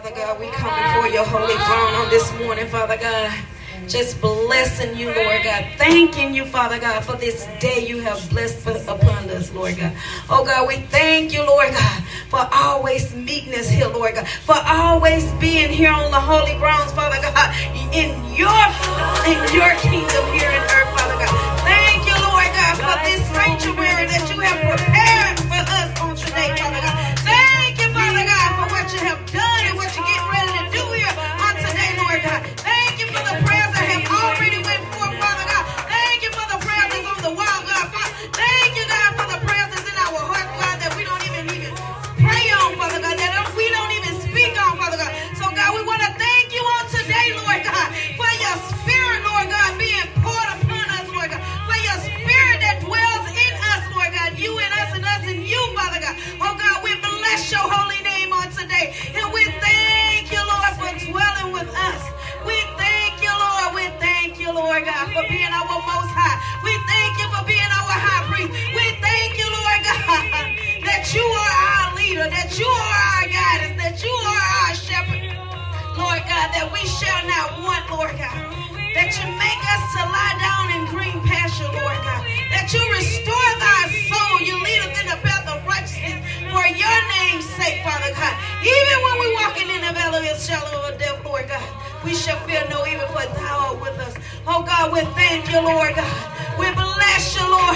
Father God, we come before your holy throne on this morning, Father God. Just blessing you, Lord God. Thanking you, Father God, for this day you have blessed upon us, Lord God. Oh God, we thank you, Lord God, for always meeting us here, Lord God. For always being here on the holy grounds, Father God, in your kingdom here on earth, Father God. Thank you, Lord God, for this sanctuary that you have prepared for us on today, Father God. Thank you, Father God, for what you have done and what you're getting ready to do here on today, Lord God. Thank you for the prayers that have already went forth, Father God. Thank you for the prayers that's on the wall, God. Thank you, God, for the prayers that's in our heart, God, that we don't even pray on, Father God, that we don't even speak on, Father God. So, God, we want to thank you on today, Lord God, for your spirit, Lord God, being poured upon us, Lord God, for your spirit that dwells in us, Lord God, you and us in you, Father God. Oh, God, we bless your holy name on today, and we thank you, Lord, for dwelling with us. We thank you, Lord. We thank you, Lord God, for being our most high. We thank you for being our high priest. We thank you, Lord God, that you are our leader, that you are our guidance, that you are our shepherd, Lord God, that we shall not want, Lord God, that you make us to lie down in green pasture, Lord God, that you restore thy soul, you lead us in the path of righteousness for your name's sake, Father God. Even when we're walking in the valley of the shadow of death, Lord God, we shall fear no evil, for thou art with us. Oh God, we thank you, Lord God. We bless you, Lord.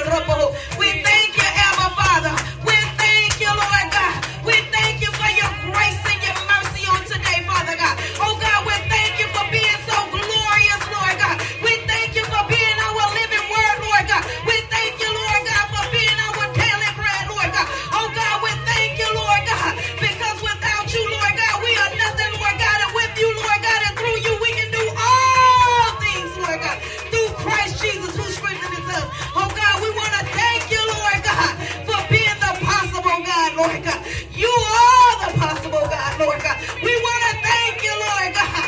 We thank you, Abba Father. We thank you, Lord God. We thank you for your grace and your mercy on today, Father God. Oh God, we thank you for being so glorious, Lord God. We thank you for being our living word, Lord God. We thank you, Lord God, for being our daily bread, Lord God. Oh God, we thank you, Lord God, because without you, Lord God, we are nothing, Lord God, and with you, Lord God, and through you, we can do all things, Lord God, through Christ Jesus who strengthens us. Oh God, we want to thank you, Lord God, for being the possible God, Lord God. You are the possible God, Lord God. We want to thank you, Lord God.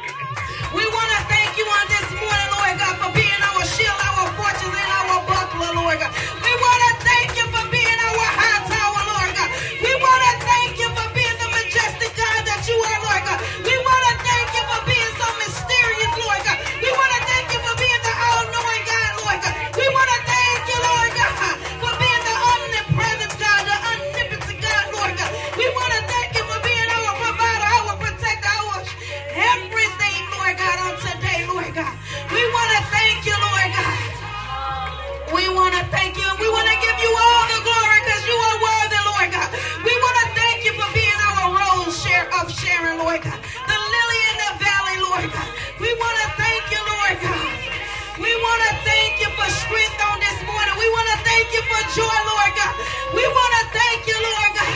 We want to thank you on this morning, Lord God, for being our shield, our fortress, and our buckler, Lord God. We want to thank you for being our high tower, Lord God. We want to thank you for being the majestic God that you are, Lord God. We want to thank you for being so mysterious, Lord God. We want to thank you for being the all-knowing God, Lord God. We want to thank you, Lord God, for being the omnipresent God, the omnipotent God, Lord God. We want to thank you for being our provider, our protector, our everything, Lord God, on today, Lord God. We want to thank you, Lord God. We want to thank you, and we want to give you all the glory because you are worthy, Lord God. We want to thank you for being our rose of Sharon, Lord God. The lily in the valley, Lord God. We want to thank you, Lord God. We want to thank you for strength on this morning. We want to thank you for joy, Lord God. We want to thank you, Lord God.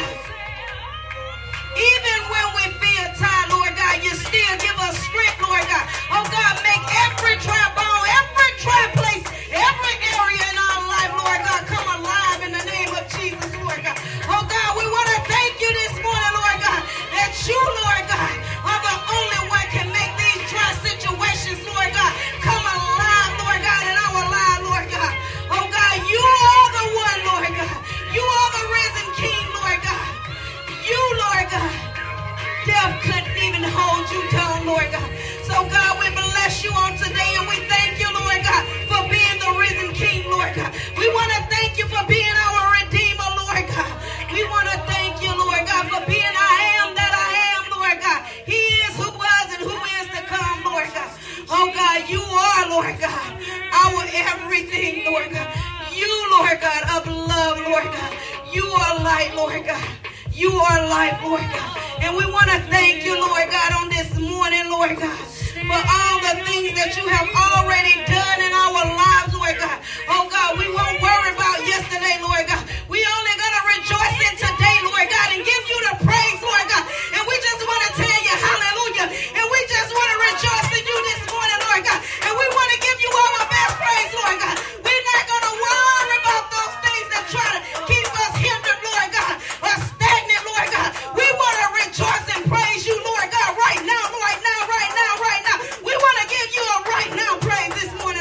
Even when we feel tired, Lord God, you still give us strength, Lord God. Oh God, make every dry bone, every dry place, every area in our life, Lord God, come alive in the name of Jesus, Lord God. Oh God, we want to thank you this morning, Lord God, that you, Lord God, are the only one can make these dry situations, Lord God, come alive, Lord God, in our lives, Lord God. Oh God, you are the one, Lord God. You are the risen King, Lord God. You, Lord God, death couldn't even hold you down, Lord God. So, God, we bless you on today, and we thank you, Lord God, for being the risen King, Lord God. We want to thank you for being our Redeemer, Lord God. We want to thank you, Lord God, for being I am that I am, Lord God. He is who was and who is to come, Lord God. Oh, God, you are, Lord God, our everything, Lord God. You, Lord God, of love, Lord God. You are light, Lord God. You are life, Lord God. And we want to thank you, Lord God, on this morning, Lord God, for all the things that you have already done in our lives, Lord God. Oh God, we won't worry about yesterday, Lord God. We only going to rejoice in today, Lord God, and give you the praise, Lord God. And we just want to tell you hallelujah. And we just want to rejoice in you this morning, Lord God. And we want to give you our best praise, Lord God. We're not going to worry about those things that try to keep us hindered, Lord God, or stagnant, Lord God. We want to rejoice and praise you, Lord God, right now, right now, right now, right now. We want to give you a right now praise this morning.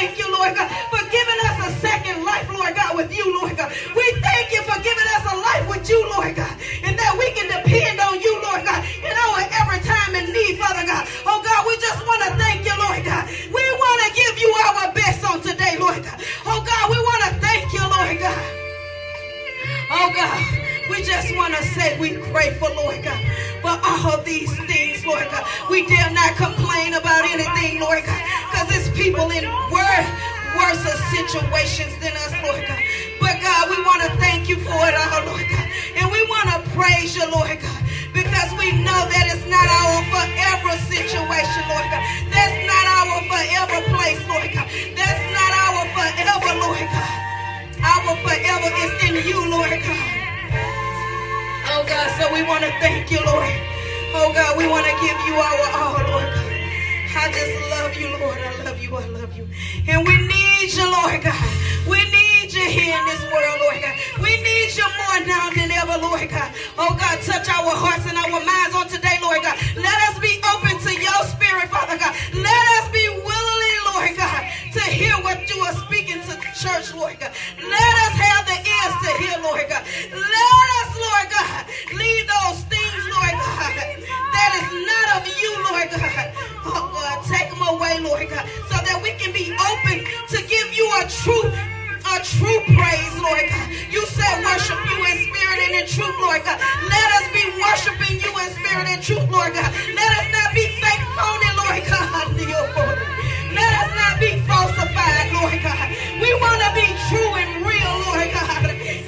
thank you, Lord God, for giving us a second life, Lord God, with you, Lord God. We thank you for giving us a life with you, Lord God, and that we can depend on you, Lord God, in our every time in need, Father God. Oh God, we just want to thank you, Lord God. We want to give you our best on today, Lord God. Oh God, we want to thank you, Lord God. Oh God, we just want to say we're grateful, Lord God, for all these things, Lord God. We dare not complain about anything, Lord God, because it's people in worse situations than us, Lord God. But God, we want to thank you for it all, Lord God. And we want to praise you, Lord God, because we know that it's not our forever situation, Lord God. That's not our forever place, Lord God. That's not our forever, Lord God. Our forever is in you, Lord God. Oh God, so we want to thank you, Lord. Oh God, we want to give you our all, Lord God. I just love you, Lord. I love you. I love you. And we need you, Lord God. We need you here in this world, Lord God. We need you more now than ever, Lord God. Oh God, touch our hearts and our minds on today, Lord God. Let us be open to your spirit, Father God. Let us be willingly, Lord God, to hear what you are speaking to the church, Lord God. Let us have the ears to hear, Lord God. Let us, Lord God, leave those things, Lord God, that is not of you, Lord God. Oh God, take them away, Lord God, so that we can be open to give you a true praise, Lord God. You said worship you in spirit and in truth, Lord God. Let us be worshiping you in spirit and truth, Lord God. Let us not be fake phony, Lord God. Let us not be falsified, Lord God. We want to be true and real, Lord God.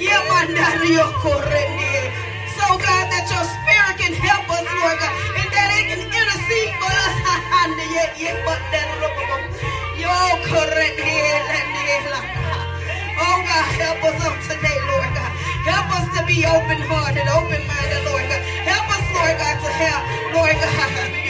So God, that your spirit can help us, Lord God, and that it can intercede for us. Oh God, help us on today, Lord God. Help us to be open-hearted, open-minded, Lord God. Help us, Lord God, to have, Lord God,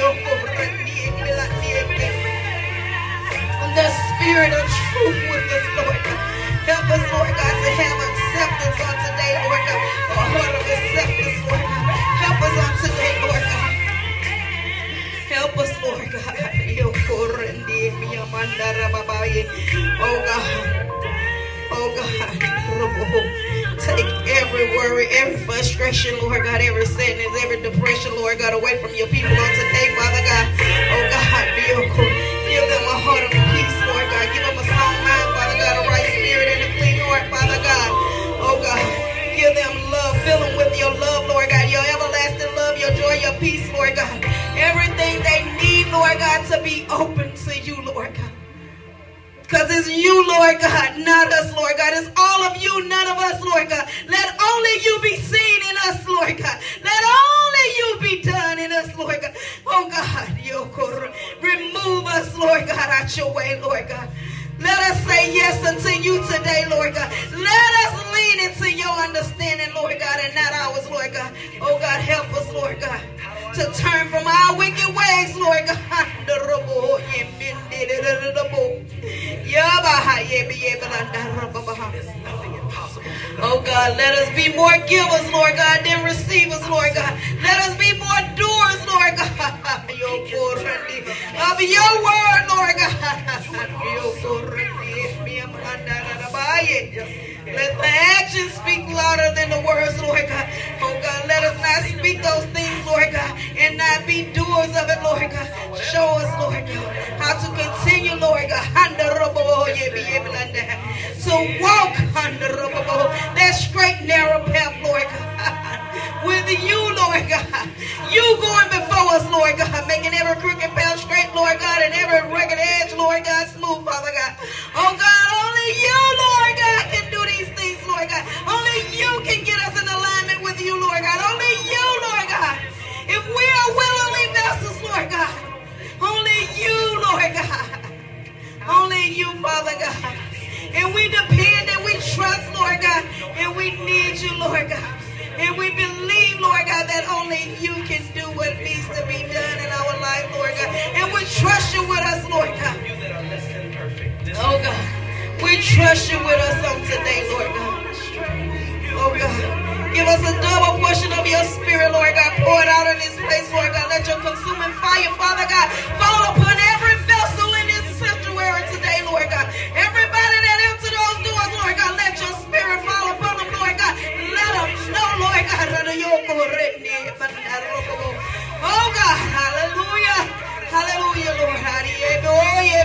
the spirit of truth with us, Lord God. Help us, Lord God, to have acceptance on today, Lord God. A heart of acceptance, Lord God. Help us on today, Lord God. Help us, Lord God. Oh God. Oh God, take every worry, every frustration, Lord God, every sadness, every depression, Lord God, away from your people on today, Father God. Oh God, give them a heart of peace, Lord God. Give them a sound mind, Father God, a right spirit and a clean heart, Father God. Oh God, give them love, fill them with your love, Lord God, your everlasting love, your joy, your peace, Lord God. Everything they need, Lord God, to be open to you, Lord God. Because it's you, Lord God, not us, Lord God. It's all of you, none of us, Lord God. Let only you be seen in us, Lord God. Let only you be done in us, Lord God. Oh God, remove us, Lord God, out your way, Lord God. Let us say yes unto you today, Lord God. Let us lean into your understanding, Lord God, and not ours, Lord God. Oh God, help us, Lord God, to turn from our wicked ways, Lord God. Oh God, let us be more givers, Lord God, than receivers, Lord God. Let us be more doers, Lord God, of your word, Lord God. Let the actions speak louder than the words, Lord God. Oh God, let us not speak those things, Lord God, and not be doers of it, Lord God. Show us, Lord God, how to continue, Lord God, to walk under that straight, narrow path, Lord God, with you, Lord God. You going before us, Lord God, making every crooked path straight, Lord God, and every rugged edge, Lord God, smooth, Father God. Oh God, only you, Lord God, can do these things, Lord God. Only you can get us in alignment with you, Lord God. Only you, Lord God. If we are willingly vessels, Lord God, only you, Lord God. Only you, Father God. And we depend and we trust, Lord God, and we need you, Lord God. And we believe, Lord God, that only you can do what needs to be done in our life, Lord God. And we trust you with us, Lord God. Oh God, we trust you with us on today, Lord God. Oh God, give us a double portion of your spirit, Lord God. Pour it out in this place, Lord God. Let your consuming fire, Father God, fall upon every vessel in this sanctuary today, Lord God.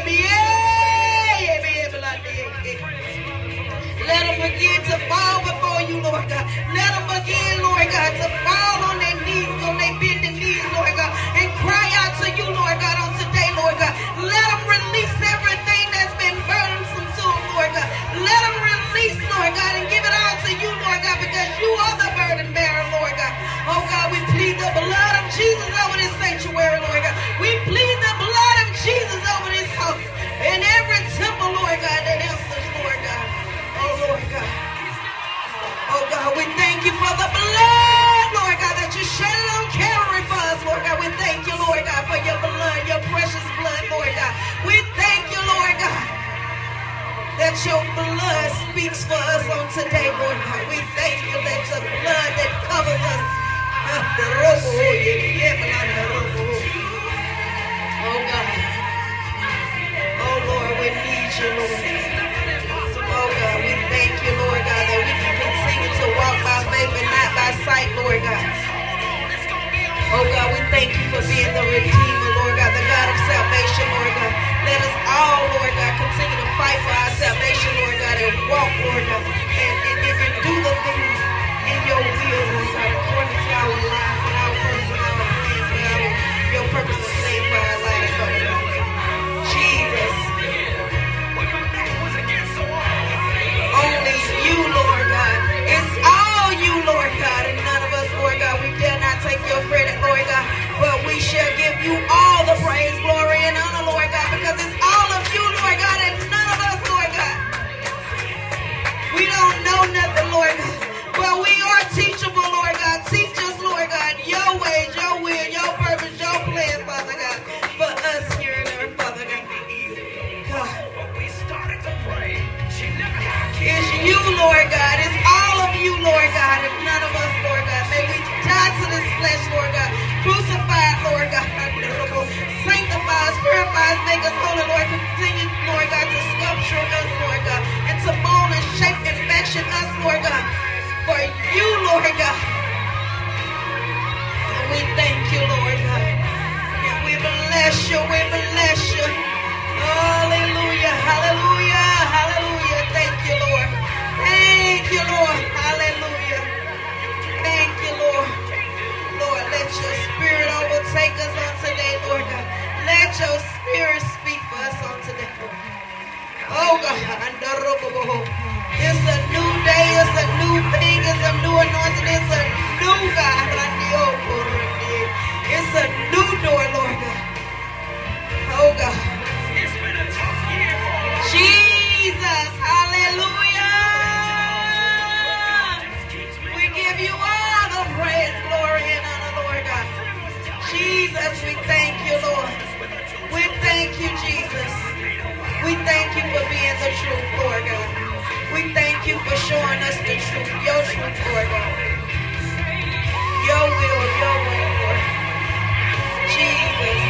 Let them begin to fall before you, Lord God. Let them begin, Lord God, to fall on their knees, on their bending knees, Lord God, and cry out to you, Lord God, on today, Lord God. Let them release everything that's been burdensome to them, Lord God. Let them release, Lord God, and give it all to you, Lord God, because you are the burden bearer, Lord God. Oh God, we plead the blood of Jesus over this sanctuary, Lord God. We plead the blood of Jesus over this house and every temple, Lord God, that answers, Lord God. Oh Lord God. Oh God, we thank you for the blood, Lord God, that you shed it on Calvary for us, Lord God. We thank you, Lord God, for your blood, your precious blood, Lord God. We thank you, Lord God, that your blood speaks for us on today, Lord God. We thank you that the blood that covers us. Oh God. Oh Lord, we need you, Lord. Oh God, we thank you, Lord God, that we can continue to walk by faith and not by sight, Lord God. Oh God, we thank you for being the Redeemer, Lord God, the God of salvation, Lord God. Let us all, Lord God, continue to fight for our salvation, Lord God, and walk, Lord God, and do the things in your will, Lord God, according to our lives and our purpose and our plans and your purpose and plan for our lives, Lord God. Jesus. Only you, Lord God. It's all you, Lord God, and none of us, Lord God. We dare not take your credit, Lord God, but we shall give you all the praise, glory, and honor, Lord God, because it's all of you, Lord God, and none of us, Lord God. We don't know nothing, Lord God, but we are teachable, Lord God. Teach us, Lord God, your ways, your will, your purpose, your plan, Father God, for us here on earth, Father God. God. It's you, Lord God. It's all of you, Lord God, and none of us, Lord God. May we die to this flesh, Lord God. Crucify, Lord God. Sanctify us, purify us, make us holy, Lord. Continue, Lord God, to sculpture us, Lord God, and to mold and shape and fashion us, Lord God, for you, Lord God. And we thank you, Lord God. And we bless you, we bless you. Hallelujah, hallelujah, hallelujah. Thank you, Lord. Thank you, Lord. Hallelujah. Thank you, Lord. Lord, let your spirit overtake us on today, Lord God. Let your spirit speak for us on today. Oh God. It's a new day, it's a new thing, it's a new anointing, it's a new God. It's a new door, Lord God. Oh God. Jesus, hallelujah. We give you all the praise, glory, and honor, Lord God. Jesus, we thank you, Lord. We thank you, Jesus. We thank you for being the truth, Lord God. We thank you for showing us the truth, your truth, Lord God. Your will, your way, Lord. Jesus.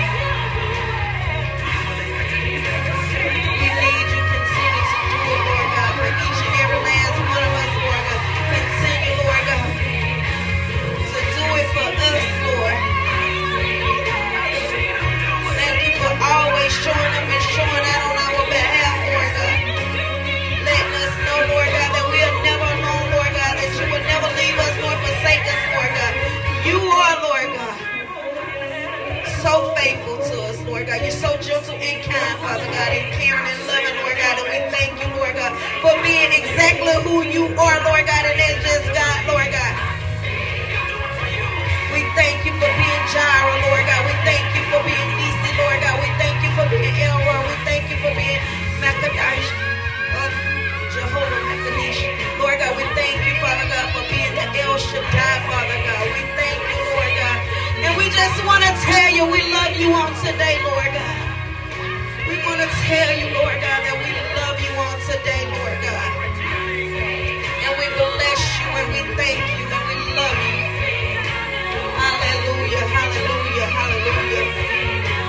We need you, continue to do it, Lord God, for each and every last one of us, Lord God. Continue, Lord God, to do it for us, Lord. Thank you for always showing up and showing out on our behalf, Lord God. Letting us know, Lord God, that we are never alone, Lord God, that you will never leave us nor forsake us, Lord God. You are, Lord God, so faithful to us, Lord God. You're so gentle and kind, Father God, and caring and loving, Lord God. And we thank you, Lord God, for being exactly who you are, Lord God, and that's just God, Lord God. We thank you for being Jireh, Lord God. We thank you for being Nisi, Lord God. We thank you for being Elroy. We thank you for being Makadash, Jehovah Makadash. Lord God, we thank you, Father God, for being the El Shaddai, Father God. We thank you, Lord God. And we just want to tell you we love you on today, Lord God. We want to tell you, Lord God, that we love you on today, Lord God. And we bless you and we thank you and we love you. Hallelujah, hallelujah, hallelujah.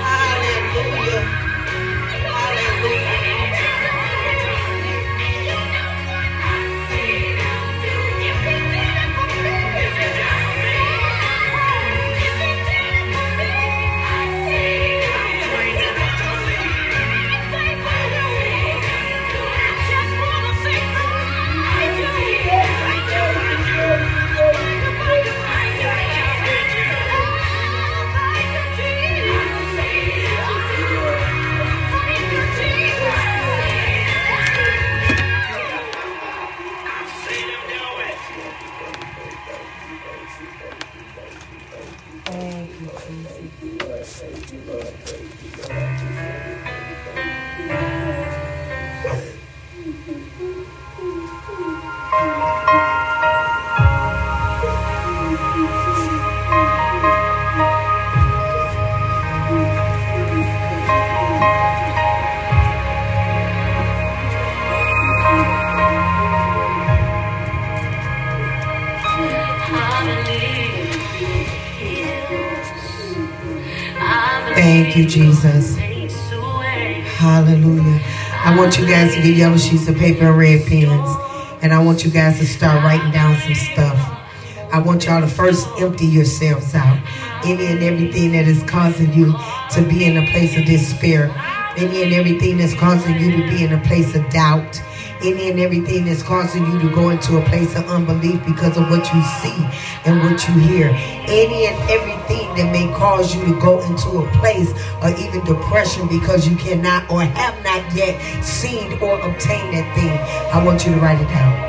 Thank you, Jesus. Hallelujah. I want you guys to get yellow sheets of paper and red pens. And I want you guys to start writing down some stuff. I want y'all to first empty yourselves out. Any and everything that is causing you to be in a place of despair. Any and everything that's causing you to be in a place of doubt. Any and everything that's causing you to go into a place of unbelief because of what you see and what you hear. Any and everything that may cause you to go into a place of even depression because you cannot or have not yet seen or obtained that thing. I want you to write it down.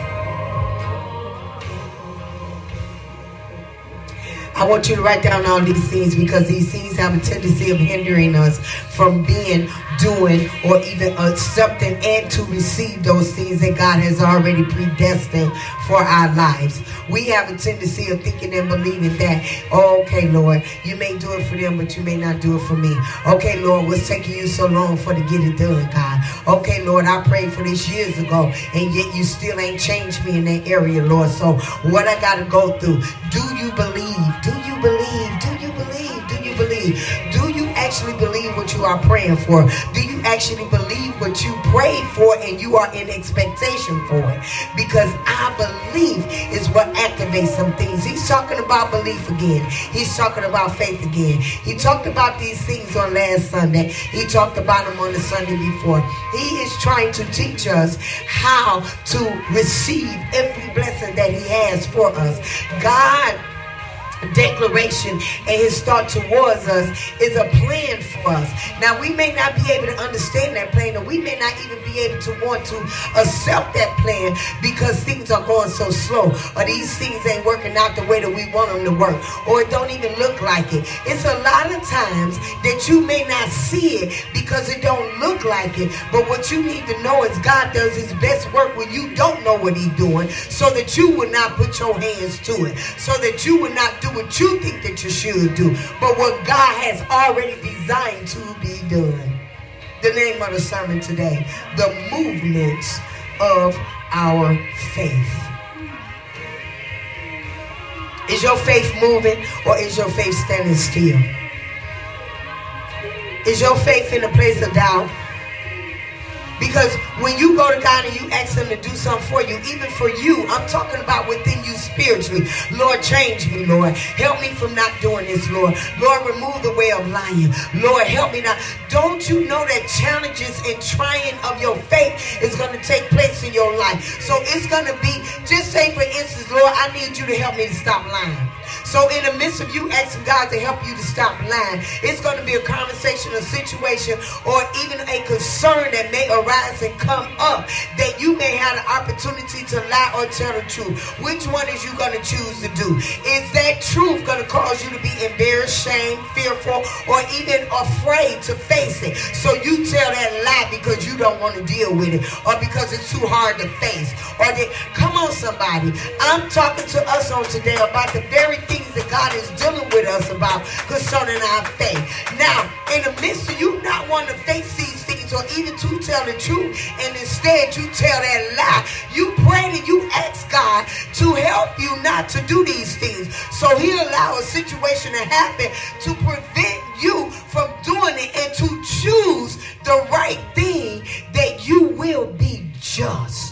I want you to write down all these things because these things have a tendency of hindering us from being, doing, or even accepting and to receive those things that God has already predestined for our lives. We have a tendency of thinking and believing that, oh, okay, Lord, you may do it for them, but you may not do it for me. Okay, Lord, what's taking you so long for to get it done, God? Okay, Lord, I prayed for this years ago, and yet you still ain't changed me in that area, Lord. So what I got to go through, do you believe? Do you believe? Do you believe? Do you believe? Do you actually believe what you are praying for? Do you actually believe what you prayed for and you are in expectation for it? Because I believe is what activates some things. He's talking about belief again. He's talking about faith again. He talked about these things on last Sunday. He talked about them on the Sunday before. He is trying to teach us how to receive every blessing that he has for us. God declaration and his thought towards us is a plan for us. Now we may not be able to understand that plan, or we may not even be able to want to accept that plan because things are going so slow, or these things ain't working out the way that we want them to work, or it don't even look like it. It's a lot of times that you may not see it because it don't look like it, but what you need to know is God does his best work when you don't know what he's doing, so that you would not put your hands to it, so that you would not do what you think that you should do, but what God has already designed to be done. The name of the sermon today, the movements of our faith. Is your faith moving, or is your faith standing still? Is your faith in a place of doubt? Because when you go to God and you ask him to do something for you, even for you, I'm talking about within you spiritually. Lord, change me, Lord. Help me from not doing this, Lord. Lord, remove the way of lying. Lord, help me not. Don't you know that challenges and trying of your faith is going to take place in your life? So it's going to be, just say for instance, Lord, I need you to help me to stop lying. So in the midst of you asking God to help you to stop lying, it's going to be a conversation, a situation, or even a concern that may arise and come up that you may have an opportunity to lie or tell the truth. Which one is you going to choose to do? Is that truth going to cause you to be embarrassed, shamed, fearful, or even afraid to face it? So you tell that lie because you don't want to deal with it, or because it's too hard to face. Or that, come on somebody, I'm talking to us on today about the very things that God is dealing with us about concerning our faith. Now, in the midst of you not wanting to face these things or even to tell the truth, and instead you tell that lie, you pray and you ask God to help you not to do these things. So he'll allow a situation to happen to prevent you from doing it and to choose the right thing, that you will be just.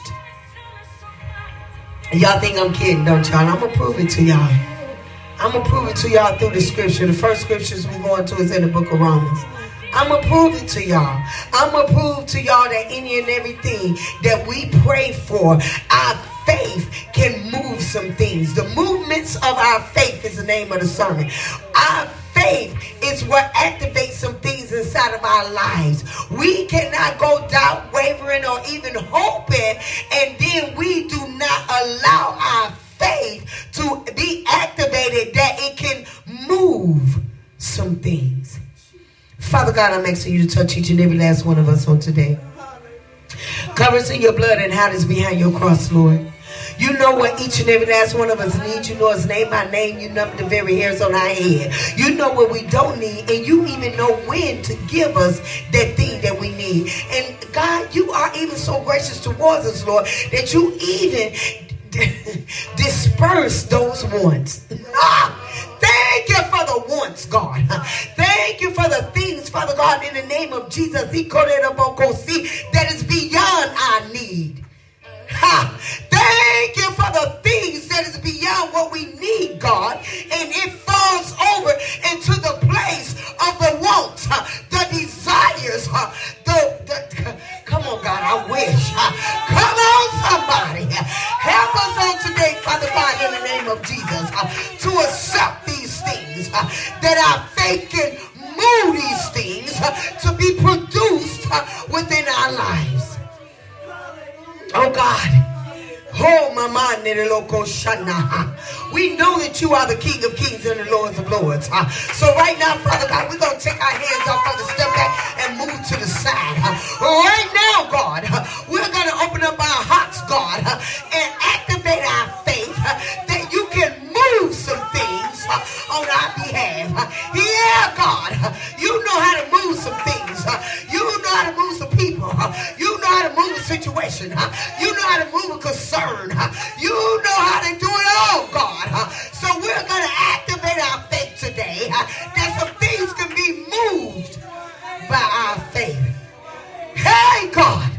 Y'all think I'm kidding, don't y'all? I'm going to prove it to y'all. I'm going to prove it to y'all through the scripture. The first scriptures we're going to is in the book of Romans. I'm going to prove it to y'all. I'm going to prove to y'all that any and everything that we pray for, our faith can move some things. The movements of our faith is the name of the sermon. Our faith is what activates some things inside of our lives. We cannot go doubt, wavering, or even hoping, and then we do not allow our faith to be activated that it can move some things. Father God, I'm asking you to touch each and every last one of us on today. Cover us in your blood and hide us behind your cross, Lord. You know what each and every last one of us needs. You know us name by name. You number the very hairs on our head. You know what we don't need, and you even know when to give us that thing that we need. And God, you are even so gracious towards us, Lord, that you even disperse those wants. Thank you for the wants, God. Thank Thank you for the things, Father God, in the name of Jesus, that is beyond our need. Thank you for the things that is beyond what we need, God. And it falls over into the place of the wants, the desires, come on, God, I wish. Come on, somebody. Help us on today, Father God, in the name of Jesus, to accept these things, that our faith can move these things to be produced within our lives. Oh God. Oh, my mind, we know that you are the King of Kings and the Lords of Lords. So right now, Father God, we're going to take our hands off of the step back and move to the side. Right now, God, we're going to open up our hearts, God, and activate our faith that you can move some things on our behalf. Yeah, God, you know how to move some things. You know how to move some people. You know how to move a situation. You know how to move a concern. You know how to do it all, God. So we're going to activate our faith today, that some things can be moved by our faith. Hey, God.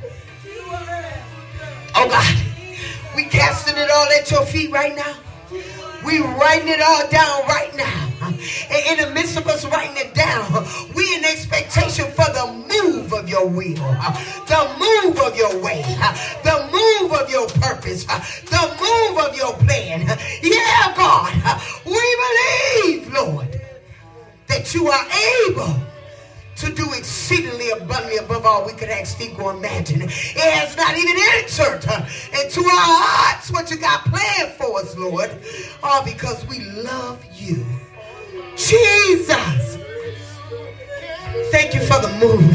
Oh, God. We casting it all at your feet right now. We writing it all down right now. And in the midst of us writing it down, we in expectation for the move of your will, the move of your way, the move of your purpose, the move of your plan. Yeah, God, we believe, Lord, that you are able to do exceedingly abundantly above all we could ask, think, or imagine. It has not even entered into our hearts what you got planned for us, Lord. All because we love you. Jesus. Thank you for the move.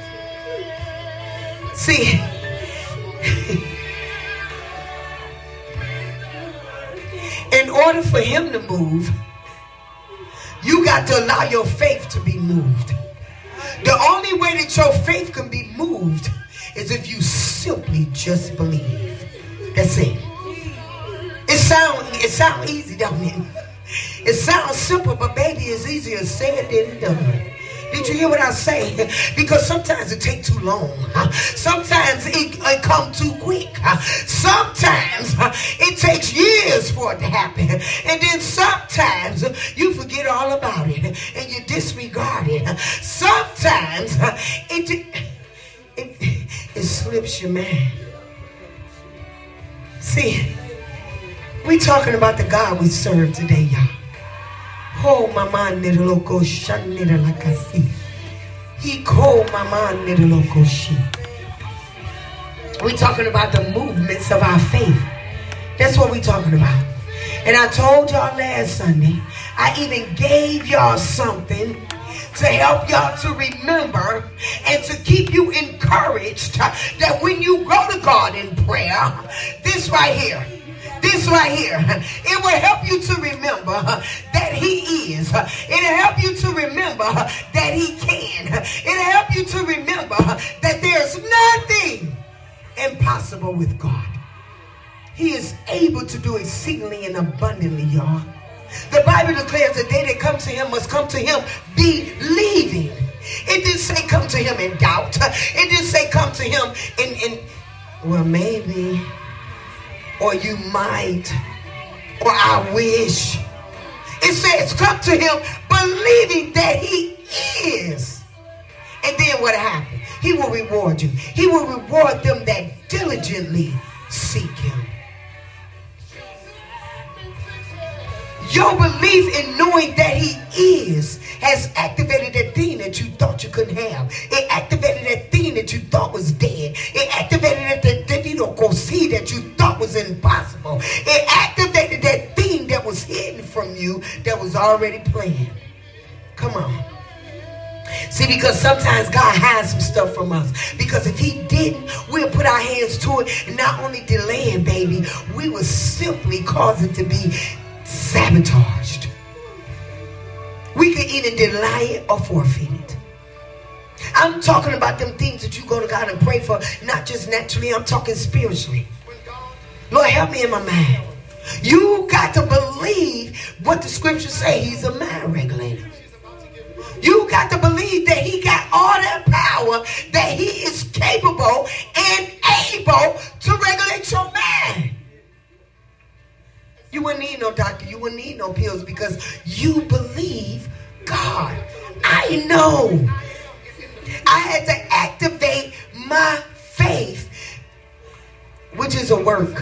See, in order for him to move, you got to allow your faith to be moved. The only way that your faith can be moved is if you simply just believe. That's it. It sounds easy, don't it? It sounds simple, but baby, it's easier said than done. Did you hear what I say? Because sometimes it takes too long. Sometimes it comes too quick. Sometimes it takes years for it to happen. And then sometimes you forget all about it and you disregard it. Sometimes it slips your mind. See, we talking about the God we serve today, y'all. Oh, mama nidoloko shanida lakasi. He called mama nidoloko she. We talking about the movements of our faith. That's what we talking about. And I told y'all last Sunday, I even gave y'all something to help y'all to remember and to keep you encouraged that when you go to God in prayer, this right here, it will help you to remember that he is. It'll help you to remember that he can. It'll help you to remember that there's nothing impossible with God. He is able to do exceedingly and abundantly, y'all. The Bible declares that they that come to him must come to him believing. It didn't say come to him in doubt. It didn't say come to him in well, maybe, or you might, or I wish. It says come to him believing that he is. And then what happened? He will reward you. He will reward them that diligently seek him. Your belief in knowing that he is has activated that thing that you thought you couldn't have. It activated that thing that you thought was dead. It activated that you don't go see that you thought was impossible. It activated that thing that was hidden from you that was already planned. Come on. See, because sometimes God hides some stuff from us. Because if he didn't, we'll put our hands to it and not only delay it, baby, we will simply cause it to be sabotaged. We could either deny it or forfeit it. I'm talking about them things that you go to God and pray for, not just naturally, I'm talking spiritually. Lord, help me in my mind. You got to believe what the scriptures say. He's a mind regulator. You got to believe that he got all that power, that he is capable and able to regulate your mind. You wouldn't need no doctor. You wouldn't need no pills because you believe God. I know. I had to activate my faith, which is a work.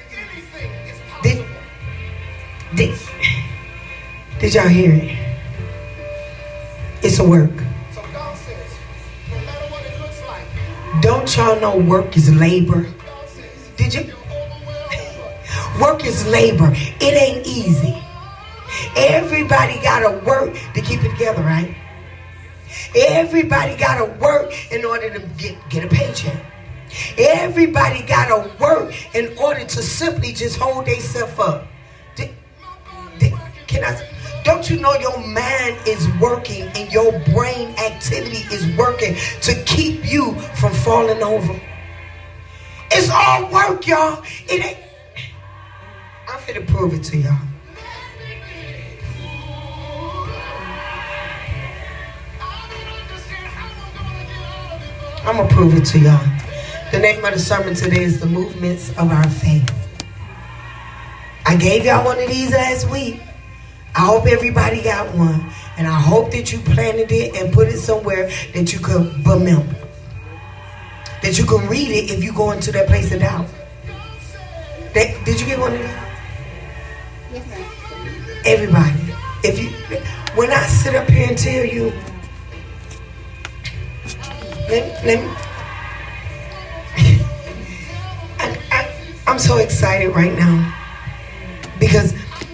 Did y'all hear it? It's a work. So God says, no matter what it looks like. Don't y'all know work is labor? Did you? Work is labor. It ain't easy. Everybody gotta work to keep it together, right? Everybody gotta work in order to get a paycheck. Everybody gotta work in order to simply just hold themselves up. Don't you know your mind is working and your brain activity is working to keep you from falling over? It's all work, y'all. It ain't. I'm finna prove it to y'all. I'm gonna prove it to y'all. The name of the sermon today is The Movements of Our Faith. I gave y'all one of these last week. I hope everybody got one. And I hope that you planted it and put it somewhere that you could remember. That you can read it if you go into that place of doubt. Did you get one of these? Yes, ma'am. Everybody. When I sit up here and tell you, I'm so excited right now because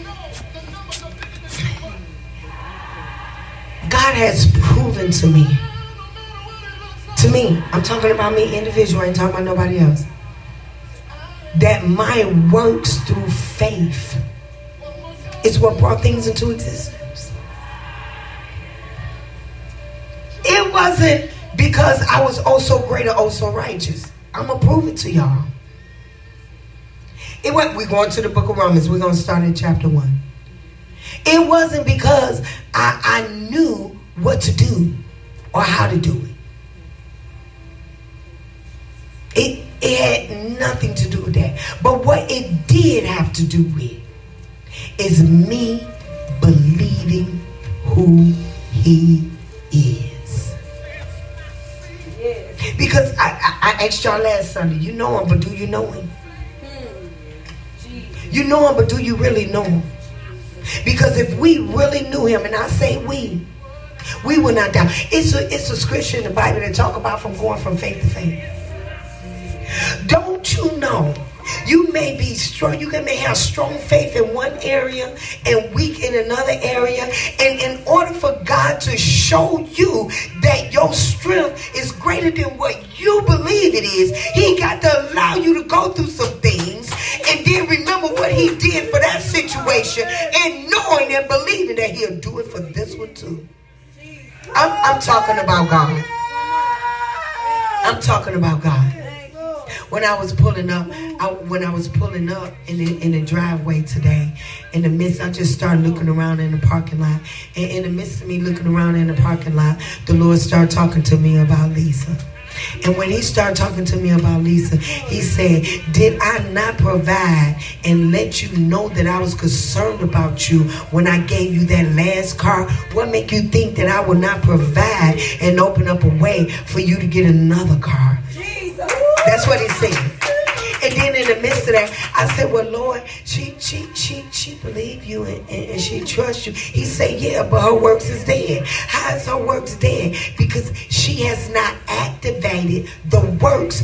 God has proven to me, I'm talking about me individual, I ain't talking about nobody else, that my works through faith is what brought things into existence. It wasn't because I was oh so great or oh so righteous. I'm going to prove it to y'all. We're going to the book of Romans. We're going to start in chapter 1. It wasn't because I knew what to do or how to do it. It had nothing to do with that. But what it did have to do with is me believing who he is. Because I asked y'all last Sunday, you know him, but do you know him? You know him, but do you really know him? Because if we really knew him, and I say we would not doubt. It's a scripture in the Bible that talk about from going from faith to faith. Don't you know? You may be strong. You may have strong faith in one area and weak in another area. And in order for God to show you that your strength is greater than what you believe it is, he got to allow you to go through some things and then remember what he did for that situation and knowing and believing that he'll do it for this one too. I'm talking about God. I'm talking about God. When I was pulling up in the driveway today, in the midst, I just started looking around in the parking lot. And in the midst of me looking around in the parking lot, the Lord started talking to me about Lisa. And when he started talking to me about Lisa, he said, did I not provide and let you know that I was concerned about you when I gave you that last car? What make you think that I would not provide and open up a way for you to get another car? Jesus. That's what he said. And then in the midst of that, I said, well, Lord, she believe you and she trusts you. He said, yeah, but her works is dead. How is her works dead? Because she has not activated the works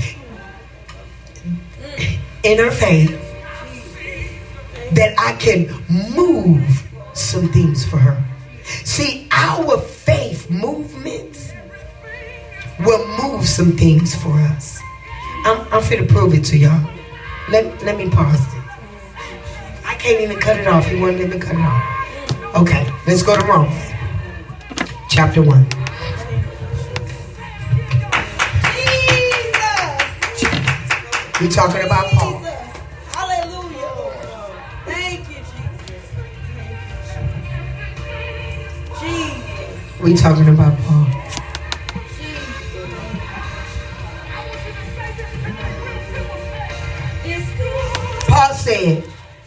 in her faith that I can move some things for her. See, our faith movements will move some things for us. I'm finna prove it to y'all. Let me pause it. I can't even cut it off. He won't let me cut it off. Okay, let's go to Romans. Chapter 1. We're talking about Paul. Hallelujah. Thank you, Jesus. Jesus. We talking about Paul. Paul said,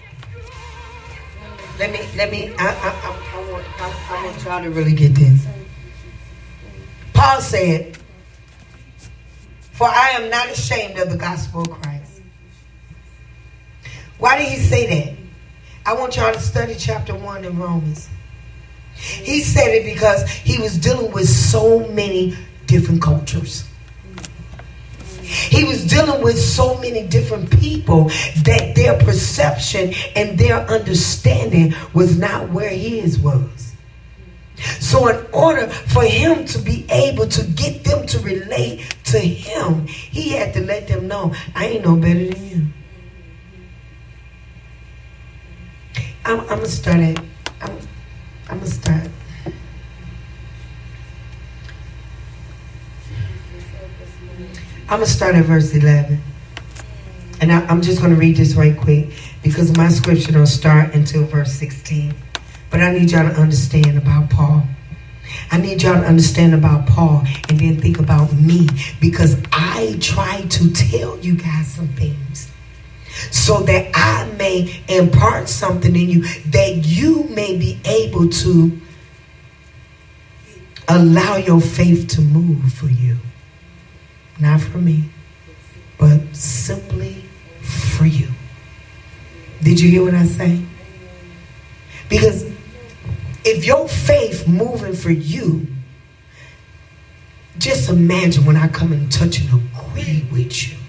I want y'all to really get this. Paul said, for I am not ashamed of the gospel of Christ. Why did he say that? I want y'all to study chapter 1 in Romans. He said it because he was dealing with so many different cultures. He was dealing with so many different people that their perception and their understanding was not where his was. So in order for him to be able to get them to relate to him, he had to let them know, I ain't no better than you. I'm going to start it. I'm going to start. I'm going to start at verse 11. And I'm just going to read this right quick because my scripture don't start until verse 16. But I need y'all to understand about Paul. I need y'all to understand about Paul and then think about me, because I try to tell you guys some things so that I may impart something in you that you may be able to allow your faith to move for you. Not for me, but simply for you. Did you hear what I say? Because if your faith moving for you, just imagine when I come and touch and agree with you.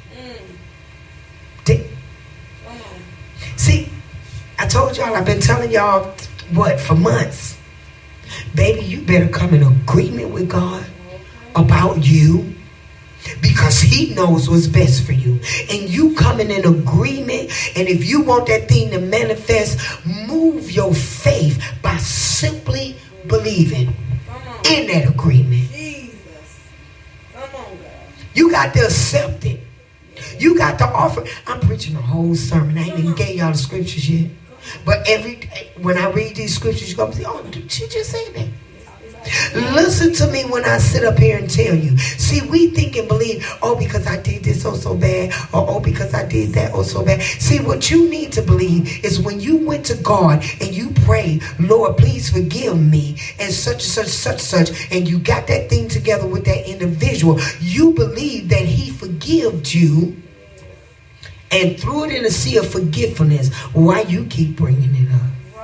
See, I told y'all, I've been telling y'all, for months. Baby, you better come in agreement with God about you, because he knows what's best for you. And you coming in agreement, and if you want that thing to manifest, move your faith by simply believing in that agreement. Jesus. Come on, God. You got to accept it. You got to offer. I'm preaching a whole sermon. I ain't even gave y'all the scriptures yet. But when I read these scriptures, you're going to say, oh, she just said that. Listen to me when I sit up here and tell you. See, we think and believe, oh, because I did this so bad, or oh, because I did that so bad. See, what you need to believe is when you went to God and you prayed, Lord, please forgive me, and such and such, and you got that thing together with that individual, you believe that he forgived you and threw it in a sea of forgetfulness. Why you keep bringing it up?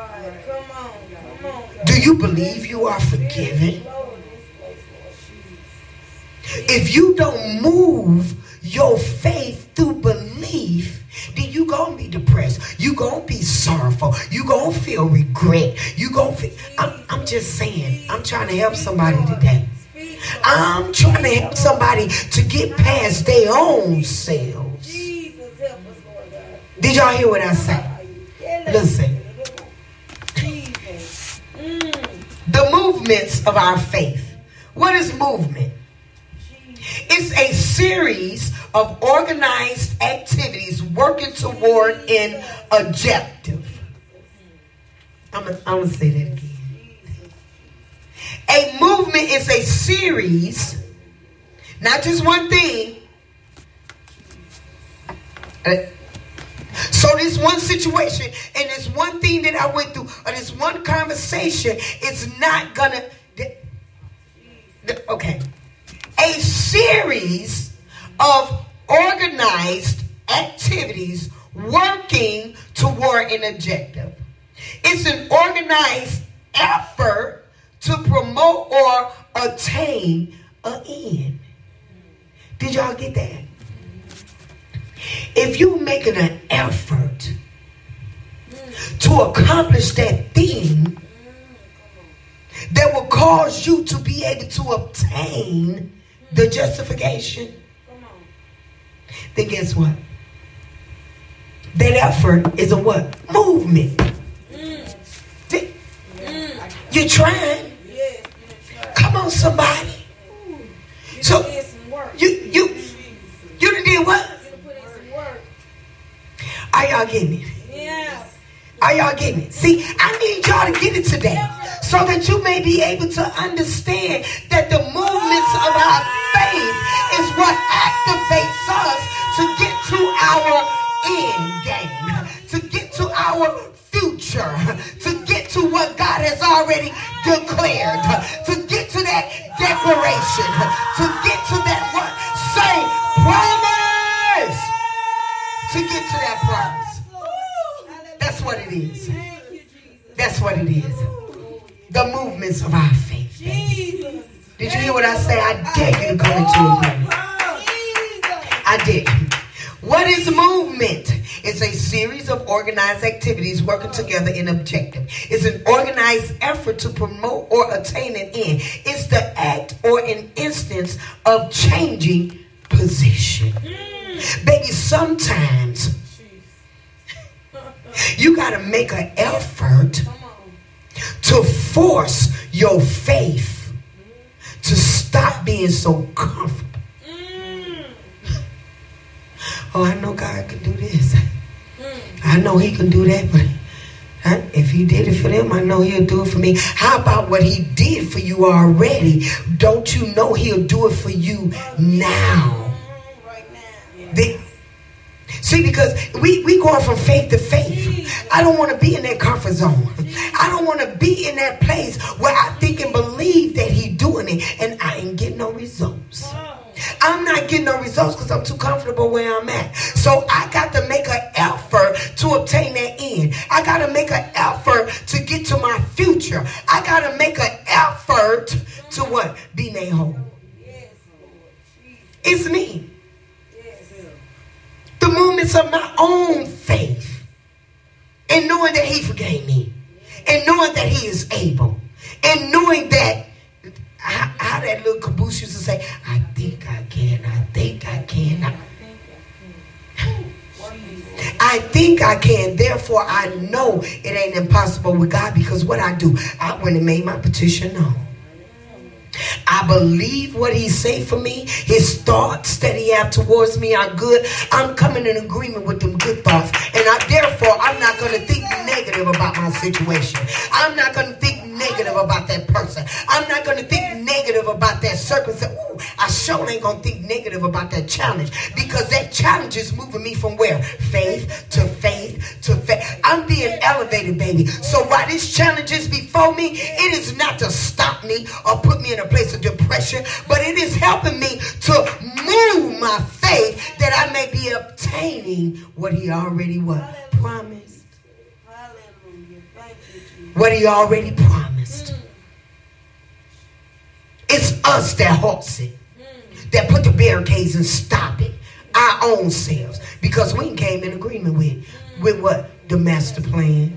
Do you believe you are forgiven? If you don't move your faith through belief, then you gonna be depressed. You gonna be sorrowful. You gonna feel regret. You gonna feel. I'm just saying. I'm trying to help somebody today. I'm trying to help somebody to get past their own selves. Did y'all hear what I said? Listen. The movements of our faith. What is movement? It's a series of organized activities working toward an objective. I'm going to say that again. A movement is a series, not just one thing. So this one situation and this one thing that I went through, or this one conversation, it's not gonna, okay. A series of organized activities working toward an objective. It's an organized effort to promote or attain an end. Did y'all get that? If you're making an effort to accomplish that thing that will cause you to be able to obtain the justification, then guess what? That effort is a what? Movement. You're trying. Come on, somebody. So you done did what? Are y'all getting it? Yes. Are y'all getting it? See, I need y'all to get it today so that you may be able to understand that the movements of our faith is what activates us to get to our end game, to get to our future, to get to what God has already declared, to get to that declaration, to get to that what? Say promise. To get to that promise. That's what it is. That's what it is. The movements of our faith. Did you hear what I say? I dare you to come into agreement. I dare you. What is movement? It's a series of organized activities working together in objective. It's an organized effort to promote or attain an end. It's the act or an instance of changing position. Baby, sometimes you got to make an effort to force your faith to stop being so comfortable. Oh, I know God can do this. I know he can do that, but if he did it for them, I know he'll do it for me. How about what he did for you already? Don't you know he'll do it for you now? See, because we going from faith to faith. I don't want to be in that comfort zone. I don't want to be in that place where I think and believe that he's doing it and I ain't getting no results. I'm not getting no results because I'm too comfortable where I'm at. So I got to make an effort to obtain that end. I got to make an effort to get to my future. I got to make an effort to what? Be made whole. It's me. The movements of my own faith. And knowing that he forgave me. And knowing that he is able. And knowing that, how that little caboose used to say, I think I can, I think I can. I think I can. Therefore, I know it ain't impossible with God, because what I do, I went and made my petition known. I believe what he say for me. His thoughts that he have towards me are good. I'm coming in agreement with them good thoughts. And therefore, I'm not going to think negative about my situation. I'm not going to think negative about that person. I'm not going to think negative about that circumstance. Ooh, I sure ain't going to think negative about that challenge, because that challenge is moving me from where? Faith to faith to faith. I'm being elevated, baby. So while this challenge is before me, it is not to stop me or put me in a place of depression, but it is helping me to move my faith that I may be obtaining what he already what? Promised. What he already promised. It's us that halts it, that put the barricades and stop it, our own selves, because we came in agreement with what? The master plan.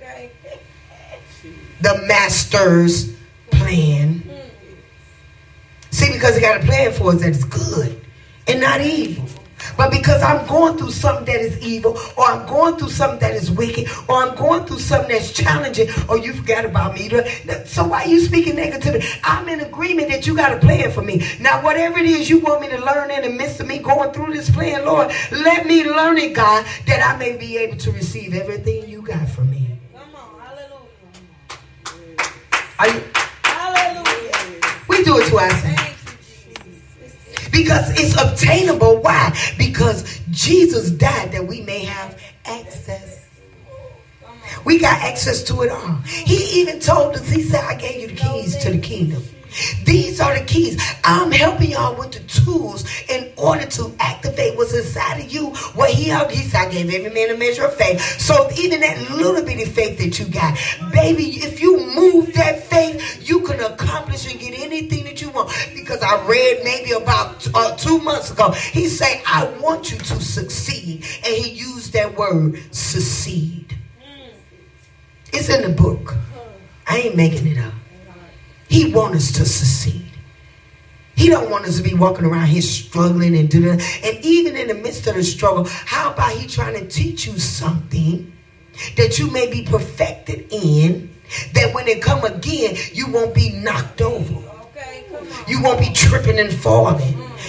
The master's plan. See, because he got a plan for us that is good and not evil. But because I'm going through something that is evil, or I'm going through something that is wicked, or I'm going through something that's challenging, or you forgot about me. So why are you speaking negativity? I'm in agreement that you got a plan for me. Now, whatever it is you want me to learn in the midst of me going through this plan, Lord, let me learn it, God, that I may be able to receive everything you got for me. Come on, hallelujah. Are you? Hallelujah. We do it to ourselves. Because it's obtainable. Why? Because Jesus died that we may have access. We got access to it all. He even told us, he said, I gave you the keys to the kingdom. These are the keys. I'm helping y'all with the tools in order to activate what's inside of you. What he said, I gave every man a measure of faith. So even that little bitty faith that you got, baby, if you move that faith, you can accomplish and get anything that you want. Because I read maybe about 2 months ago, he said, I want you to succeed. And he used that word, succeed. It's in the book. I ain't making it up. He wants us to succeed. He don't want us to be walking around here struggling and doing that. And even in the midst of the struggle, how about he trying to teach you something that you may be perfected in, that when it come again, you won't be knocked over. You won't be tripping and falling.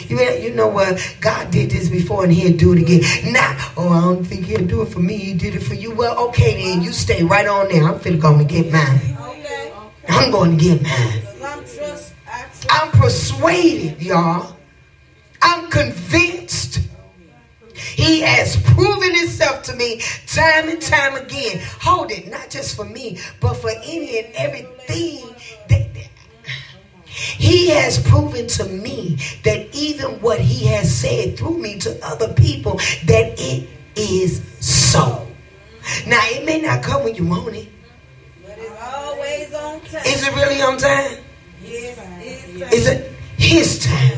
You know what? God did this before and he'll do it again. Now, I don't think he'll do it for me. He did it for you. Well, okay then. You stay right on there. I'm finna go and get mine. Okay. I'm going to get mine. I'm persuaded, y'all. I'm convinced. He has proven himself to me time and time again. Hold it, not just for me, but for any and everything that he has proven to me, that even what he has said through me to other people, that it is so. Now, it may not come when you want it. But it's always on time. Is it really on time? Yes, it's Is it his time?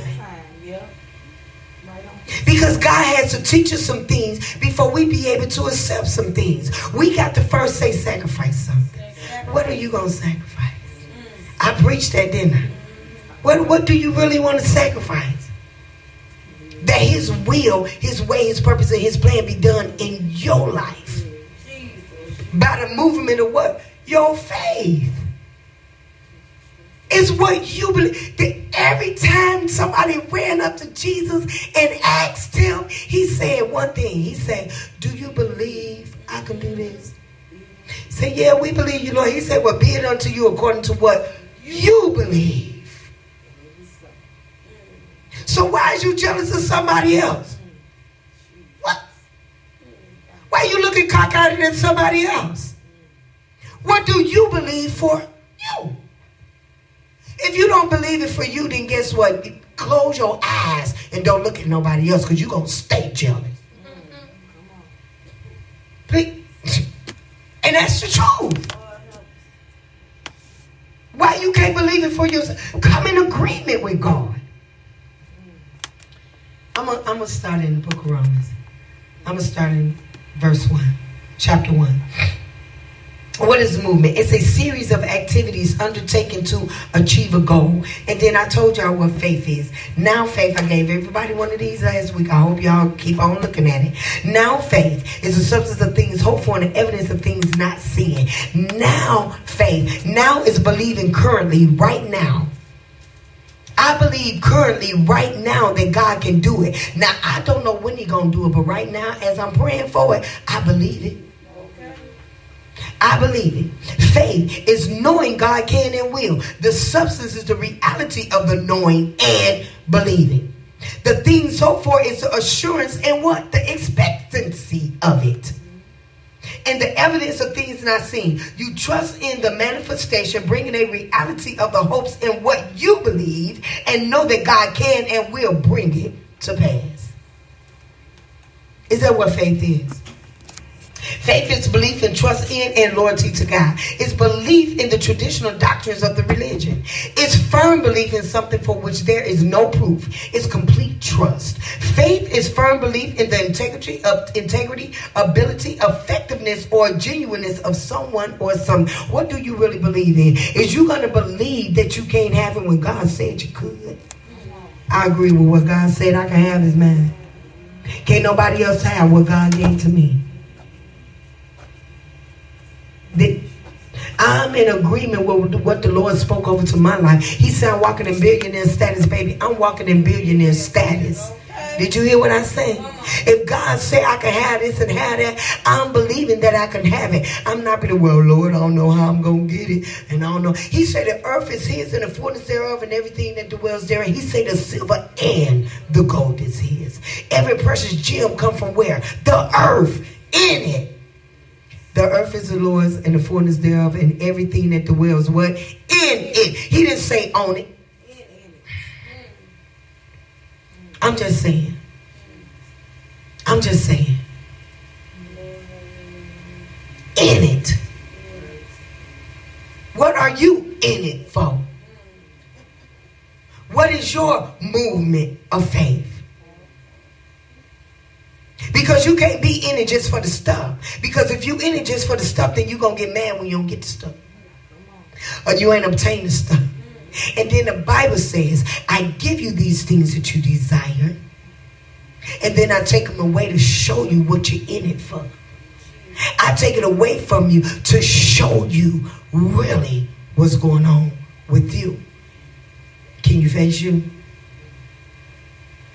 Because God has to teach us some things before we be able to accept some things. We got to first say sacrifice something. What are you going to sacrifice? I preached that, didn't I? What do you really want to sacrifice? That his will, his way, his purpose, and his plan be done in your life. By the movement of what? Your faith. It's what you believe. That every time somebody ran up to Jesus and asked him, he said one thing. He said, do you believe I can do this? He said, yeah, we believe you, Lord. He said, well, be it unto you according to what you believe. So why is you jealous of somebody else? What? Why are you looking cockeyed at somebody else? What do you believe for you? If you don't believe it for you, then guess what? Close your eyes and don't look at nobody else, because you're going to stay jealous. Please. And that's the truth. Why you can't believe it for yourself? Come in agreement with God. I'm going to start in the book of Romans. I'm going to start in verse 1, chapter 1. What is movement? It's a series of activities undertaken to achieve a goal. And then I told y'all what faith is. Now faith, I gave everybody one of these last week. I hope y'all keep on looking at it. Now faith is the substance of things hoped for and the evidence of things not seen. Now faith. Now is believing currently, right now. I believe currently, right now, that God can do it. Now, I don't know when he's going to do it, but right now, as I'm praying for it, I believe it. I believe it. Faith is knowing God can and will. The substance is the reality of the knowing and believing. The things hoped for is the assurance and what? The expectancy of it. And the evidence of things not seen. You trust in the manifestation, bringing a reality of the hopes in what you believe, and know that God can and will bring it to pass. Is that what faith is? Faith is belief and trust in and loyalty to God. It's belief in the traditional doctrines of the religion. It's firm belief in something for which there is no proof. It's complete trust. Faith is firm belief in the integrity, ability, effectiveness, or genuineness of someone or something. What do you really believe in? Is you going to believe that you can't have it when God said you could? I agree with what God said I can have is mine. Can't nobody else have what God gave to me. I'm in agreement with what the Lord spoke over to my life. He said I'm walking in billionaire status, baby. I'm walking in billionaire status. Did you hear what I said? If God said I can have this and have that, I'm believing that I can have it. I'm not going to, well, Lord, I don't know how I'm going to get it. And I don't know. He said the earth is his and the fullness thereof and everything that dwells therein. He said the silver and the gold is his. Every precious gem come from where? The earth, in it. The earth is the Lord's and the fullness thereof and everything that dwells what? In it. He didn't say on it. I'm just saying. I'm just saying. In it. What are you in it for? What is your movement of faith? Because you can't be in it just for the stuff. Because if you in it just for the stuff, then you're going to get mad when you don't get the stuff. Or you ain't obtained the stuff. And then the Bible says, I give you these things that you desire. And then I take them away to show you what you're in it for. I take it away from you to show you really what's going on with you. Can you face you?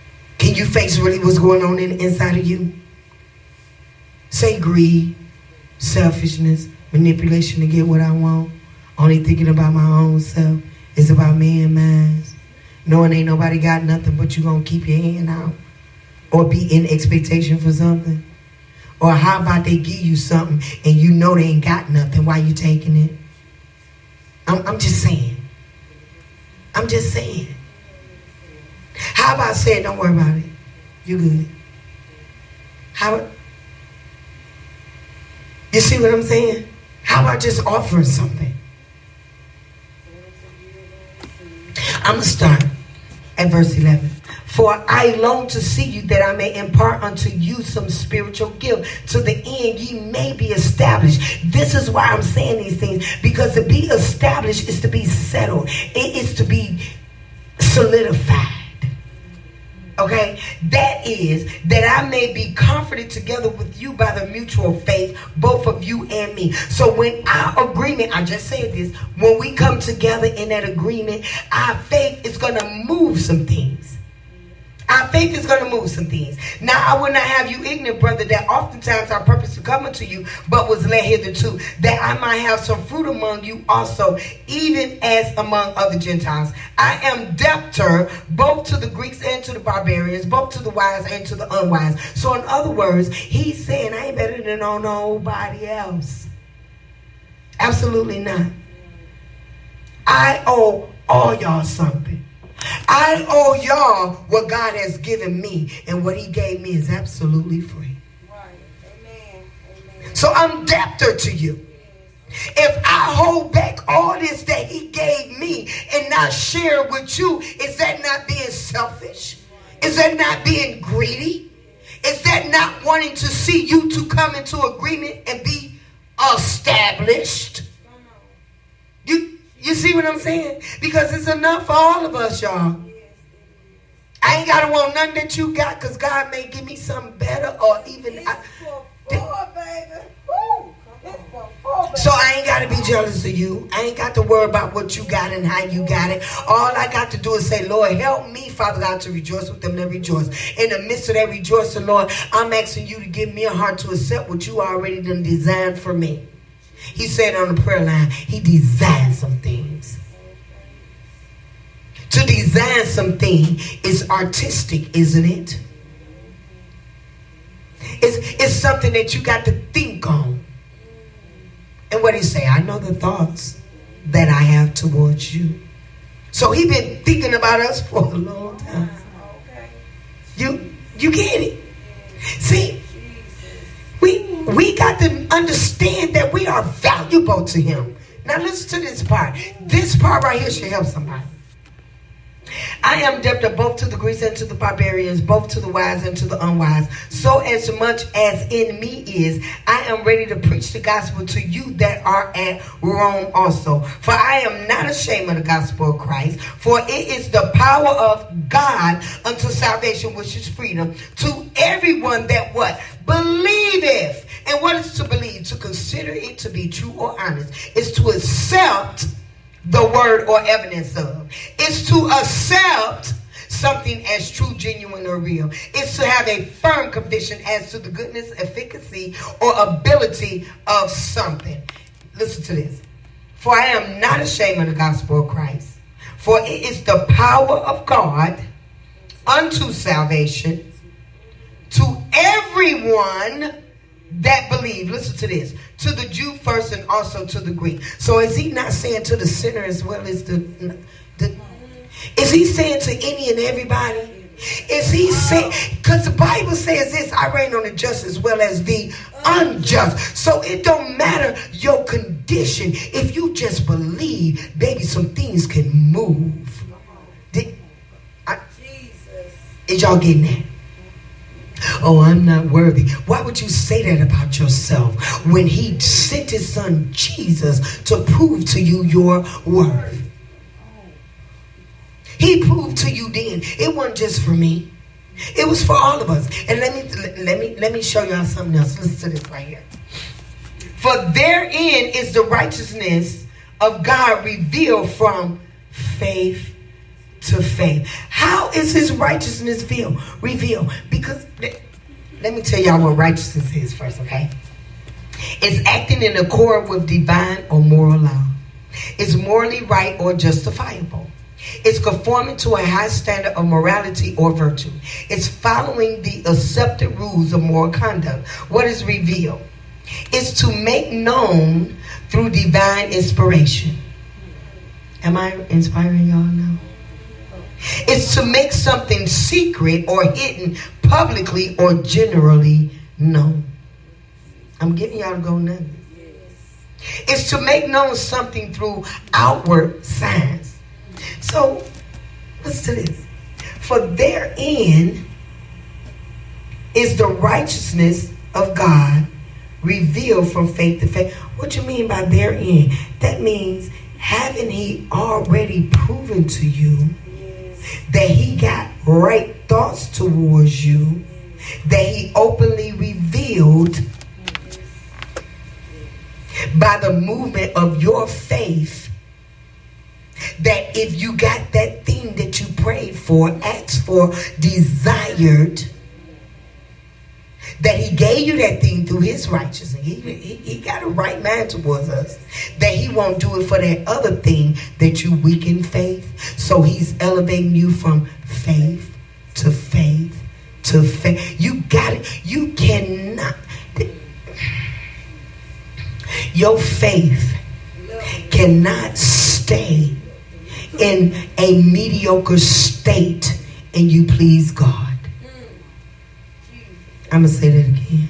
and you face really what's going on in the inside of you? Say greed, selfishness, manipulation to get what I want. Only thinking about my own self. It's about me and mine. Knowing ain't nobody got nothing but you gonna keep your hand out. Or be in expectation for something. Or how about they give you something and you know they ain't got nothing. Why you taking it? I'm just saying. I'm just saying. How about saying, don't worry about it. You good. How about, you see what I'm saying? How about just offering something? I'm going to start at verse 11. For I long to see you that I may impart unto you some spiritual gift, to the end ye may be established. This is why I'm saying these things, because to be established is to be settled. It is to be solidified. Okay, that is that I may be comforted together with you by the mutual faith, both of you and me. So when our agreement, I just said this, when we come together in that agreement, our faith is going to move some things. Our faith is going to move some things. Now, I will not have you ignorant, brother, that oftentimes our purpose to come unto you, but was led hitherto, that I might have some fruit among you also, even as among other Gentiles. I am debtor both to the Greeks and to the barbarians, both to the wise and to the unwise. So in other words, he's saying I ain't better than nobody else. Absolutely not. I owe all y'all something. I owe y'all what God has given me, and what he gave me is absolutely free. Right. Amen. Amen. So I'm debtor to you. If I hold back all this that he gave me and not share it with you, is that not being selfish? Is that not being greedy? Is that not wanting to see you to come into agreement and be established? You see what I'm saying? Because it's enough for all of us, y'all. I ain't got to want nothing that you got, because God may give me something better, or even... So I ain't got to be jealous of you. I ain't got to worry about what you got and how you got it. All I got to do is say, Lord, help me, Father God, to rejoice with them that rejoice. In the midst of that rejoicing, Lord, I'm asking you to give me a heart to accept what you already done designed for me. He said on the prayer line, he designed some things. To design something is artistic, isn't it? It's something that you got to think on. And what he say? I know the thoughts that I have towards you. So he been thinking about us for a long time. You get it? See? We got to understand that we are valuable to him. Now listen to this part. This part right here should help somebody. I am debtor both to the Greeks and to the barbarians, both to the wise and to the unwise. So as much as in me is, I am ready to preach the gospel to you that are at Rome also. For I am not ashamed of the gospel of Christ, for it is the power of God unto salvation, which is freedom, to everyone that what? Believeth. And what is to believe? To consider it to be true or honest. It's to accept the word or evidence of. It's to accept something as true, genuine, or real. It's to have a firm conviction as to the goodness, efficacy, or ability of something. Listen to this. For I am not ashamed of the gospel of Christ, for it is the power of God unto salvation to everyone that believe. Listen to this. To the Jew first, and also to the Greek. So is he not saying to the sinner as well as the is he saying to any and everybody? Is he saying, because the Bible says this, I reign on the just as well as the unjust. So it don't matter your condition. If you just believe, baby, some things can move. Is y'all getting that? Oh, I'm not worthy. Why would you say that about yourself when he sent his son Jesus to prove to you your worth? He proved to you then. It wasn't just for me. It was for all of us. And let me show y'all something else. Listen to this right here. For therein is the righteousness of God revealed from faith to faith. How is his righteousness revealed? Because let me tell y'all what righteousness is first, okay? It's acting in accord with divine or moral law. It's morally right or justifiable. It's conforming to a high standard of morality or virtue. It's following the accepted rules of moral conduct. What is revealed? It's to make known through divine inspiration. Am I inspiring y'all now? It's to make something secret or hidden publicly or generally known. I'm getting y'all to go now. It's to make known something through outward signs. So, listen to this. For therein is the righteousness of God revealed from faith to faith. What you mean by therein? That means, haven't he already proven to you that he got right thoughts towards you, that he openly revealed by the movement of your faith, that if you got that thing that you prayed for, asked for, desired, that he gave you that thing through his righteousness. He got a right mind towards us. That he won't do it for that other thing that you weak in faith. So he's elevating you from faith to faith to faith. You got it. You cannot. Your faith cannot stay in a mediocre state and you please God. I'm going to say that again.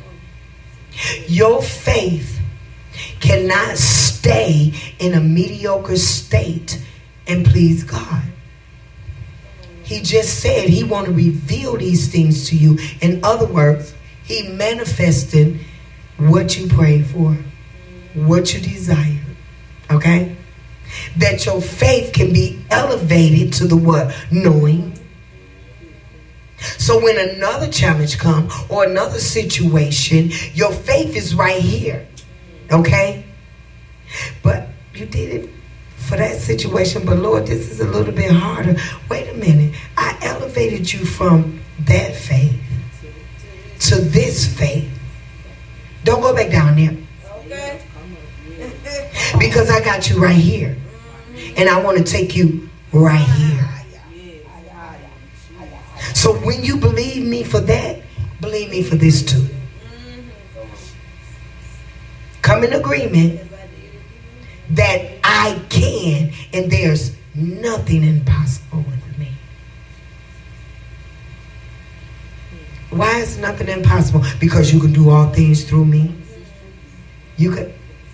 Your faith cannot stay in a mediocre state and please God. He just said he want to reveal these things to you. In other words, he manifested what you prayed for, what you desired. Okay? That your faith can be elevated to the what? Knowing. So when another challenge comes or another situation, your faith is right here. Okay? But you did it for that situation. But Lord, this is a little bit harder. Wait a minute. I elevated you from that faith to this faith. Don't go back down there. Okay. Because I got you right here. And I want to take you right here. So when you believe me for that, believe me for this too. Come in agreement that I can, and there's nothing impossible with me. Why is nothing impossible? Because you can do all things through me. You can.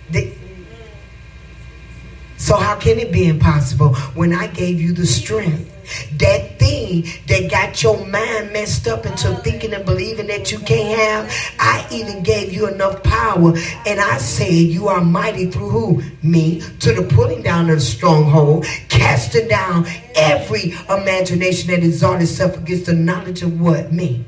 So how can it be impossible when I gave you the strength? That thing that got your mind messed up into thinking and believing that you can't have, I even gave you enough power. And I said you are mighty through who? Me. To the pulling down of the stronghold, casting down every imagination that exalts itself against the knowledge of what? Me.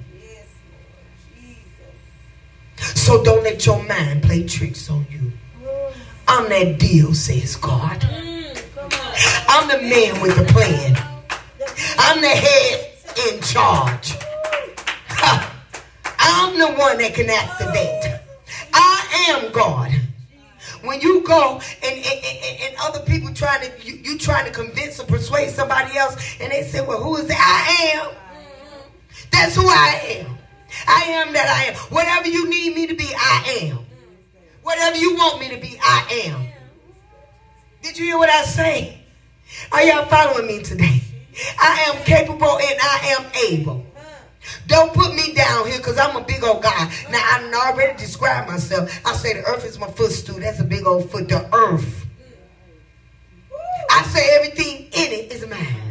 So don't let your mind play tricks on you. I'm that deal, says God. I'm the man with the plan. I'm the head in charge. I'm the one that can activate. I am God. When you go and other people trying to, you trying to convince or persuade somebody else, and they say, well, who is that? I am. That's who I am. I am that I am. Whatever you need me to be, I am. Whatever you want me to be, I am. Did you hear what I say? Are y'all following me today? I am capable and I am able. Don't put me down here because I'm a big old guy. Now, I already described myself. I say the earth is my footstool. That's a big old foot. The earth. I say everything in it is mine.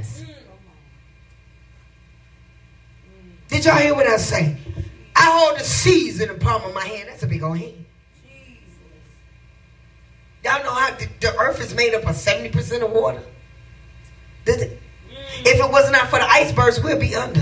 Did y'all hear what I say? I hold the seas in the palm of my hand. That's a big old hand. Y'all know how the earth is made up of 70% of water? Does it? If it was not for the icebergs, we'll be under.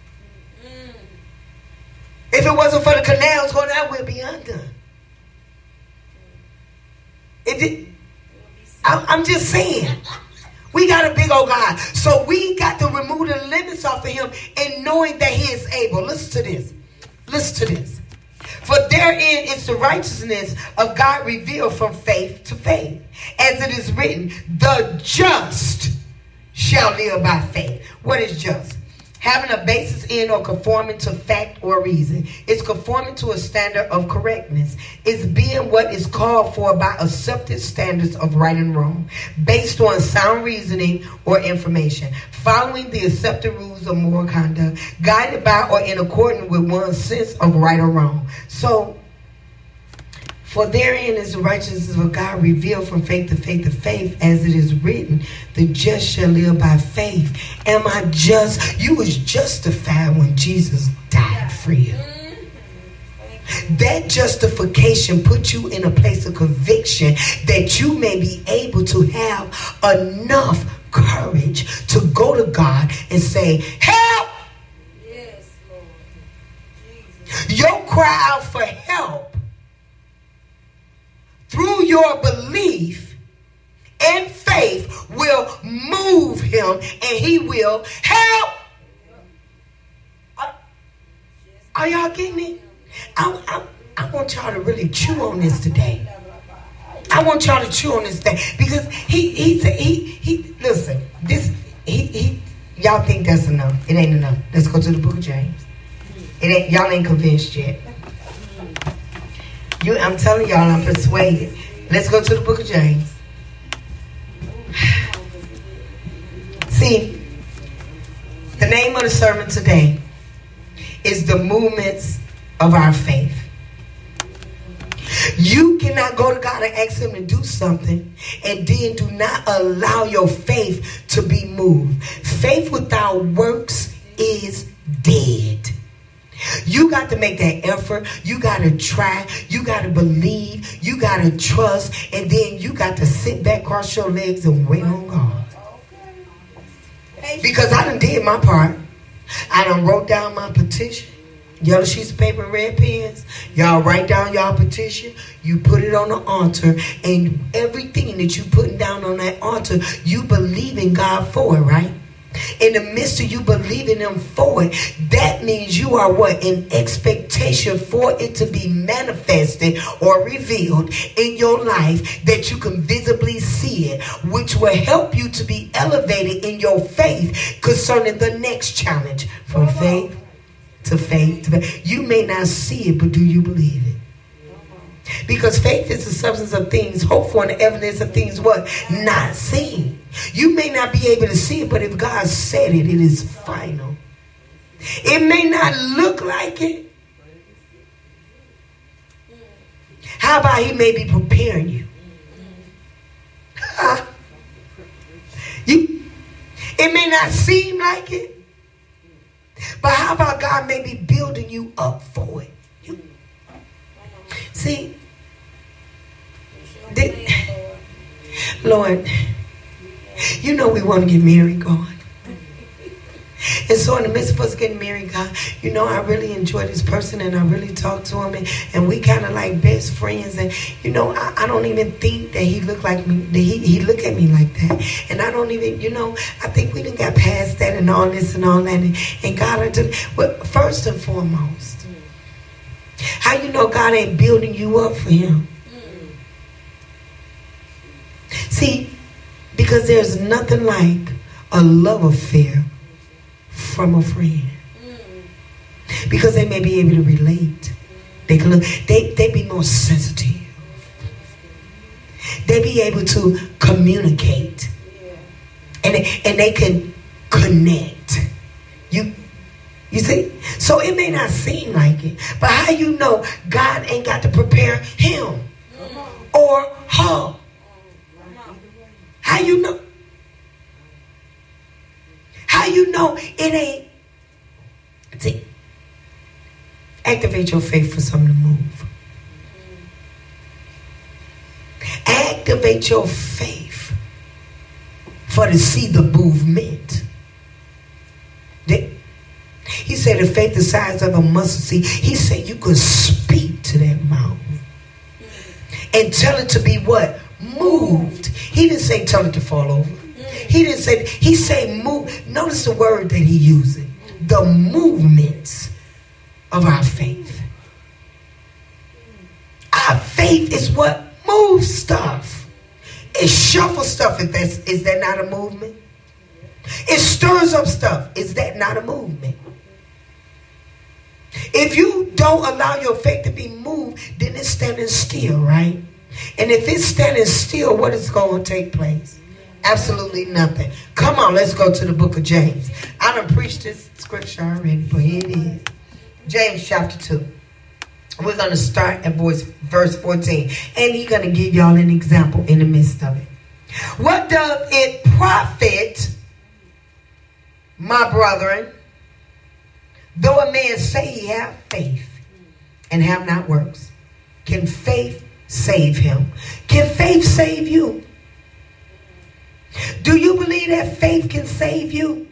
If it wasn't for the canals going out, we'll be under. I'm just saying. We got a big old God. So we got to remove the limits off of him and knowing that he is able. Listen to this. Listen to this. For therein is the righteousness of God revealed from faith to faith. As it is written, the just shall live by faith. What is just? Having a basis in or conforming to fact or reason. It's conforming to a standard of correctness. It's being what is called for by accepted standards of right and wrong, based on sound reasoning or information, following the accepted rules of moral conduct, guided by or in accordance with one's sense of right or wrong. So, for therein is the righteousness of God revealed from faith to faith to faith, as it is written, the just shall live by faith. Am I just? You was justified when Jesus died for you. That justification put you in a place of conviction that you may be able to have enough courage to go to God and say, help! Yes, Lord. Jesus. Your cry out for help through your belief and faith will move him, and he will help. Are y'all getting it? I want y'all to really chew on this today. I want y'all to chew on this today, because he listen, y'all think that's enough. It ain't enough. Let's go to the book of James. Y'all ain't convinced yet. I'm telling y'all, I'm persuaded. Let's go to the book of James. See, the name of the sermon today is the movements of our faith. You cannot go to God and ask him to do something and then do not allow your faith to be moved. Faith without works is dead. You got to make that effort. You got to try. You got to believe. You got to trust. And then you got to sit back, cross your legs, and wait on God. Because I done did my part. I done wrote down my petition. Yellow sheets of paper and red pens. Y'all write down y'all petition. You put it on the altar. And everything that you putting down on that altar, you believe in God for it, right? In the midst of you believing him for it, that means you are what? In expectation for it to be manifested or revealed in your life, that you can visibly see it, which will help you to be elevated in your faith concerning the next challenge. From faith to faith to faith. You may not see it, but do you believe it? Because faith is the substance of things hoped for and the evidence of things what? Not seen. You may not be able to see it, but if God said it, it is final. It may not look like it. How about he may be preparing you? It may not seem like it, but how about God may be building you up for it? See, Lord, you know we want to get married, God. And so in the midst of us getting married, God, you know, I really enjoy this person and I really talk to him and we kind of like best friends. And, you know, I don't even think that he looked like me, that he look at me like that. And I don't even, you know, I think we done got past that and all this and all that. And God, well, first and foremost, how you know God ain't building you up for him? See, because there's nothing like a love affair from a friend. Because they may be able to relate. They can look, they be more sensitive. They be able to communicate. And they can connect. You see? So it may not seem like it. But how you know God ain't got to prepare him or her? How you know? How you know it ain't? See, activate your faith for something to move. Activate your faith for to see the movement. He said the faith the size of a mustard seed. He said you could speak to that mountain and tell it to be what? Moved. He didn't say tell it to fall over. He didn't say, he said move. Notice the word that he using. The movements of our faith. Our faith is what moves stuff. It shuffles stuff. Is that not a movement? It stirs up stuff. Is that not a movement? If you don't allow your faith to be moved, then it's standing still, right? And if it's standing still, what is going to take place? Absolutely nothing. Come on, let's go to the book of James. I done preached this scripture already, but here it is. James chapter 2. We're going to start at verse 14. And he's going to give y'all an example in the midst of it. What doth it profit, my brethren, though a man say he have faith and have not works? Can faith save him? Can faith save you? Do you believe that faith can save you?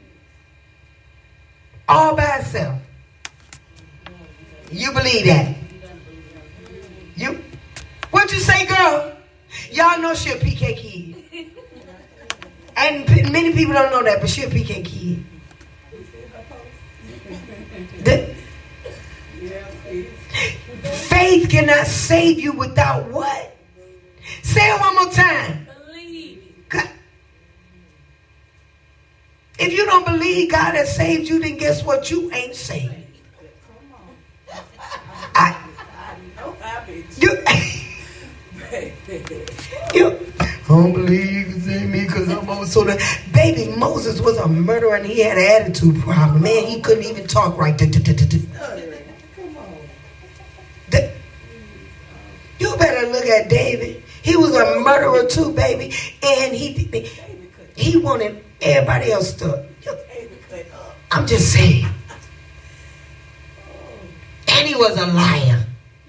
All by itself. You believe that? You? What you say, girl? Y'all know she a PK kid. And many people don't know that, but she a PK kid. Faith cannot save you without what? Say it one more time. God. If you don't believe God has saved you, then guess what? You ain't saved. You don't believe you see me because I'm also the baby. Moses was a murderer and he had an attitude problem. Man, he couldn't even talk right. You better look at David. He was a murderer too, baby, and he wanted everybody else to. I'm just saying. And he was a liar.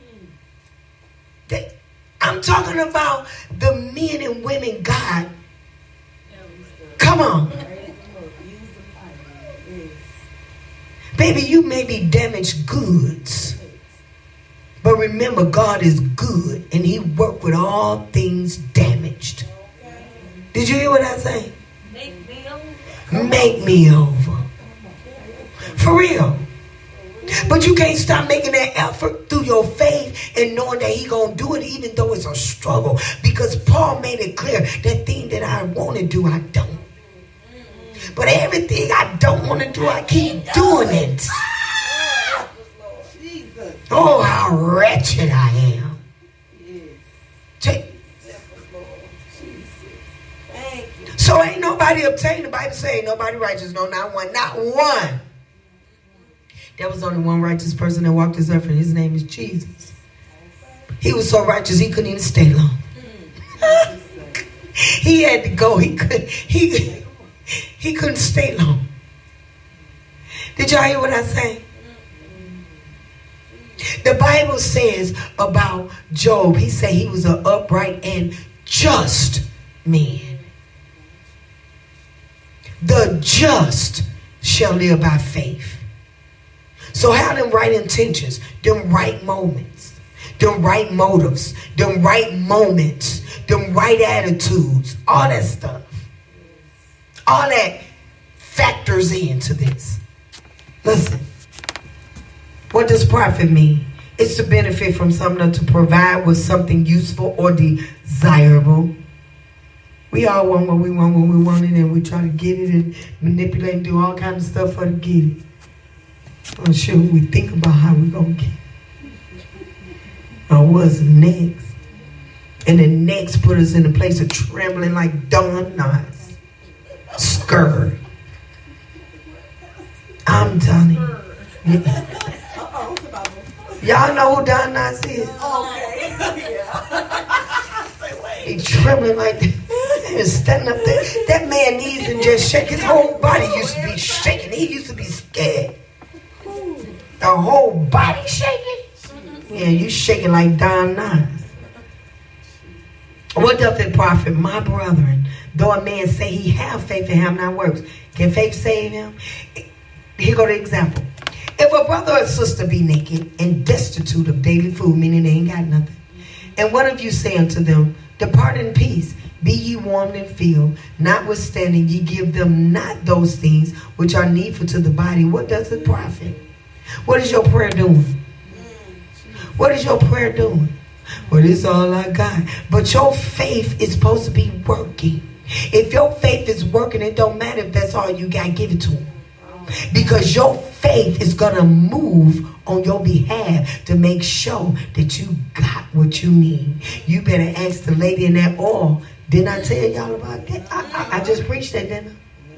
I'm talking about the men and women God. Come on. Baby, you may be damaged goods. But remember, God is good and he worked with all things damaged. Did you hear what I say? Make me over. For real. But you can't stop making that effort through your faith and knowing that he gonna do it even though it's a struggle. Because Paul made it clear, that thing that I want to do, I don't. But everything I don't want to do, I keep doing it. Oh, how wretched I am. So ain't nobody obtained. The Bible say ain't nobody righteous. No, not one. Not one. There was only one righteous person that walked this earth, and his name is Jesus. He was so righteous he couldn't even stay long. He had to go. He couldn't stay long. Did y'all hear what I say? The Bible says about Job, he said he was an upright and just man. The just shall live by faith. So have them right intentions, them right moments, them right motives, them right moments, them right attitudes, all that stuff. All that factors into this. Listen, what does profit mean? It's to benefit from something, to provide with something useful or desirable. We all want what we want when we want it, and we try to get it and manipulate and do all kinds of stuff for to get it. I'm sure we think about how we're going to get it. Or what's next? And the next put us in a place of trembling like Don Knotts. Scared. I'm telling you. Y'all know who Don Knotts is? He trembling like that. He was standing up there. That man needs to just shake. His whole body used to be shaking. He used to be scared. The whole body shaking? Yeah, you shaking like Don Knotts. What doth it profit, my brethren, though a man say he have faith and have not works? Can faith save him? Here go the example. If a brother or sister be naked and destitute of daily food, meaning they ain't got nothing, and one of you say unto them, depart in peace, Be ye warmed and filled, notwithstanding ye give them not those things which are needful to the body. What does it profit? What is your prayer doing? What is your prayer doing? Well, this is all I got. But your faith is supposed to be working. If your faith is working, it don't matter if that's all you got, give it to him. Because your faith is going to move on your behalf to make sure that you got what you need. You better ask the lady in that oil. Didn't I tell y'all about that? I just preached that, didn't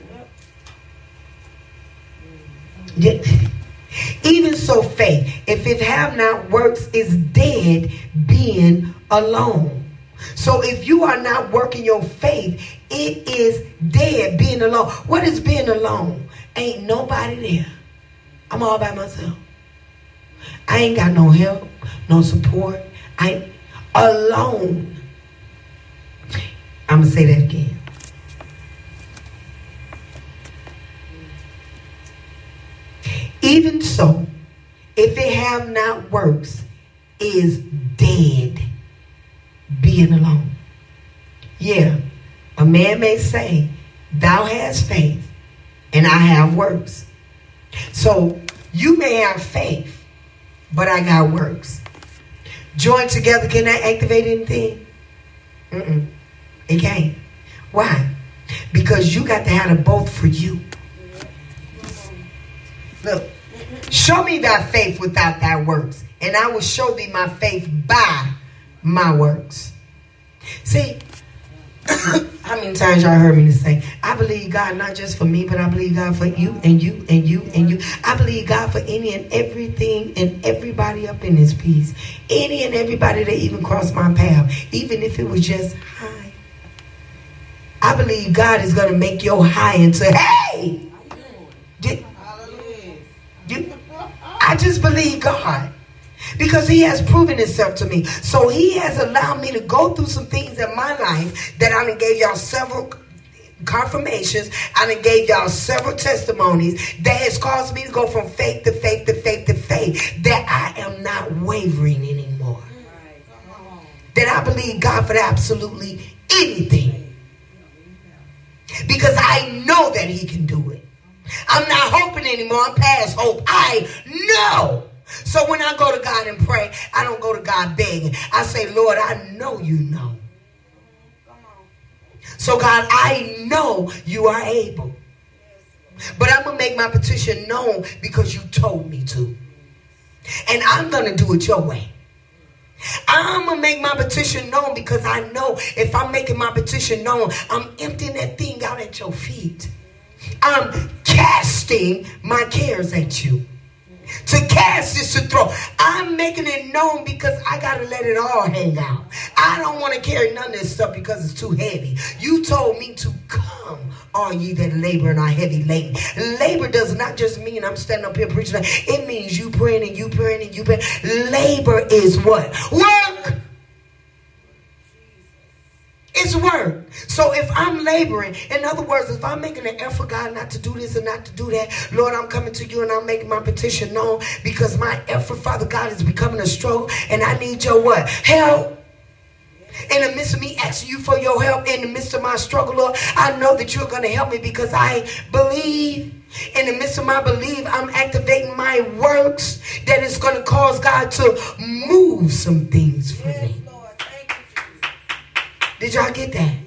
I? Yeah. Even so, faith, if it have not works, is dead being alone. So if you are not working your faith, it is dead being alone. What is being alone? Ain't nobody there. I'm all by myself. I ain't got no help, no support. I'm alone. I'm going to say that again. Even so, if it have not works, is dead being alone. Yeah, a man may say, thou hast faith, and I have works. So you may have faith, but I got works. Joined together, can that activate anything? It can't. Why? Because you got to have the both for you. Look, show me thy faith without thy works, and I will show thee my faith by my works. See, how many times y'all heard me say, I believe God not just for me, but I believe God for you and you and you and you. I believe God for any and everything and everybody up in this piece. Any and everybody that even crossed my path, even if it was just hi. I believe God is going to make your hi into hey. I just believe God. Because he has proven himself to me. So he has allowed me to go through some things in my life that I done gave y'all several confirmations. I done gave y'all several testimonies that has caused me to go from faith to faith to faith to faith. That I am not wavering anymore. That I believe God for absolutely anything. Because I know that he can do it. I'm not hoping anymore. I'm past hope. I know. So when I go to God and pray, I don't go to God begging. I say, Lord, I know you know. So God, I know you are able. But I'm going to make my petition known because you told me to. And I'm going to do it your way. I'm going to make my petition known because I know if I'm making my petition known, I'm emptying that thing out at your feet. I'm casting my cares at you. To cast is to throw. I'm making it known because I got to let it all hang out. I don't want to carry none of this stuff because it's too heavy. You told me to come, all ye that labor and are heavy laden. Labor does not just mean I'm standing up here preaching. It means you praying and you praying and you praying. Labor is what? Work. It's work. So if I'm laboring, in other words, if I'm making an effort, God, not to do this and not to do that, Lord, I'm coming to you and I'm making my petition known because my effort, Father God, is becoming a struggle and I need your what? Help. In the midst of me asking you for your help, in the midst of my struggle, Lord, I know that you're going to help me because I believe. In the midst of my belief, I'm activating my works that is going to cause God to move some things for me. Did y'all get that?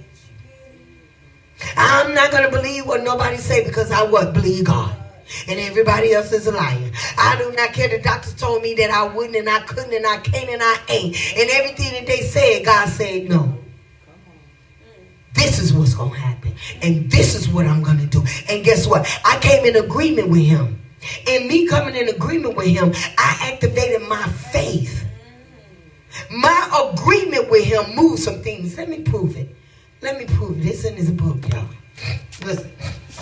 I'm not going to believe what nobody say because I what? Believe God. And everybody else is a liar. I do not care. The doctors told me that I wouldn't and I couldn't and I can't and I ain't. And everything that they said, God said no. This is what's going to happen. And this is what I'm going to do. And guess what? I came in agreement with him. And me coming in agreement with him, I activated my faith. My agreement with him moved some things. Let me prove it. Let me prove it. This is a book, y'all. Listen.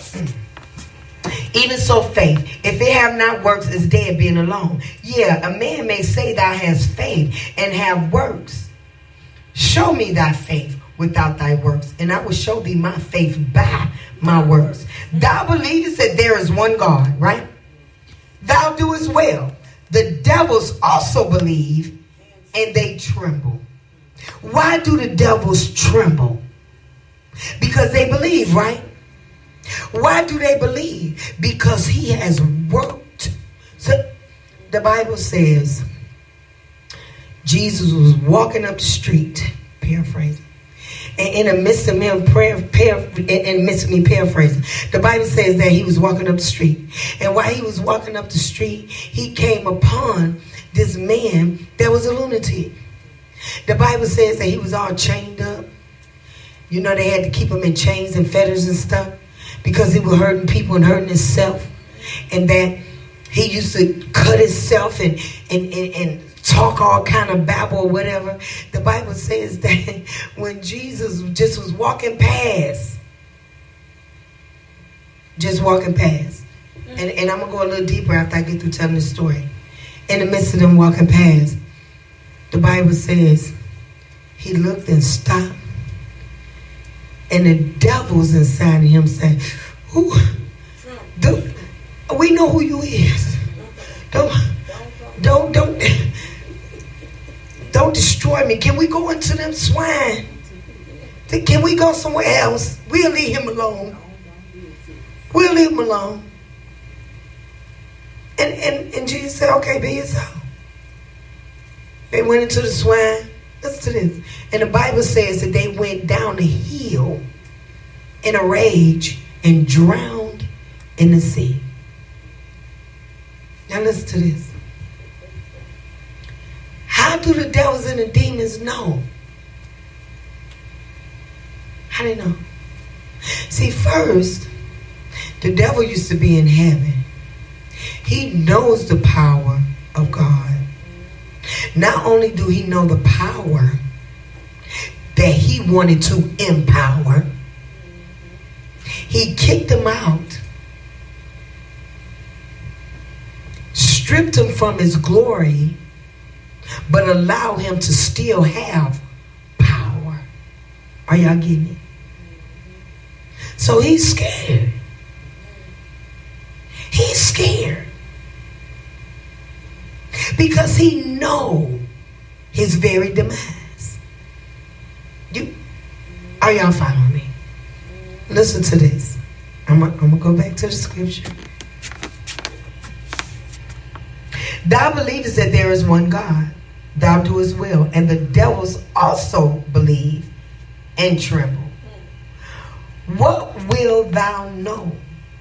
Even so, faith, if it have not works, is dead being alone. Yeah, a man may say thou hast faith and have works. Show me thy faith without thy works, and I will show thee my faith by my works. Thou believest that there is one God, right? Thou doest well. The devils also believe, and they tremble. Why do the devils tremble? Because they believe, right? Why do they believe? Because he has worked. So the Bible says Jesus was walking up the street, paraphrasing. And in the midst of him paraphrasing, the Bible says that he was walking up the street. And while he was walking up the street, he came upon this man that was a lunatic. The Bible says that he was all chained up. You know, they had to keep him in chains and fetters and stuff because he was hurting people and hurting himself. And that he used to cut himself and talk all kind of babble or whatever. The Bible says that when Jesus just was walking past, and I'm going to go a little deeper after I get through telling the story. In the midst of them walking past, the Bible says he looked and stopped, and the devils inside of him said, we know who you is. Don't destroy me. Can we go into them swine? Can we go somewhere else? We'll leave him alone. We'll leave him alone. And Jesus said, okay, be yourself. They went into the swine. Listen to this. And the Bible says that they went down the hill in a rage and drowned in the sea. Now listen to this. How do the devils and the demons know? How do they know? See, first, the devil used to be in heaven. He knows the power of God. Not only do he know the power that he wanted to empower, he kicked him out, stripped him from his glory, but allowed him to still have power. Are y'all getting it? So he's scared. He's scared. Because he know his very demise. Are y'all following me? Listen to this. I'm going to go back to the scripture. Thou believest that there is one God. Thou doest well. And the devils also believe and tremble. What will thou know,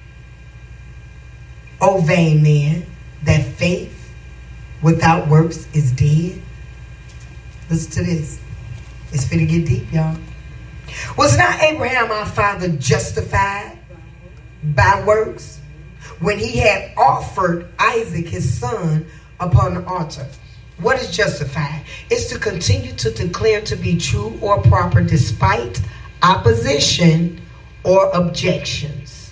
O vain man, that faith without works is dead? Listen to this. It's finna get deep, y'all. Was not Abraham our father justified by works when he had offered Isaac his son upon the altar? What is justified? It's to continue to declare to be true or proper despite opposition or objections.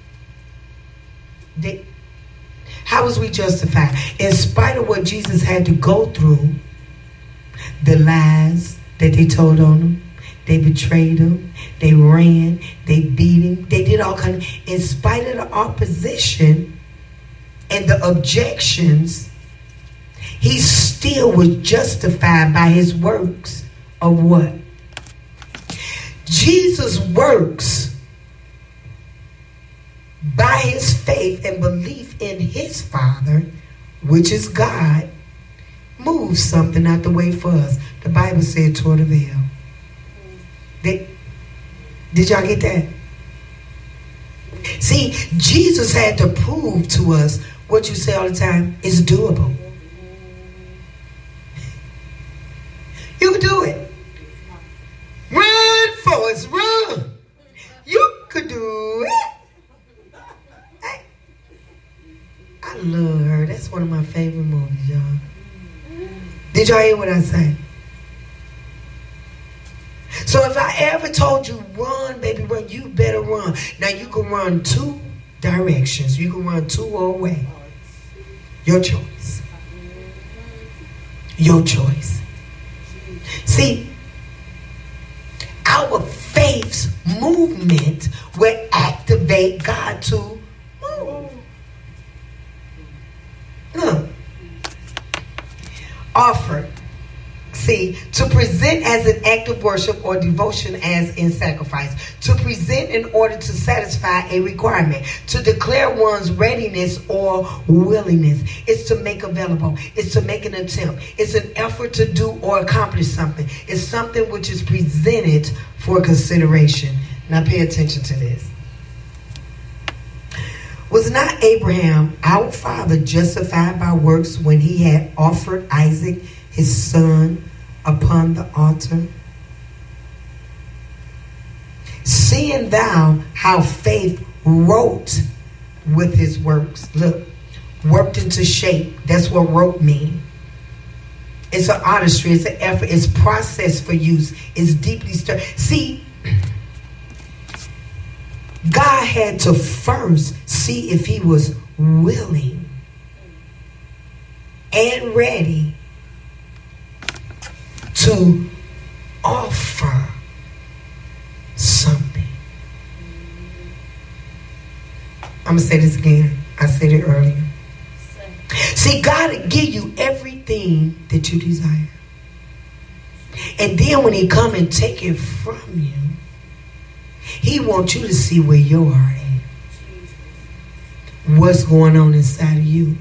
How was we justified? In spite of what Jesus had to go through, the lies that they told on him, they betrayed him, they ran, they beat him, they did all kinds of, in spite of the opposition and the objections, he still was justified by his works of what? Jesus' works by his faith and belief in his Father, which is God, moves something out the way for us. The Bible said toward the veil. Did y'all get that? See, Jesus had to prove to us what you say all the time is doable. You can do it. Run, Forrest, run. You could do it. Hey. I love her. That's one of my favorite movies, y'all. Did y'all hear what I say? So if I ever told you run, baby, run, you better run. Now you can run two directions. You can run two or way. Your choice. Your choice. See, our faith's movement will activate God to move. Look. Offered See, to present as an act of worship or devotion as in sacrifice. To present in order to satisfy a requirement. To declare one's readiness or willingness. It's to make available. It's to make an attempt. It's an effort to do or accomplish something. It's something which is presented for consideration. Now pay attention to this. Was not Abraham, our father, justified by works when he had offered Isaac, his son, upon the altar? Seeing thou how faith wrought with his works. Look, worked into shape. That's what wrote means. It's an artistry. It's an effort. It's processed for use. It's deeply stirred. See, God had to first see if he was willing and ready to offer something. I'm going to say this again. I said it earlier. See, God will give you everything that you desire. And then when he come and take it from you, he wants you to see where your heart is. What's going on inside of you.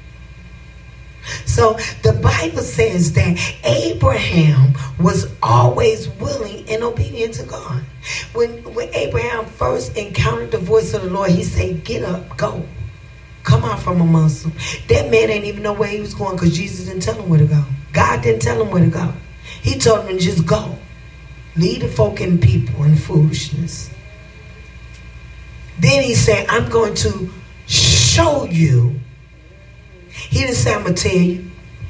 So the Bible says that Abraham was always willing and obedient to God. When Abraham first encountered the voice of the Lord, he said, get up, go. Come out from amongst them. That man didn't even know where he was going because Jesus didn't tell him where to go. God didn't tell him where to go. He told him to just go. Lead the folk and people in foolishness. Then he said, I'm going to show you. He didn't say, I'm going to tell you.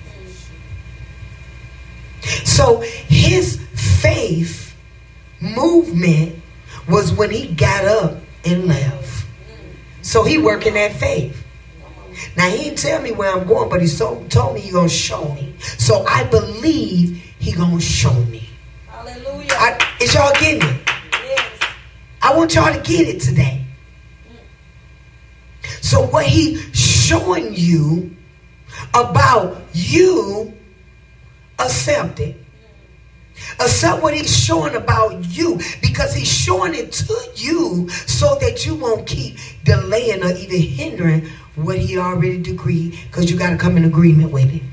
So his faith movement was when he got up and left. So he working that faith. Now he didn't tell me where I'm going, but he told me he's going to show me. So I believe he going to show me. Hallelujah. Is y'all getting it? Yes. I want y'all to get it today. So what he's showing you about you, accept it. Accept what he's showing about you, because he's showing it to you so that you won't keep delaying or even hindering what he already decreed, because you got to come in agreement with it.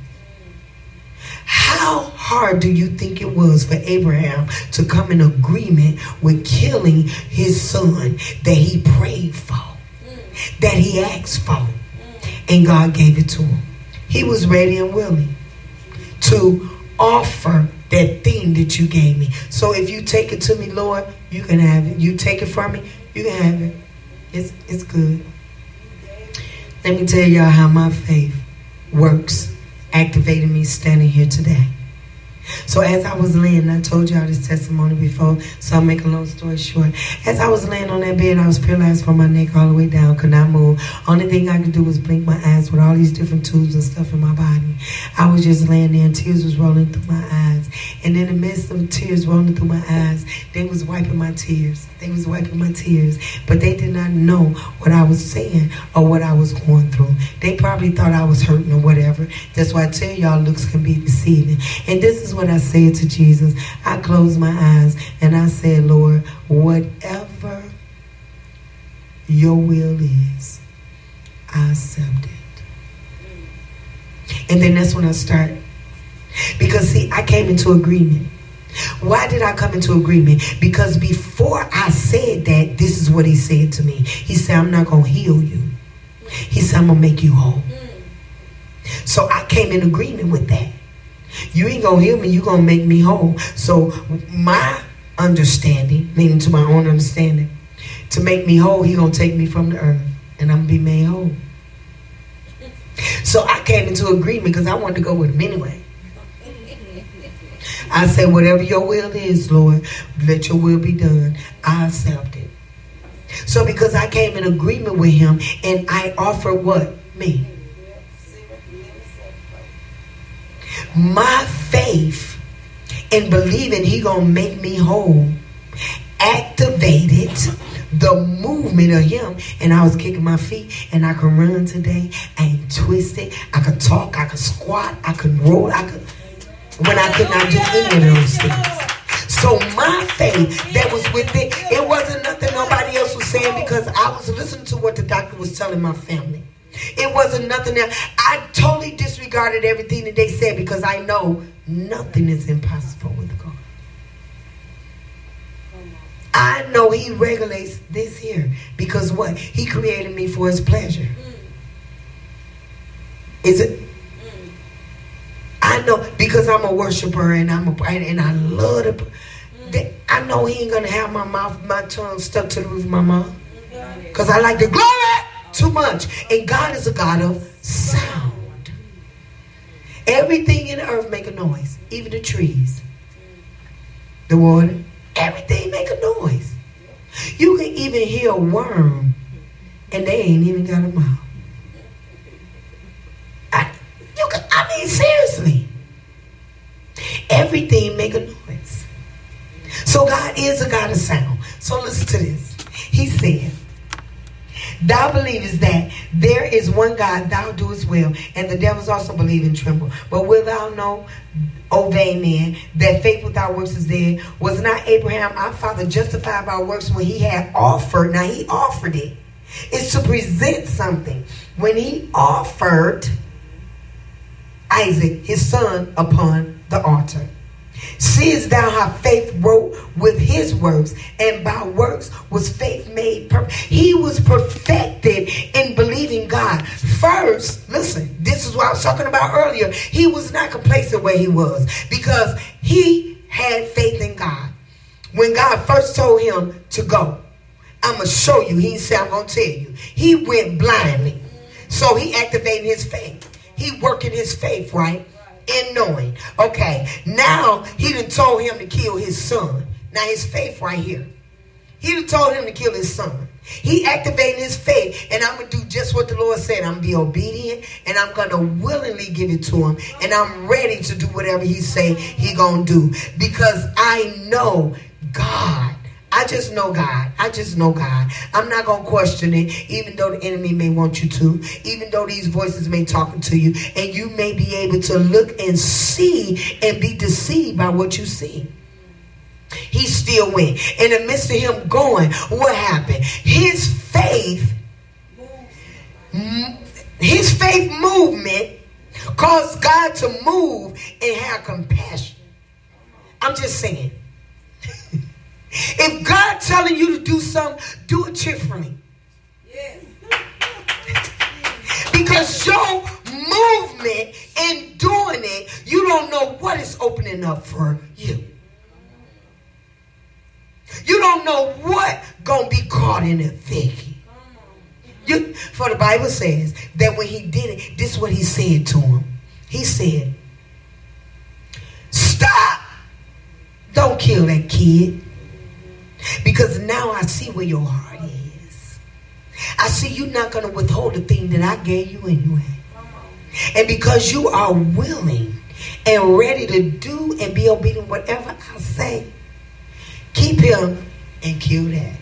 How hard do you think it was for Abraham to come in agreement with killing his son that he prayed for, that he asked for, and God gave it to him? He was ready and willing to offer that thing that you gave me. So if you take it to me, Lord, you can have it. You take it from me, you can have it. It's good. Let me tell y'all how my faith works, activating me standing here today. So as I was laying, I told y'all this testimony before, so I'll make a long story short. As I was laying on that bed, I was paralyzed from my neck all the way down, could not move. Only thing I could do was blink my eyes with all these different tubes and stuff in my body. I was just laying there and tears was rolling through my eyes. And in the midst of tears rolling through my eyes, they was wiping my tears. They was wiping my tears. But they did not know what I was saying or what I was going through. They probably thought I was hurting or whatever. That's why I tell y'all, looks can be deceiving. And this is what I said to Jesus. I closed my eyes and I said, Lord, whatever your will is, I accept it. And then that's when I started. Because see, I came into agreement. Why did I come into agreement? Because before I said that, this is what he said to me. He said, I'm not going to heal you. He said, I'm going to make you whole. So I came in agreement with that. You ain't going to heal me, you're going to make me whole. So my understanding, leaning to my own understanding, to make me whole, he going to take me from the earth and I'm going to be made whole. So I came into agreement because I wanted to go with him anyway. I said, whatever your will is, Lord, let your will be done. I accept it. So because I came in agreement with him and I offer what? Me. My faith in believing he gonna make me whole activated the movement of him, and I was kicking my feet, and I could run today. I ain't twisted. I could talk. I could squat. I could roll. I could. when I could not do any of those things. So my faith that was with it wasn't nothing nobody else was saying, because I was listening to what the doctor was telling my family. It wasn't nothing else. I totally disregarded everything that they said, because I know nothing is impossible with God. I know he regulates this here, because what? He created me for his pleasure. Is it? I know, because I'm a worshiper and and I love to. I know he ain't gonna have my tongue stuck to the roof of my mouth, because I like the glory too much. And God is a God of sound. Everything in the earth make a noise, even the trees, the water, everything make a noise. You can even hear a worm, and they ain't even got a mouth. I mean, seriously. Everything make a noise. So God is a God of sound. So listen to this. He said, thou believest that there is one God, thou doest well, and the devils also believe and tremble. But wilt thou know, O vain man, that faith without works is dead? Was not Abraham our father justified by works when he had offered? Now he offered it. It's to present something. When he offered Isaac, his son, upon the altar. Seest thou how faith wrote with his works, and by works was faith made perfect. He was perfected in believing God. First, listen, this is what I was talking about earlier. He was not complacent where he was, because he had faith in God. When God first told him to go, I'm going to show you. He said, I'm going to tell you. He went blindly. So he activated his faith. He working his faith, right? In knowing. Okay, now he done told him to kill his son. Now his faith right here. He done told him to kill his son. He activated his faith, and I'm going to do just what the Lord said. I'm going to be obedient, and I'm going to willingly give it to him, and I'm ready to do whatever he say he going to do, because I know God. I just know God. I just know God. I'm not going to question it, even though the enemy may want you to, even though these voices may talk to you, and you may be able to look and see and be deceived by what you see. He still went. In the midst of him going, what happened? His faith movement caused God to move and have compassion. I'm just saying. If God telling you to do something, do it cheerfully. Yes. Because your movement in doing it, you don't know what is opening up for you. You don't know what gonna be caught in the thicket. For the Bible says that when he did it, this is what he said to him. He said, stop. Don't kill that kid. Because now I see where your heart is. I see you're not going to withhold the thing that I gave you anyway. And because you are willing and ready to do and be obedient whatever I say, keep him and kill that.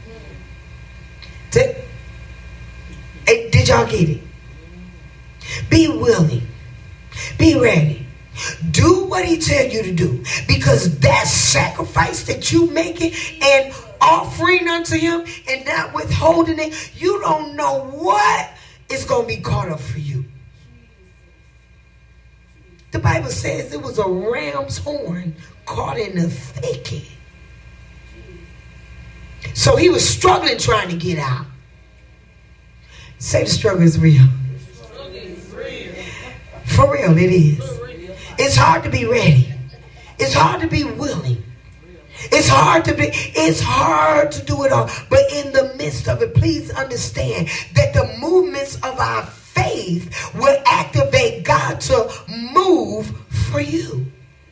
Did y'all get it? Be willing. Be ready. Do what he tell you to do, because that sacrifice that you making and offering unto him and not withholding it, you don't know what is going to be caught up for you. The Bible says it was a ram's horn caught in the thicket. So he was struggling trying to get out. Say the struggle is real. For real, it is. It's hard to be ready. It's hard to be willing. It's hard to do it all. But in the midst of it, please understand that the movements of our faith will activate God to move for you.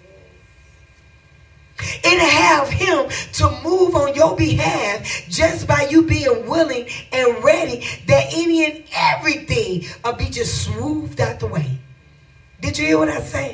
It'll have him to move on your behalf just by you being willing and ready, that any and everything will be just smoothed out the way. Did you hear what I say?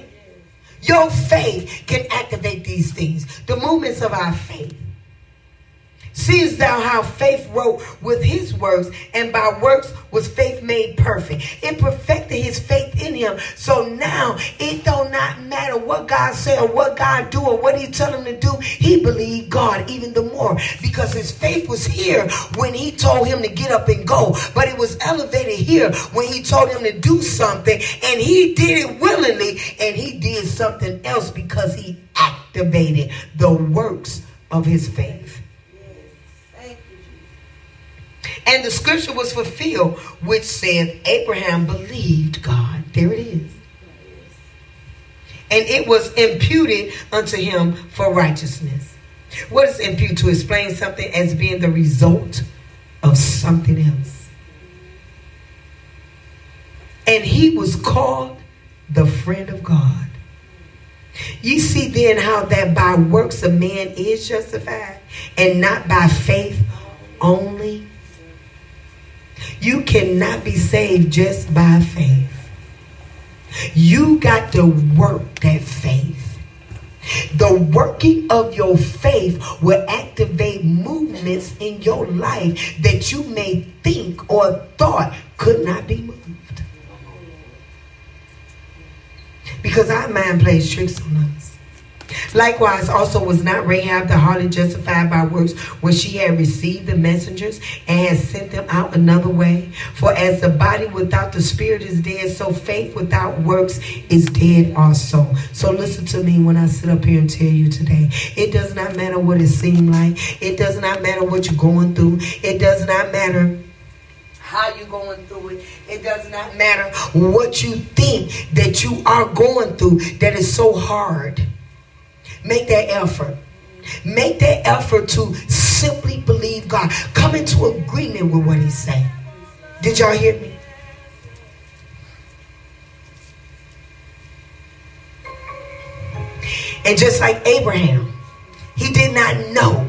Your faith can activate these things. The movements of our faith. Seest thou how faith wrote with his works, and by works was faith made perfect. It perfected his faith in him. So now it do not matter what God said or what God do or what he tell him to do. He believed God even the more because his faith was here when he told him to get up and go. But it was elevated here when he told him to do something, and he did it willingly, and he did something else because he activated the works of his faith. And the scripture was fulfilled, which said, Abraham believed God. There it is. And it was imputed unto him for righteousness. What is impute? To explain something as being the result of something else. And he was called the friend of God. You see then how that by works a man is justified, and not by faith only. You cannot be saved just by faith. You got to work that faith. The working of your faith will activate movements in your life that you may think or thought could not be moved. Because our mind plays tricks on us. Likewise, also was not Rahab the harlot justified by works when she had received the messengers and had sent them out another way? For as the body without the spirit is dead, so faith without works is dead also. So listen to me when I sit up here and tell you today. It does not matter what it seems like. It does not matter what you're going through. It does not matter how you're going through it. It does not matter what you think that you are going through that is so hard. Make that effort. Make that effort to simply believe God. Come into agreement with what he's saying. Did y'all hear me? And just like Abraham, he did not know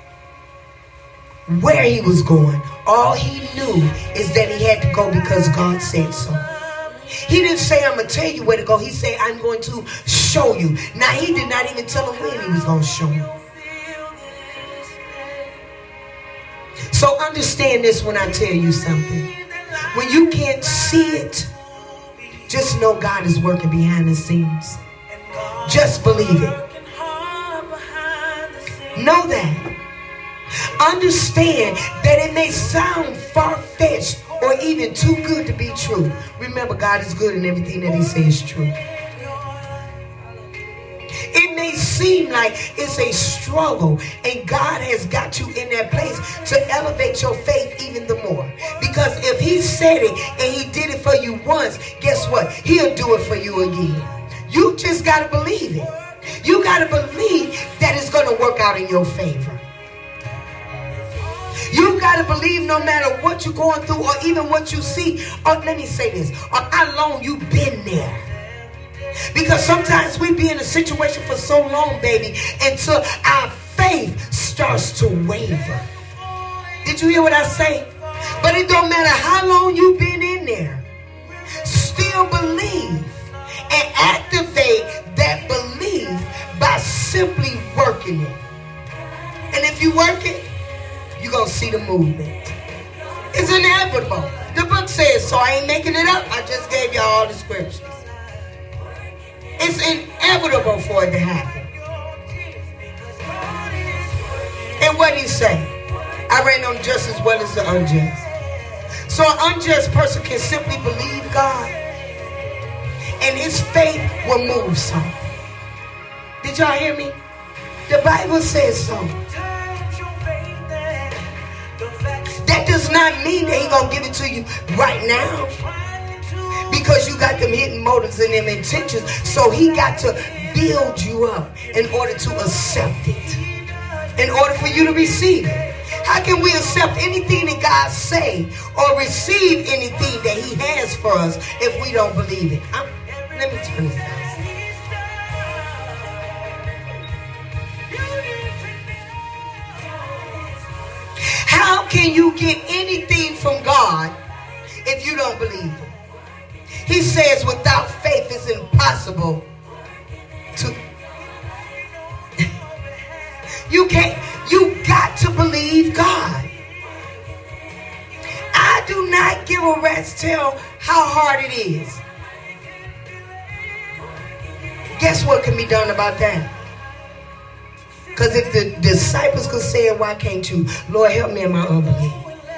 where he was going. All he knew is that he had to go because God said so. He didn't say, I'm going to tell you where to go. He said, I'm going to show you. Now, he did not even tell him when he was going to show him. So understand this when I tell you something. When you can't see it, just know God is working behind the scenes. Just believe it. Know that. Understand that it may sound far-fetched or even too good to be true. Remember, God is good and everything that he says is true. It may seem like it's a struggle, and God has got you in that place to elevate your faith even the more. Because if he said it and he did it for you once, guess what? He'll do it for you again. You just got to believe it. You got to believe that it's going to work out in your favor. You got to believe no matter what you're going through or even what you see. Or let me say this. Or how long you've been there. Because sometimes we be in a situation for so long, baby, until our faith starts to waver. Did you hear what I say? But it don't matter how long you've been in there. Still believe and activate that belief by simply working it. And if you work it, you're going to see the movement. It's inevitable. The book says so. I ain't making it up. I just gave you all the scriptures. It's inevitable for it to happen. And what did he say? I reign on just as well as the unjust. So an unjust person can simply believe God, and his faith will move some. Did y'all hear me? The Bible says so. That does not mean that he's going to give it to you right now. Because you got them hidden motives and them intentions. So he got to build you up in order to accept it. In order for you to receive it. How can we accept anything that God say or receive anything that he has for us if we don't believe it? Let me turn this down. How can you get anything from God if you don't believe it? He says without faith it's impossible to... You got to believe believe God. I do not give a rat's tail how hard it is. Guess what can be done about that? Because if the disciples could say it, why can't you? Lord, help me in my unbelief.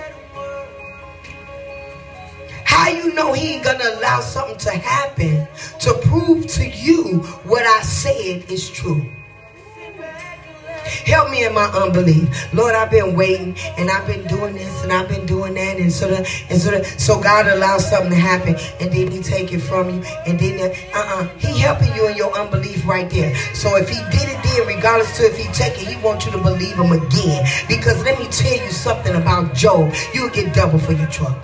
How you know he ain't gonna allow something to happen to prove to you what I said is true? Help me in my unbelief. Lord, I've been waiting and I've been doing this and I've been doing that so God allows something to happen and then he take it from you and then he helping you in your unbelief right there. So if he did it then, regardless to if he take it, he wants you to believe him again. Because let me tell you something about Job. You'll get double for your trouble.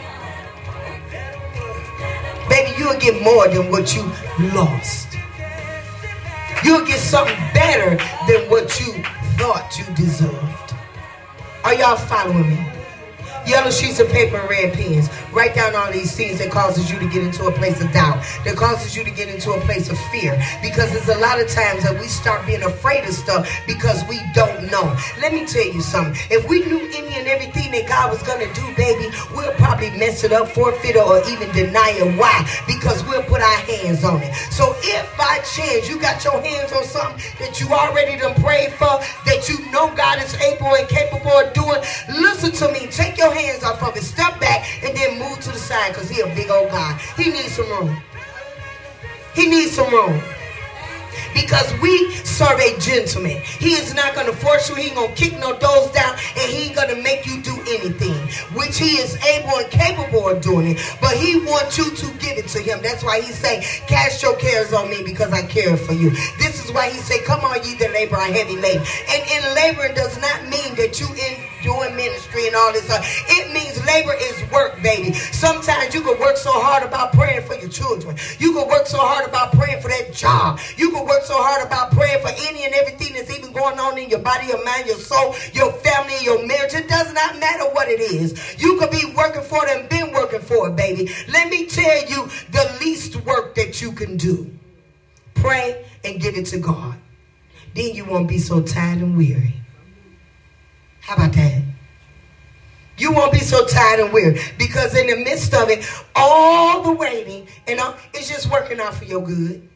Baby, you'll get more than what you lost. You'll get something better than what you thought you deserved. Are y'all following me? Yellow sheets of paper and red pens. Write down all these things that causes you to get into a place of doubt. That causes you to get into a place of fear. Because there's a lot of times that we start being afraid of stuff because we don't know. Let me tell you something. If we knew any and everything that God was going to do, baby, we'll probably mess it up, forfeit it, or even deny it. Why? Because we'll put our hands on it. So if by chance you got your hands on something that you already done prayed for, that you know God is able and capable of doing, listen to me. Take your hands off of it, step back, and then move to the side, because he a big old God. He needs some room. He needs some room. Because we serve a gentleman. He is not going to force you. He ain't going to kick no doors down, and he ain't going to make you do anything, which he is able and capable of doing it. But he wants you to give it to him. That's why he say, cast your cares on me because I care for you. This is why he say, come on ye that labor are heavy laden. And in laboring does not mean that you in doing ministry and all this stuff. It means labor is work, baby. Sometimes you can work so hard about praying for your children. You can work so hard about praying for that job. You can work so hard about praying for any and everything that's even going on in your body, your mind, your soul, your family, your marriage. It does not matter what it is. You could be working for it and been working for it, baby. Let me tell you the least work that you can do. Pray and give it to God. Then you won't be so tired and weary. How about that? You won't be so tired and weary, because in the midst of it, all the waiting, and it's just working out for your good.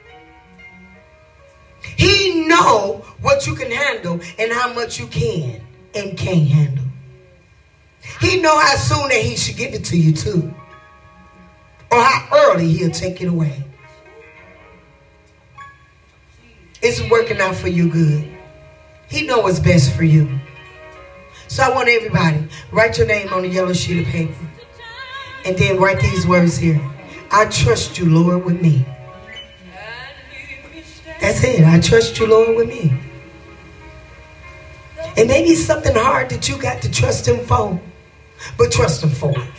He know what you can handle and how much you can and can't handle. He know how soon that he should give it to you too, or how early he'll take it away. It's working out for your good. He know what's best for you. So I want everybody, write your name on a yellow sheet of paper. And then write these words here. I trust you, Lord, with me. That's it. I trust you, Lord, with me. And maybe it's something hard that you got to trust him for. But trust him for it.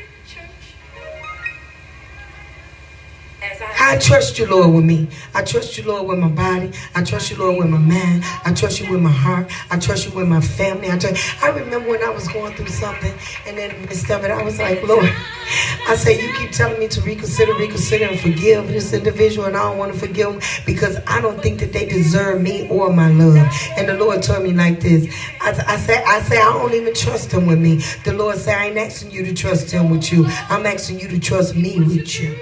I trust you, Lord, with me. I trust you, Lord, with my body. I trust you, Lord, with my mind. I trust you with my heart. I trust you with my family. I remember when I was going through something, and then in the midst of it, I was like, Lord, I say, you keep telling me to reconsider, and forgive this individual, and I don't want to forgive them because I don't think that they deserve me or my love. And the Lord told me like this. I say, I don't even trust him with me. The Lord said, I ain't asking you to trust him with you. I'm asking you to trust me with you.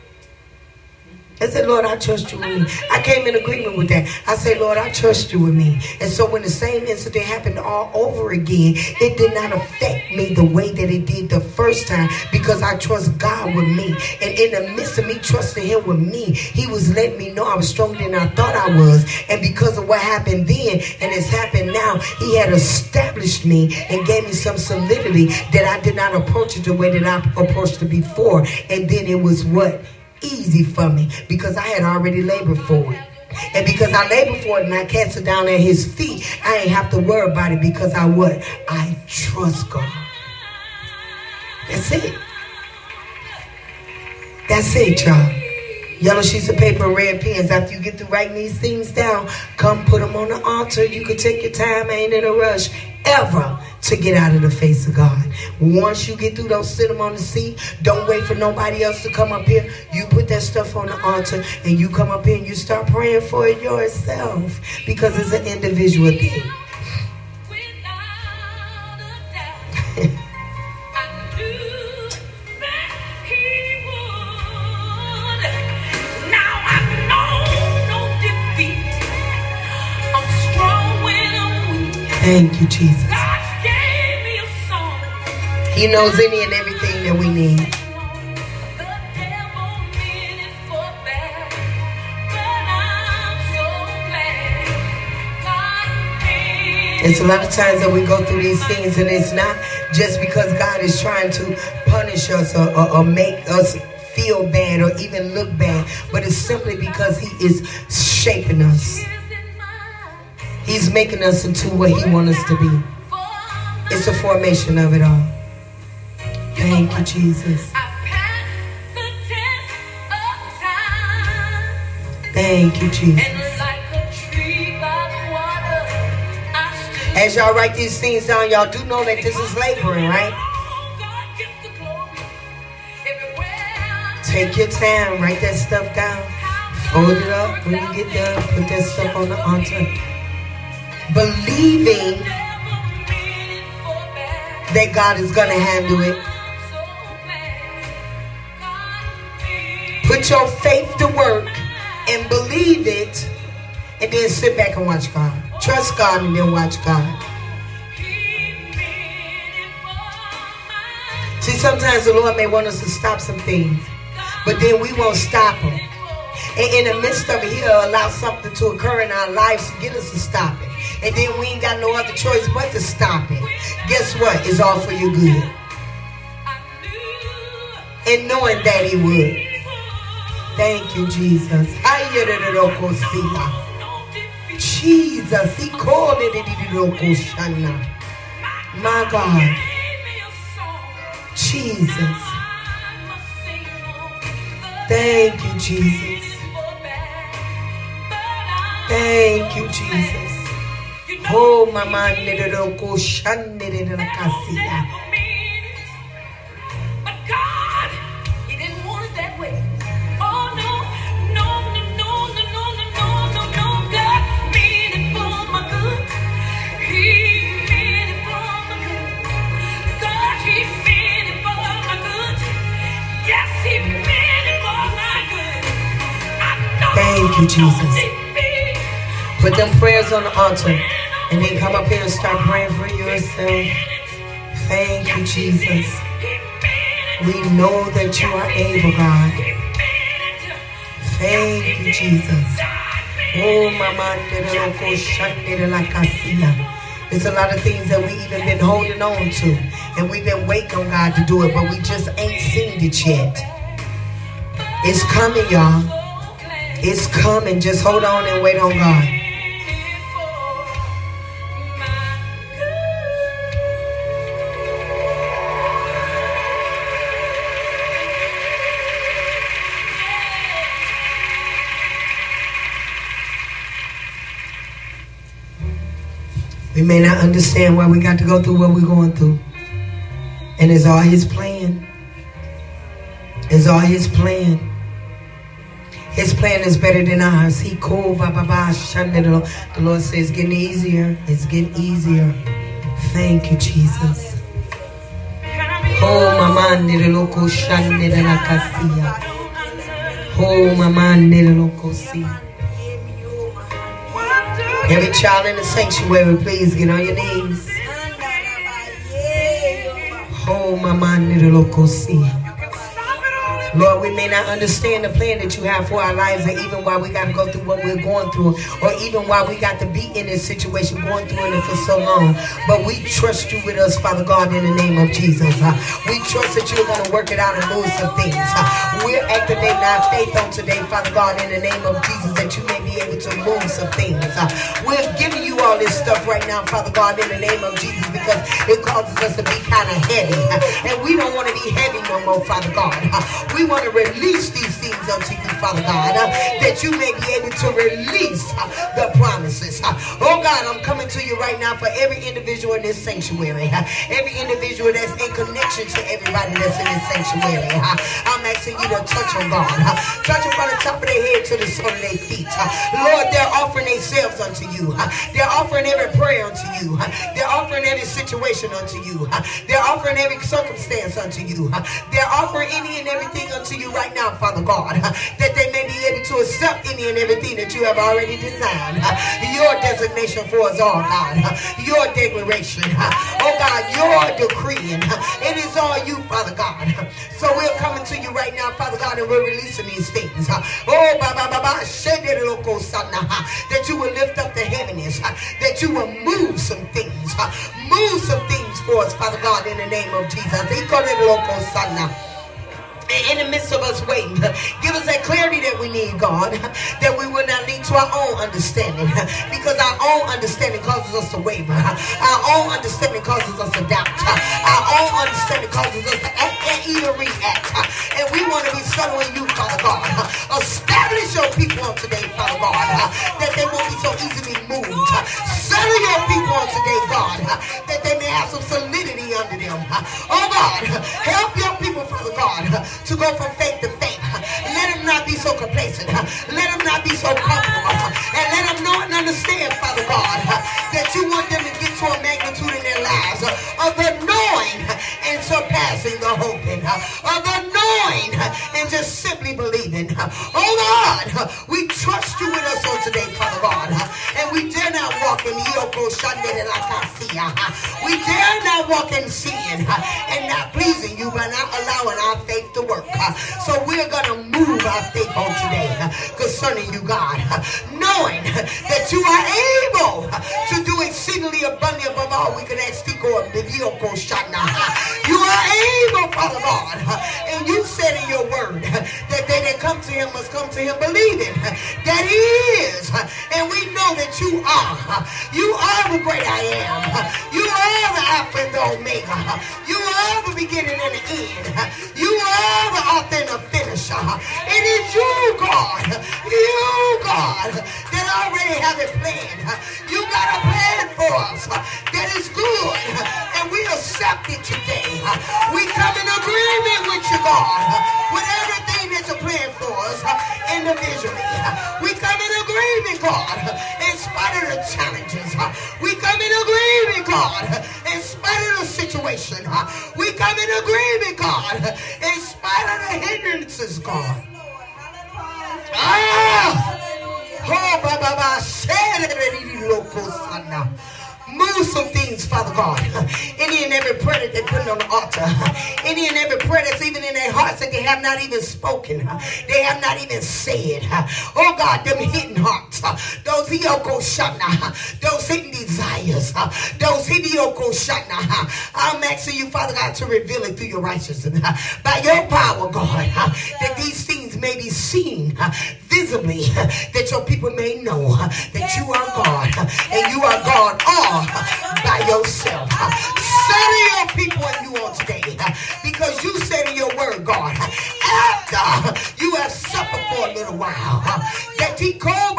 I said, Lord, I trust you with me. I came in agreement with that. I said, Lord, I trust you with me. And so when the same incident happened all over again, it did not affect me the way that it did the first time, because I trust God with me. And in the midst of me trusting him with me, he was letting me know I was stronger than I thought I was. And because of what happened then and it's happened now, he had established me and gave me some solidity that I did not approach it the way that I approached it before. And then it was what? Easy for me, because I had already labored for it. And because I labored for it and I cast it down at his feet, I ain't have to worry about it, because I trust God. That's it. That's it, y'all. Yellow sheets of paper, red pens. After you get through writing these things down, come put them on the altar. You can take your time. I ain't in a rush ever to get out of the face of God. Once you get through, don't sit them on the seat. Don't wait for nobody else to come up here. You put that stuff on the altar and you come up here and you start praying for it yourself, because it's an individual thing. Thank you, Jesus. God gave me a song. He knows any and everything that we need. The devil meant it for bad, but I'm so glad God meant It's a lot of times that we go through these things, and it's not just because God is trying to punish us or make us feel bad or even look bad, but it's simply because he is shaping us. He's making us into what he wants us to be. It's a formation of it all. Thank you, Jesus. Thank you, Jesus. As y'all write these things down, y'all do know that this is laboring, right? Take your time, write that stuff down. Fold it up when you get done. Put that stuff on the altar. Believing that God is going to handle it. Put your faith to work and believe it, and then sit back and watch God. Trust God and then watch God. See, sometimes the Lord may want us to stop some things, but then we won't stop them. And in the midst of it, he'll allow something to occur in our lives to get us to stop it. And then we ain't got no other choice but to stop it. Guess what? It's all for your good. And knowing that he would. Thank you, Jesus. Jesus, he called it. My God. Jesus. Thank you, Jesus. Thank you, Jesus. Oh, Mama, but God, he didn't want it that way. Oh no, no, no, no, no, no, no, no, no. God meant it for my good. He meant it for my good. God, he meant it for my good. Yes, he meant it for my good. I know. thank you, Jesus. Put them prayers on the altar. And then come up here and start praying for yourself. Thank you, Jesus. We know that you are able, God. Thank you, Jesus. Oh, Mama, there's a lot of things that we even been holding on to. And we've been waiting on God to do it, but we just ain't seen it yet. It's coming, y'all. It's coming. Just hold on and wait on God. We may not understand why we got to go through what we're going through. And it's all his plan. It's all his plan. His plan is better than ours. He called the Lord says it's getting easier. It's getting easier. Thank you, Jesus. Oh, Mama, oh, Mama, every child in the sanctuary, please get on your knees. Oh, Mama, Lord, we may not understand the plan that you have for our lives, and even why we got to go through what we're going through, or even why we got to be in this situation, going through it for so long. But we trust you with us, Father God, in the name of Jesus. We trust that you're going to work it out and move some things. We're activating our faith on today, Father God, in the name of Jesus, that you may be able to move some things. We're giving you all this stuff right now, Father God, in the name of Jesus, because it causes us to be kind of heavy. And we don't want to be heavy no more, Father God. We want to release these things unto you, Father God, that you may be able to release the promises. Oh God, I'm coming to you right now for every individual in this sanctuary, every individual that's in connection to everybody that's in this sanctuary. I'm asking you to touch them, God. Touch them from the top of their head to the sole of their feet. Lord, they're offering themselves unto you. They're offering every prayer unto you. They're offering every situation unto you. They're offering every circumstance unto you. They're offering any and everything unto you right now, Father God, that they may be able to accept any and everything that you have already designed. Your designation for us all, God. Your declaration. Oh God, your decreeing. It is all you, Father God. So we're coming to you right now, Father God, and we're releasing these things. Oh, that you will lift up the heavens, that you will move some things. Move some things for us, Father God, in the name of Jesus. In the midst of us waiting, give us that clarity that we need, God, that we will not lean to our own understanding, because our own understanding causes us to waver. Our own understanding causes us to doubt. Our own understanding causes us to act and even react. And we want to be settled in you, Father God. Establish your people on today, Father God, that they won't be so easily moved. Settle your people on today, God, that they may have some solidity under them. Oh God, help your people, Father God, to go from faith to faith. Let them not be so complacent. Let them not be so comfortable. And let them know and understand, Father God, that you want them to get to a magnitude in their lives of the knowing and surpassing the hoping, of the knowing and just simply believing. Oh God, we trust you with us on today, Father God. And we dare not walk in we dare not walk in sin and not pleasing you by not allowing our faith to work. So we're going to move our faith on today concerning you, God, knowing that you are able to do exceedingly abundantly above all we can ask, think, or believe. You are able, Father God, and you said in your word that they that come to him must come to him believing that he is, and we know that you are. You are the great I am. You are the Alpha and the Omega. You are the beginning and the end. You are the author and the finisher. It is you, God, that already have it planned. You got a plan for us that is good, and we accept it today. We come in agreement with you, God, with everything that you planned for us individually. We come in agreement, God, in spite of the challenges. We come in agreement, God, in spite of the situation. We come in agreement, God, in spite of the hindrances, God. Move some things, Father God. Any and every prayer that they put on the altar. Any and every prayer that's even in their hearts that they have not even spoken. They have not even said. Oh God, them hidden hearts. Those hidden desires. Those hidden I'm asking you, Father God, to reveal it through your righteousness. By your power, God, that these things may be seen visibly, that your people may know that you are God, and you are God all by yourself. Settle your people and you on today, because you said in your word, God, after you have suffered for a little while, that he called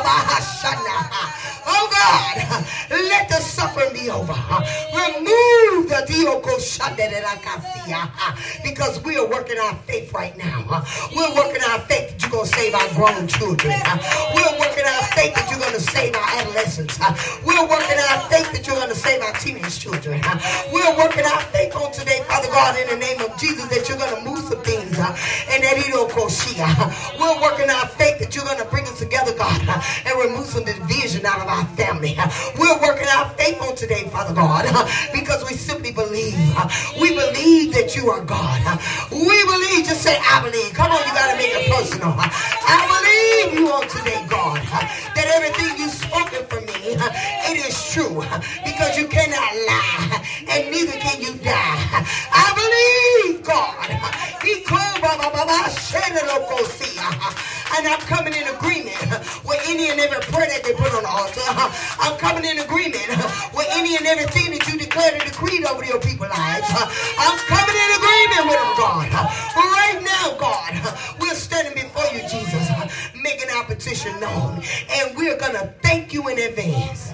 oh God, let the suffering be over. Remove the because we are working our faith right now. We're working our faith that you're going to save our grown children. We're working our faith that you're going to save our adolescents. We're working our faith that you're going to save our teenage children. We're working our faith on today, Father God, in the name of Jesus, that you're going to move some things. And that we're working our faith that you're going to bring us together, God, and remove some division out of our family. We're working our faith on today, Father God, because we simply believe. We believe that you are God. We believe. Just say, I believe. Come on, you got to make it personal. I believe you on today, God, that everything you've spoken for me, it is true, because you cannot lie, and neither can you die. I believe, God. And I'm coming in agreement with any and every prayer that they put on the altar. I'm coming in agreement with any and everything that you declared and decreed over your people's lives. I'm coming in agreement with them, God. But right now, God, we're standing before you, Jesus, making our petition known. And we're going to thank you in advance.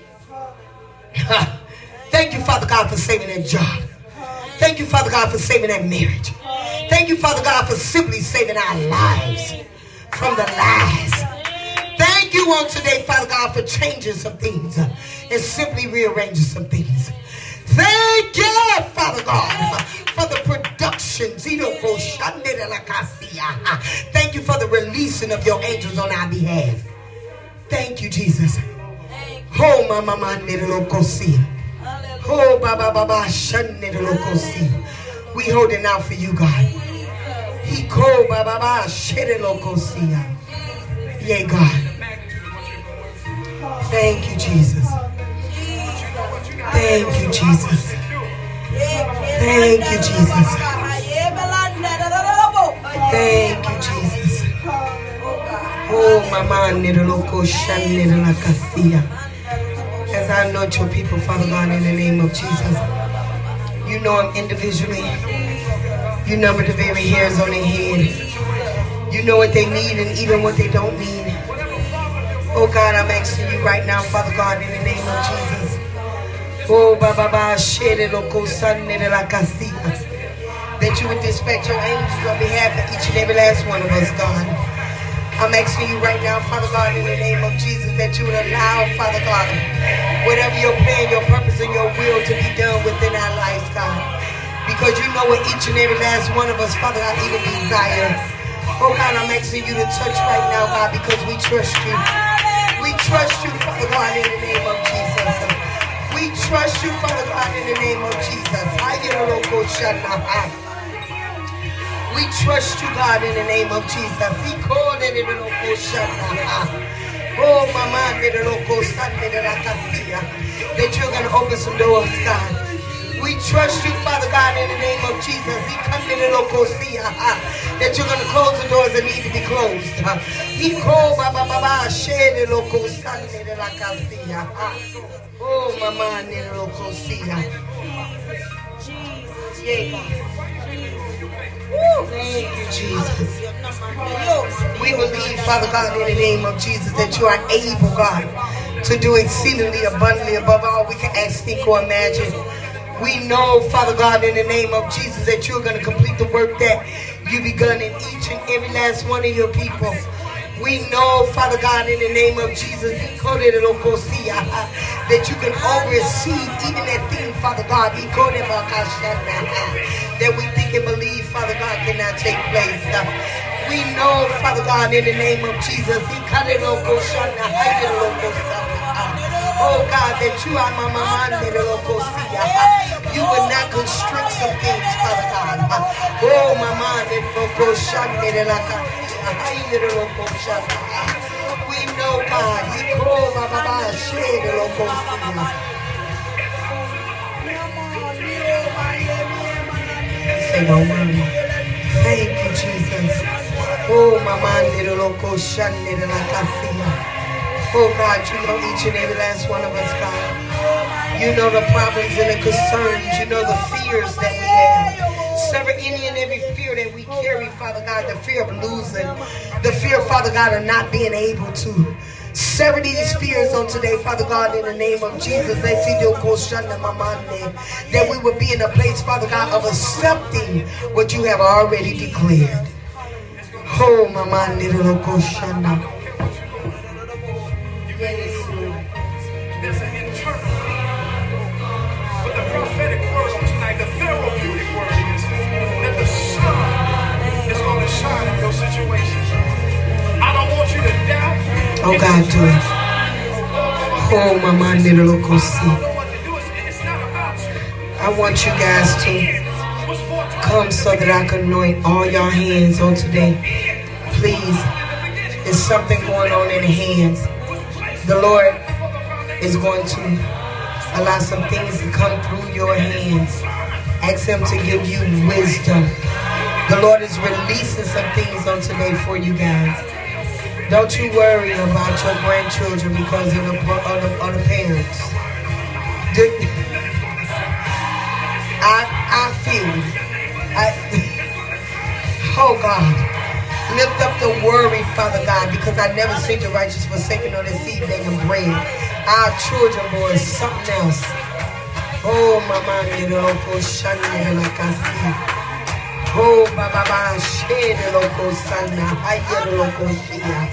Thank you, Father God, for saving that job. Thank you, Father God, for saving that marriage. Thank you, Father God, for simply saving our lives from the lies. Thank you on today, Father God, for changing some things and simply rearranging some things. Thank you, Father God, for the productions. Thank you for the releasing of your angels on our behalf. Thank you, Jesus. Oh, mama, oh, baba, we holding out for you, God. He called baba, yeah, God. Thank you, Jesus. Thank you, Jesus. Thank you, Jesus. Thank you, Jesus. Oh, mama, as I anoint your people, Father God, in the name of Jesus, you know them individually. You number the very hairs on their head. You know what they need and even what they don't need. Oh God, I'm asking you right now, Father God, in the name of Jesus. Oh, Baba, that you would dispatch your angels on behalf of each and every last one of us, God. I'm asking you right now, Father God, in the name of Jesus, that you would allow, Father God, whatever your plan, your purpose, and your will to be done within our lives, God. Because you know what each and every last one of us, Father God, even desire. Oh God, I'm asking you to touch right now, God, because we trust you. We trust you, Father God, in the name of Jesus. We trust you, Father God, in the name of Jesus. We trust you, God, in the name of Jesus. Oh, mama, that you're going to open some doors, God. We trust you, Father God, in the name of Jesus. That you're going to close the doors that need to be closed. Oh, mama, yeah, God. Thank you, Jesus. We believe, Father God, in the name of Jesus, that you are able, God, to do exceedingly abundantly above all we can ask, think, or imagine. We know, Father God, in the name of Jesus, that you're going to complete the work that you begun in each and every last one of your people. We know, Father God, in the name of Jesus, that you can oversee even that thing, Father God, that we think and believe, Father God, cannot take place. We know, Father God, in the name of Jesus, oh God, that you are my mama, you will not constrict some things, Father God. Oh, mama, we know, God, say no word. Thank you, Jesus. Oh, mama, oh God, you know each and every last one of us, God. You know the problems and the concerns. You know the fears that we have. Sever any and every fear that we carry, Father God. The fear of losing. The fear, Father God, of not being able to. Sever these fears on today, Father God, in the name of Jesus. That we would be in a place, Father God, of accepting what you have already declared. Oh, Mama, There's an internal thing. But the prophetic word on tonight, the therapeutic word is that the sun is going to shine in your situation. I don't want you to doubt. Oh God, do it. Oh, Mama, I don't know what to do. It's not about you. I want you guys to come so that I can anoint all your hands on today. Please, there's something going on in the hands. The Lord is going to allow some things to come through your hands. Ask him to give you wisdom. The Lord is releasing some things on today for you guys. Don't you worry about your grandchildren because of the parents. I feel oh God, lift up the worry, Father God, because I never seen the righteous forsaken or the seed begging bread. Our children, boys, something else. Oh, Mama, loco, shani, lakasi. Oh, Baba, shade, loco, sana, higher, loco, shia.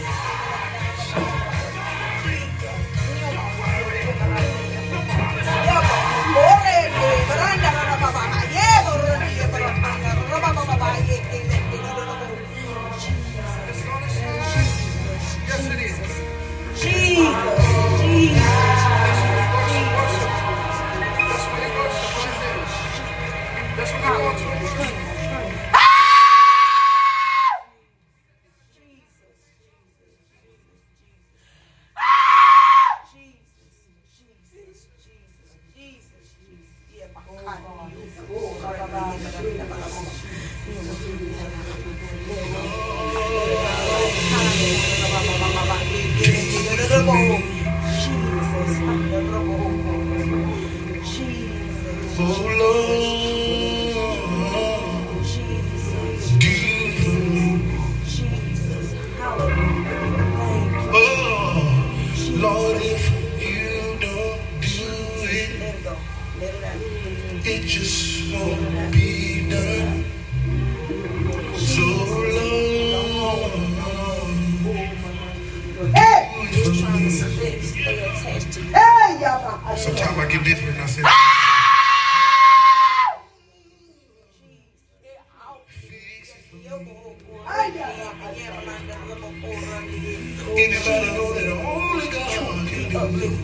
trying to stay attached to you. Hey, Yabba. Sometimes I get different. I say, anybody know that only God can do it?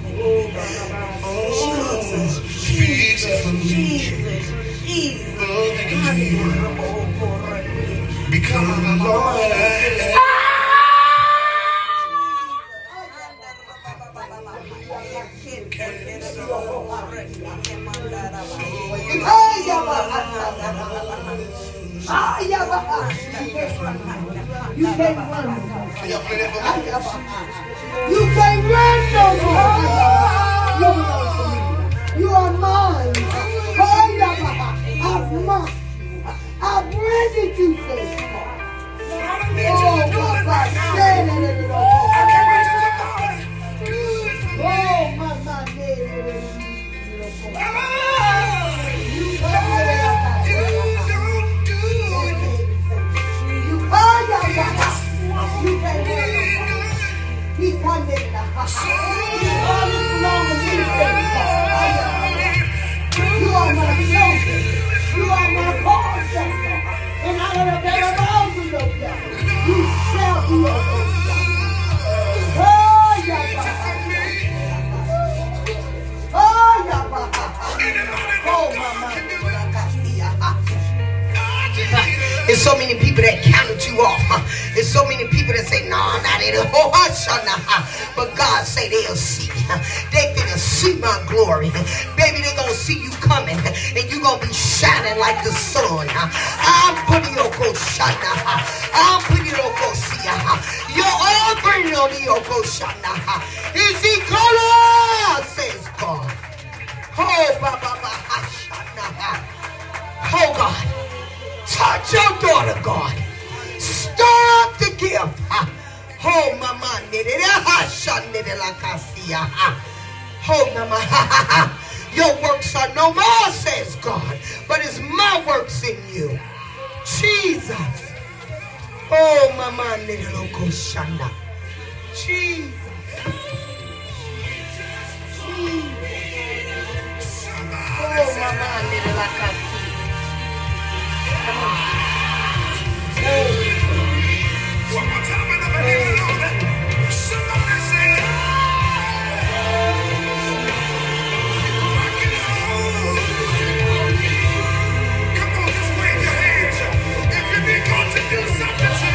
Oh, fix it for me. Oh, thank you, Jesus. Because the Lord You can't run. Can y'all play that for me? You can't run no more. You belong to me. You are mine. I've marked you. I've branded you, says God. Oh, God. Oh, my He wanted the house. All this belongs to me, says God. You are my chosen. You are my portion. And out of the very bones of your God, you shall be your own. Oh, Yabba. Oh, Yabba. Oh, Mama. There's so many people that counted you off. There's so many people that say, no, not in a whole but God say they'll see. They finna see my glory. Baby, they gonna see you coming. And you gonna be shining like the sun. I'm putting your Koshana. I'm putting your Kosia. Your offering on your Koshana. Is he color? Says God. Oh, Baba. Oh, God. Touch your daughter, God. Stir up the gift. Oh, Mama. Oh, Mama. Your works are no more, says God, but it's my works in you. Jesus. Oh, Mama. Jesus. Oh, Mama. one more time, and I'm going to somebody say, rock it on. Come on, just wave your hands. If you be going to do something, say,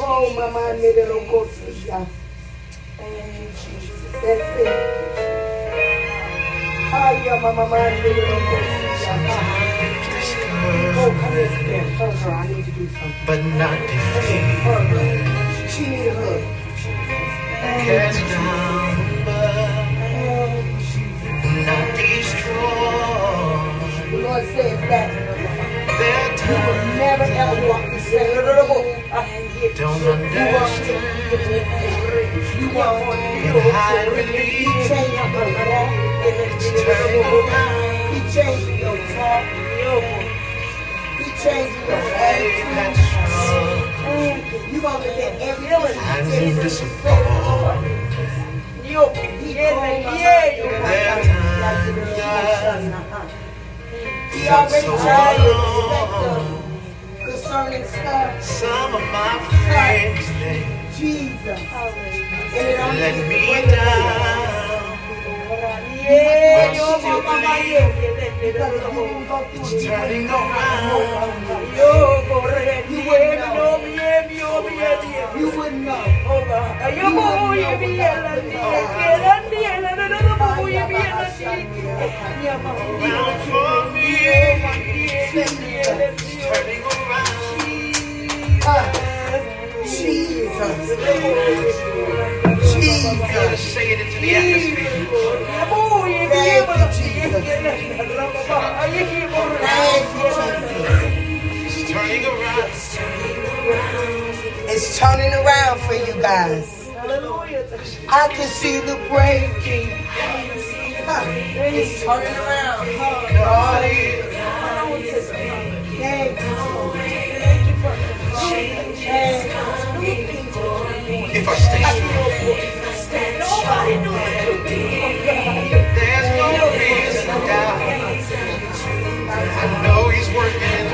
Oh, Mama, little go see ya. Thank you, Jesus. That's it. Hiya, Mama, little go see ya. Oh, come here, Spirit. Hug her. I need to do something. But not defeated. Hug her. She need a hug. Cast down, but not destroyed. The Lord says that There are you will times never ever walk the same. don't understand. You want In high relief, change your walk. turning around. He changing your talk. He changing your Faith attitude. and strong. You gonna look at everything. I knew this would fall. He called my He already tried to concerning stuff. Some of my friends, they Jesus. And it only let gets me greater. down. Yeah, But still believe because if you won't go through it's it, turning around. you wouldn't know. Around for me. It's turning around. Jesus. Feel to Jesus. say it into the atmosphere. Thank you, Jesus. Thank you, Jesus. It's turning around. It's turning around for you guys. I can see the breaking. It's turning around. God is. Thank you. If I stay strong, there's no reason to doubt. I know He's working.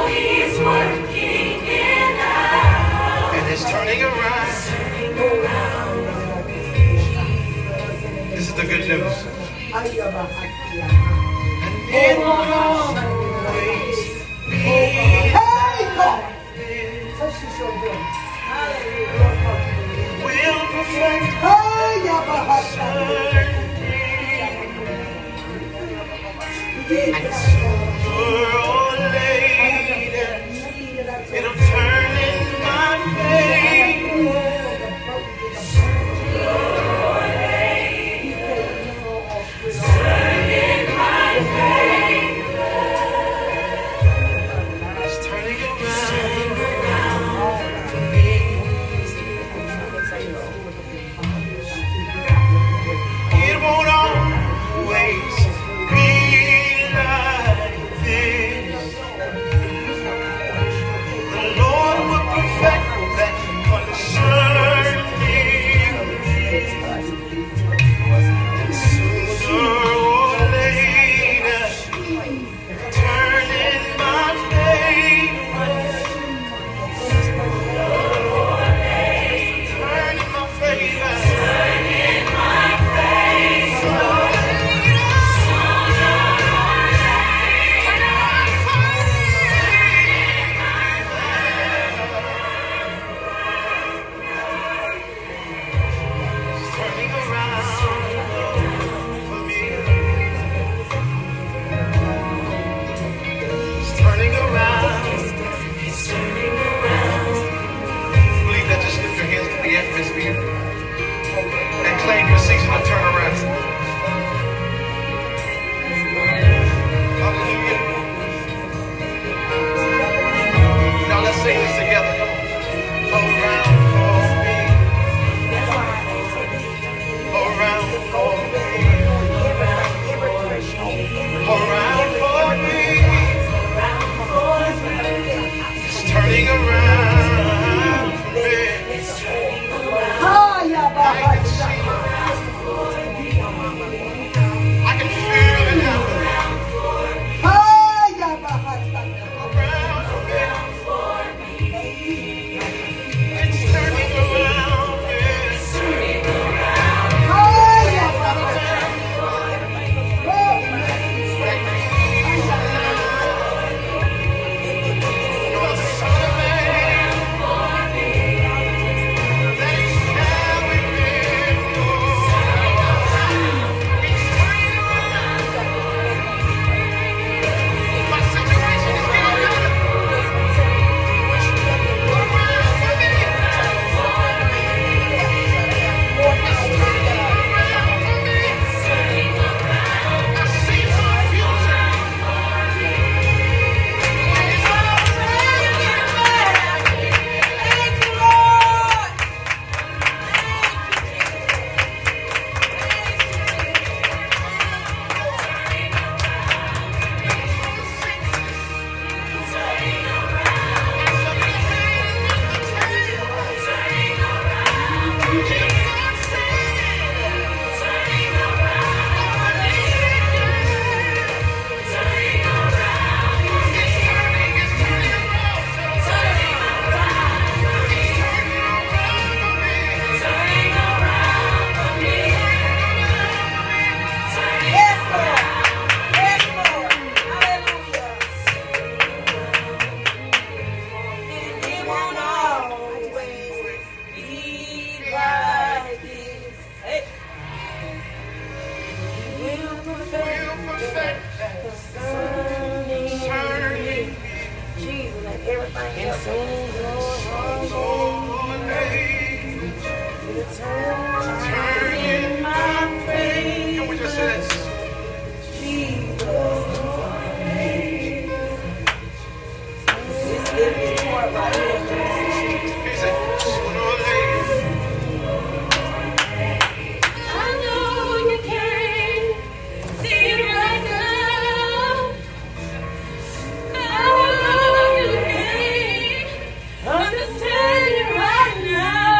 And it's turning around. This is the good news. And it won't always be Hey, God. this. Touch your shoulder. Will perfect Hey, Yabahasha. and sooner or later it'll turn in my favor. It's turning around for me. It won't always be like this. The And soon, turn in my praise. Can we just say that? This is part right here. He said, sooner or later. I know you can't see it right now. I know you can't understand it right now.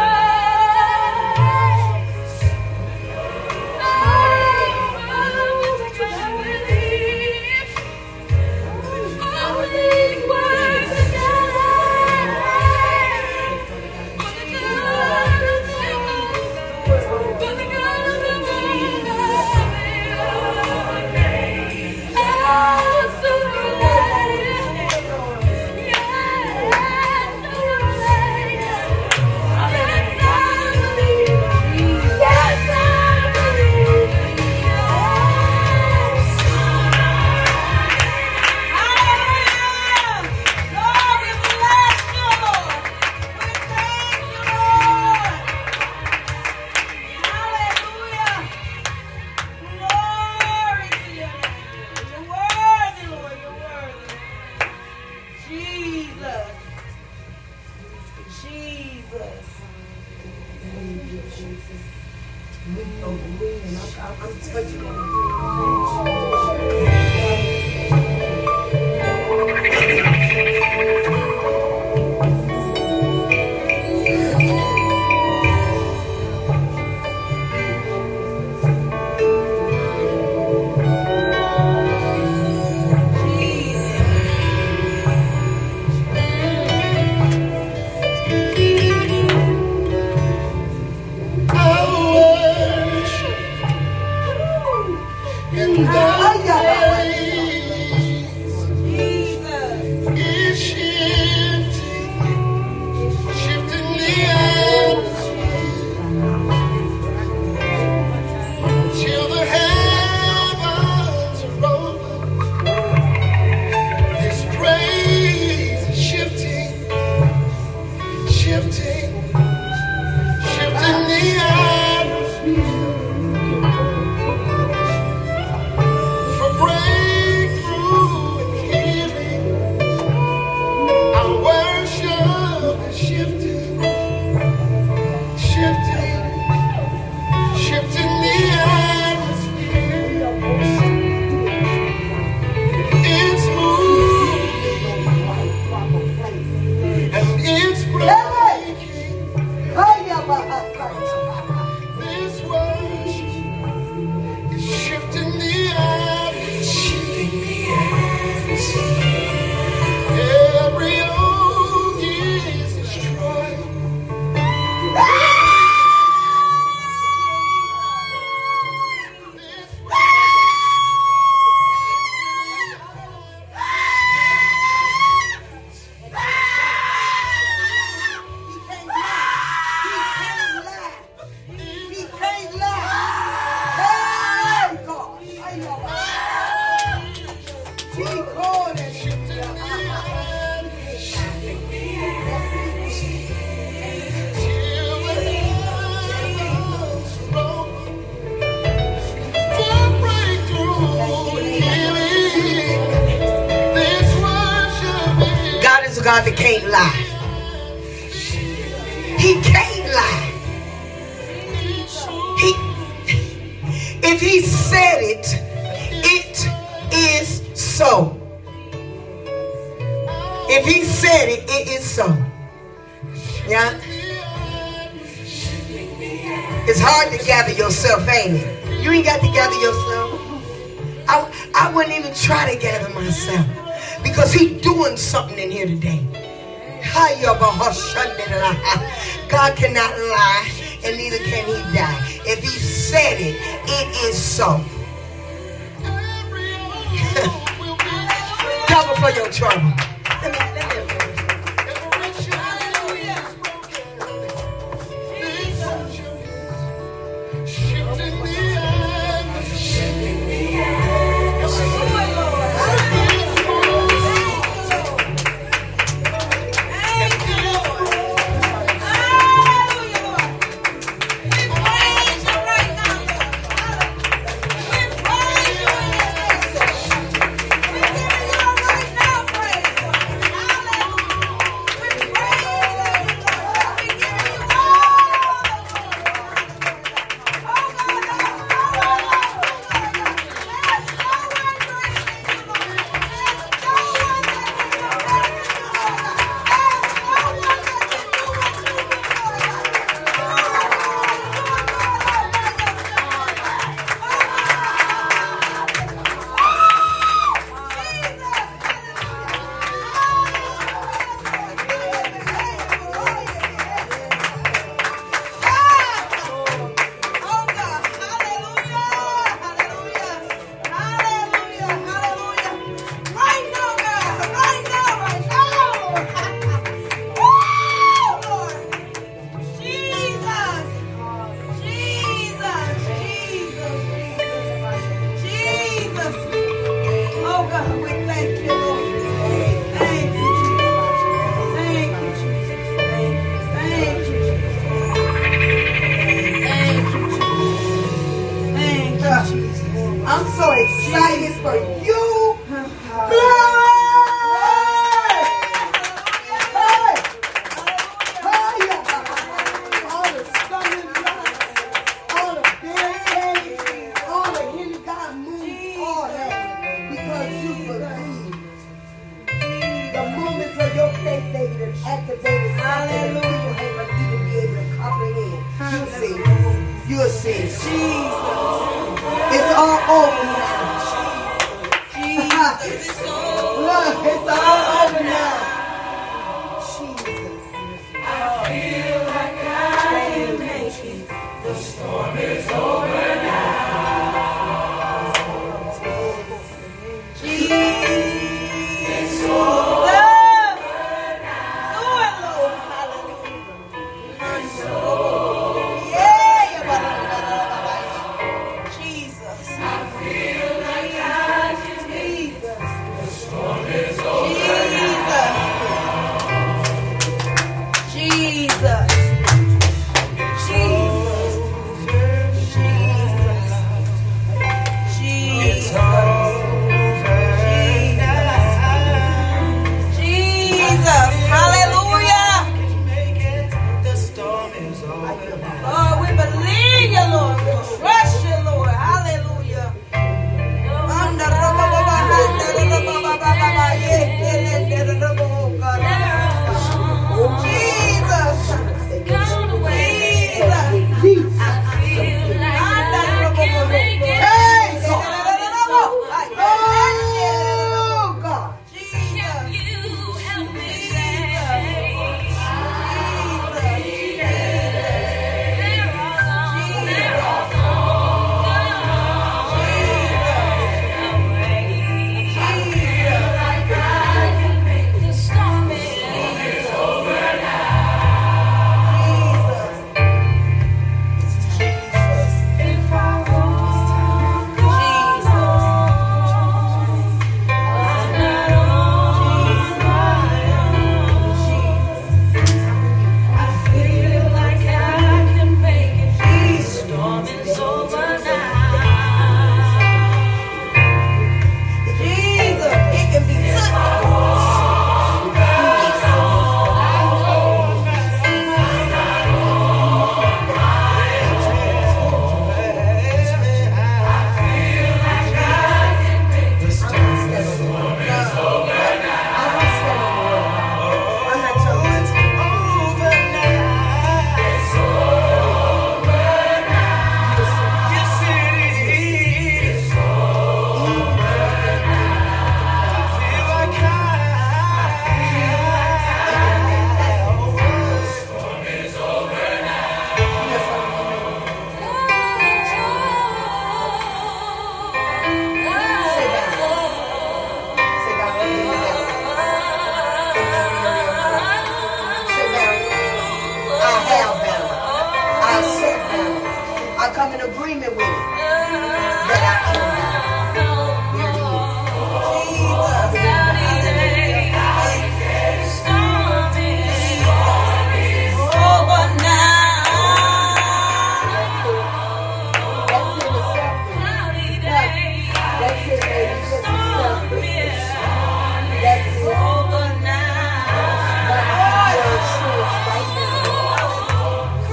God that can't lie. He can't lie. If he said it, it is so. If he said it, it is so. Yeah. It's hard to gather yourself, ain't it? You ain't got to gather yourself. I wouldn't even try to gather myself. Because he's doing something in here today. God cannot lie, and neither can he die. If he said it, it is so. Cover for your trouble. David said that people ain't gonna even be able to comprehend. You'll see. You'll see. It's all over now. Look, it's all over now. Jesus. I feel like I can make it. The storm is over now. Jesus. It's over now.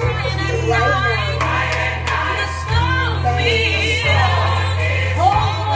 Oh,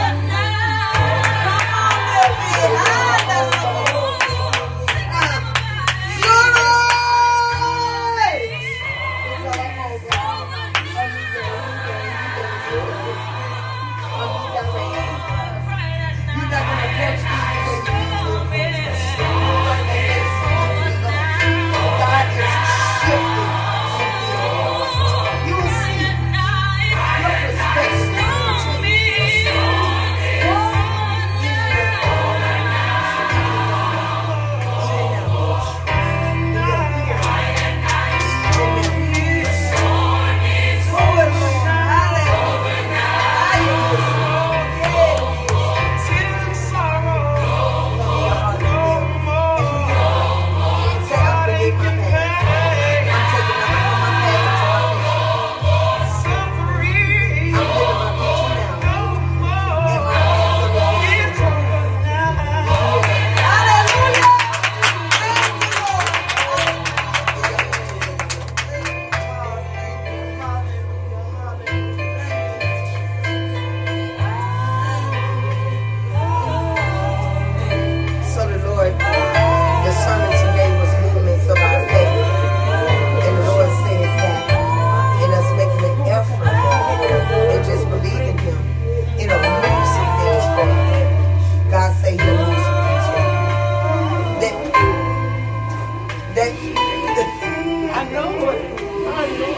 I know what. I know.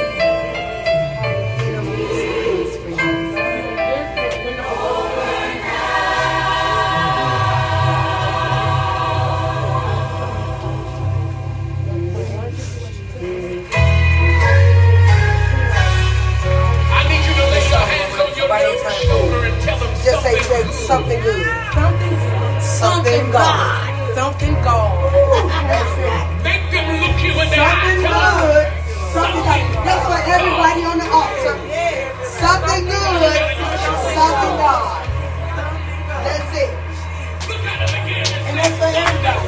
Just say something good. Something God. Something God. That's it. Make them look you in the Something good. Something God. That's for everybody on the altar. Something good. Something God. That's it. And that's for everybody.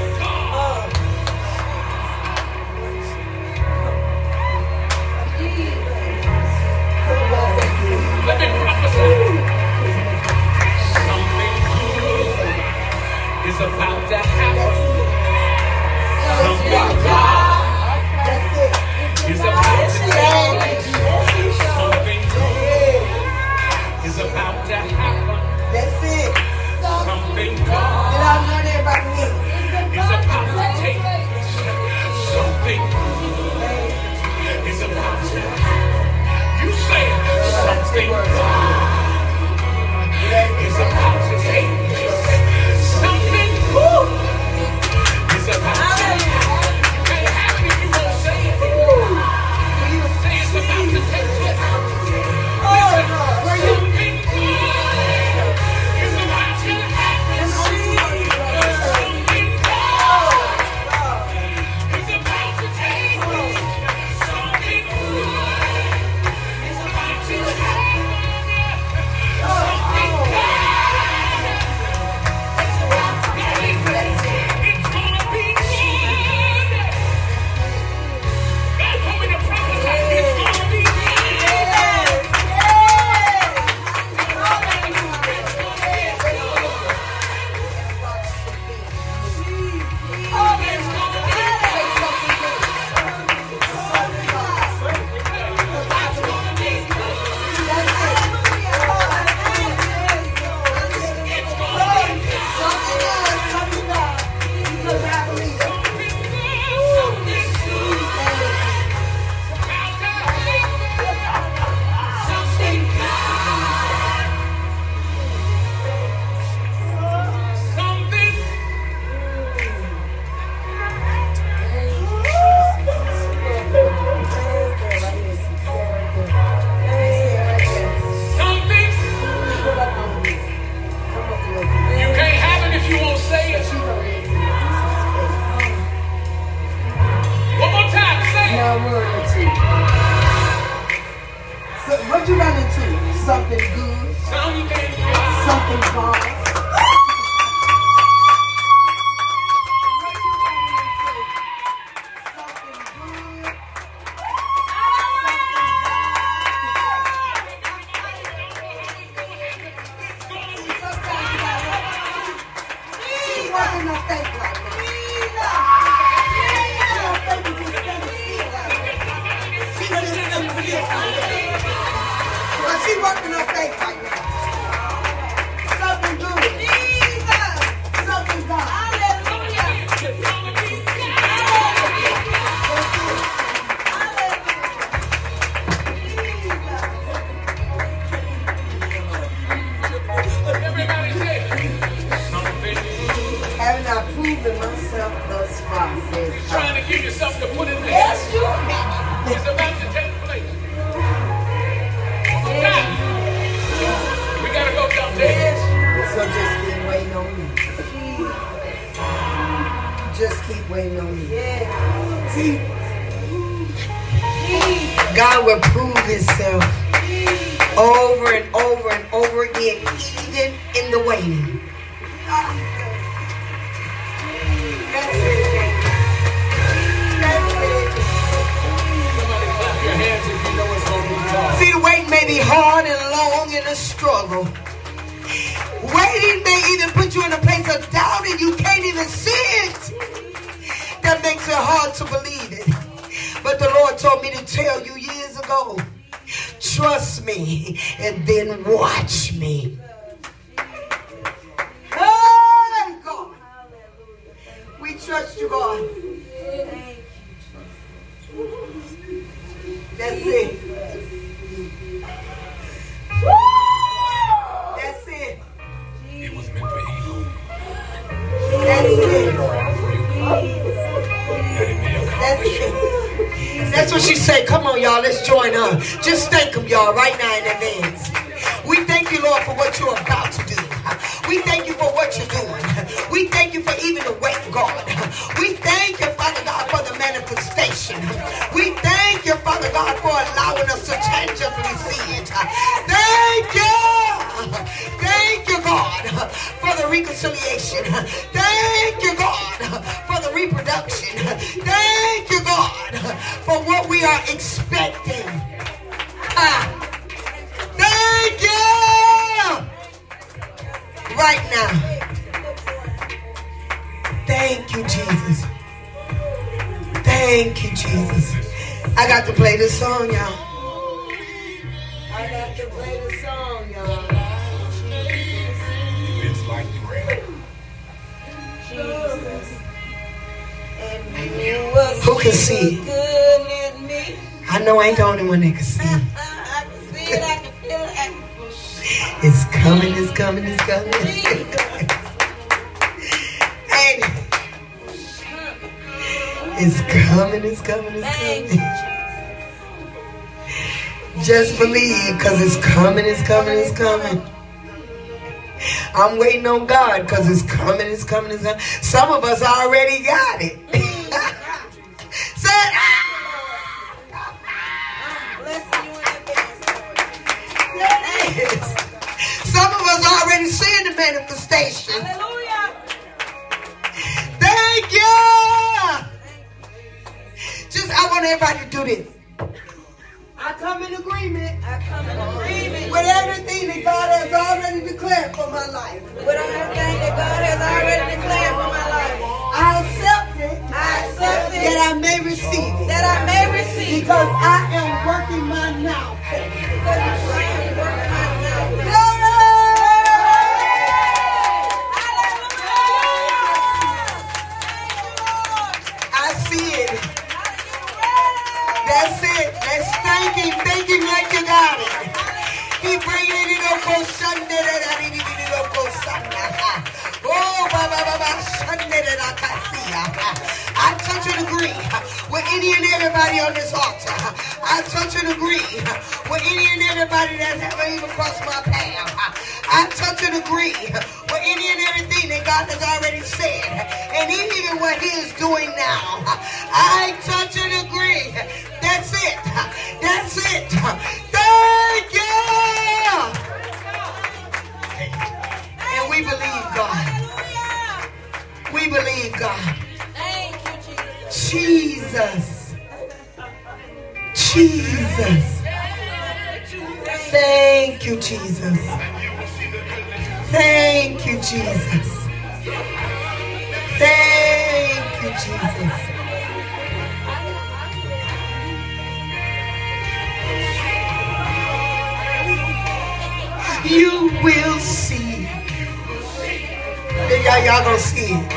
Let me prophesy. Something good is about to happen. Something God is about to take place. Something good is about to happen. That's it. Something God Did I learn everybody here? is about to take place. Something good is about to happen. You say something God is about to take place. Something good is about to happen. You can't have it if you won't say it. Say it's about to take place. Listen, something good is about to happen. Something good is about to take place. Something good is about to happen. Something good. It's gonna be good. God told me to prophesy. It's gonna be good. What you run into? Something good. Something God. She's working on faith right now. Something good. Jesus. Something God. Hallelujah. Everybody say something. Having I proven myself thus far, says God. Trying to give you something to put in there. Yes, you have. It's about to take place. We gotta go downstairs. So just keep waiting on me. Just keep waiting on me. See, God will prove himself over and over and over again, even in the waiting. That's it. That's it. Somebody clap your hands if you know it's gonna be God. See, the waiting may be hard and long and a struggle. Waiting may even put you in a place of doubt and you can't even see it. That makes it hard to believe it. But the Lord told me to tell you years ago, trust me and then watch me. Hey, God. We trust you, God. That's what she said. Come on, y'all. Let's join her. Just thank him, y'all, right now in advance. We thank you, Lord, for what you're about to do. We thank you for what you're doing. We thank you for even the wait, God. We thank you, Father God, for the manifestation. We thank you, Father God, for allowing us to tangibly see it. Thank you. Thank you, God, for the reconciliation. Thank you, God, for the reproduction. Thank you, God, for what we are expecting. Thank you. Right now. Thank you, Jesus. Thank you, Jesus. I got to play this song, y'all. I got to play this song, y'all. It's like rain. Jesus. Who can see it? Good at me. I know I ain't the only one that can see it. I can see it. I can feel it. I can It's coming, it's coming, it's coming. And it's coming, it's coming, it's coming. Just believe, because it's coming, it's coming, it's coming. I'm waiting on God, because it's coming, it's coming, it's coming. Some of us already got it. Said, yes. Some of us already seeing the manifestation. Hallelujah. Thank you. Just, I want everybody to do this. I come in agreement. I come in agreement With everything that God has already declared for my life. with everything that God has already declared for my life. I accept it. I accept it That I may receive it. that I may receive. Because I am working my mouth. Because I am working my mouth. Glory! I see it. That's it. Let's thank him. Thank him like you got it. He bringing it up on Sunday. Oh, I touch and agree with any and everybody on this altar. I touch and agree with any and everybody that's ever even crossed my path. I touch and agree with any and everything that God has already said, and even what he is doing now. I touch and agree. That's it. That's it. Thank you. And we believe God. We believe God. Thank you, Jesus. Jesus. Jesus. Thank you, Jesus. Thank you, Jesus. Thank you, Jesus. You will see. Y'all gonna see it.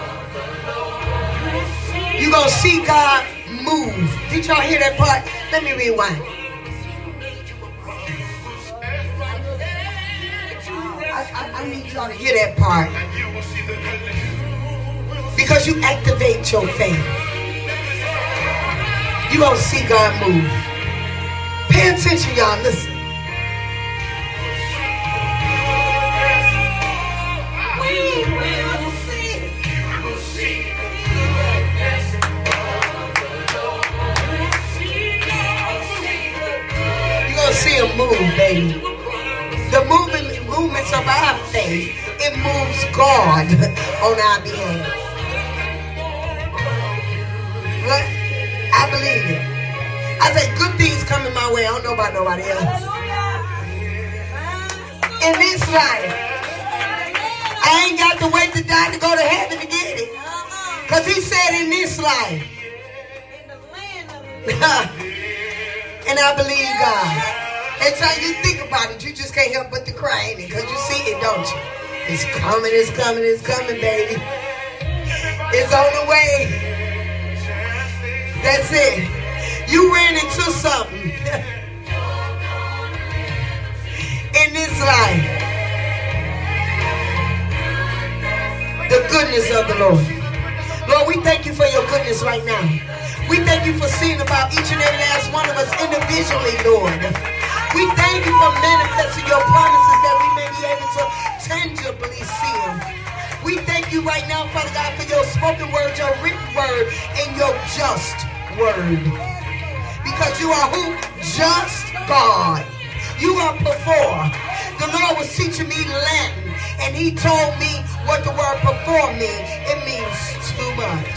You gonna see God move. Did y'all hear that part? Let me rewind. I need y'all to hear that part. Because you activate your faith. You gonna see God move. Pay attention, y'all. Listen. See him move, baby. The movements of our faith, it moves God on our behalf. What? I believe it. I say good things coming my way. I don't know about nobody else. In this life, I ain't got to wait to die to go to heaven to get it. Because he said in this life. And I believe God. Every time you think about it, you just can't help but to cry, ain't it? Because you see it, don't you? It's coming, it's coming, it's coming, baby. It's on the way. That's it. You ran into something in this life. The goodness of the Lord. Lord, Lord, we thank you for your goodness right now. We thank you for seeing about each and every last one of us individually, Lord. We thank you for manifesting your promises that we may be able to tangibly see them. We thank you right now, Father God, for your spoken word, your written word, and your just word. Because you are who? Just God. You are before. The Lord was teaching me Latin, and he told me what the word before means. It means too much.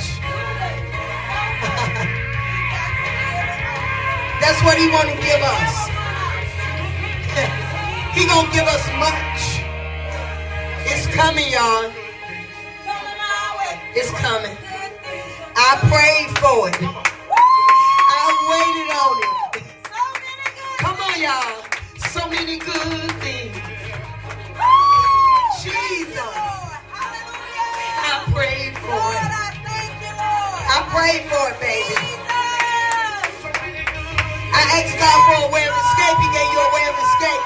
That's what he want to give us. He gonna give us much. It's coming, y'all. It's coming. I prayed for it. I waited on it. Come on, y'all. So many good things. Jesus. I prayed for it. I prayed for it, baby. I asked God for a way of escape. He gave you a way of escape.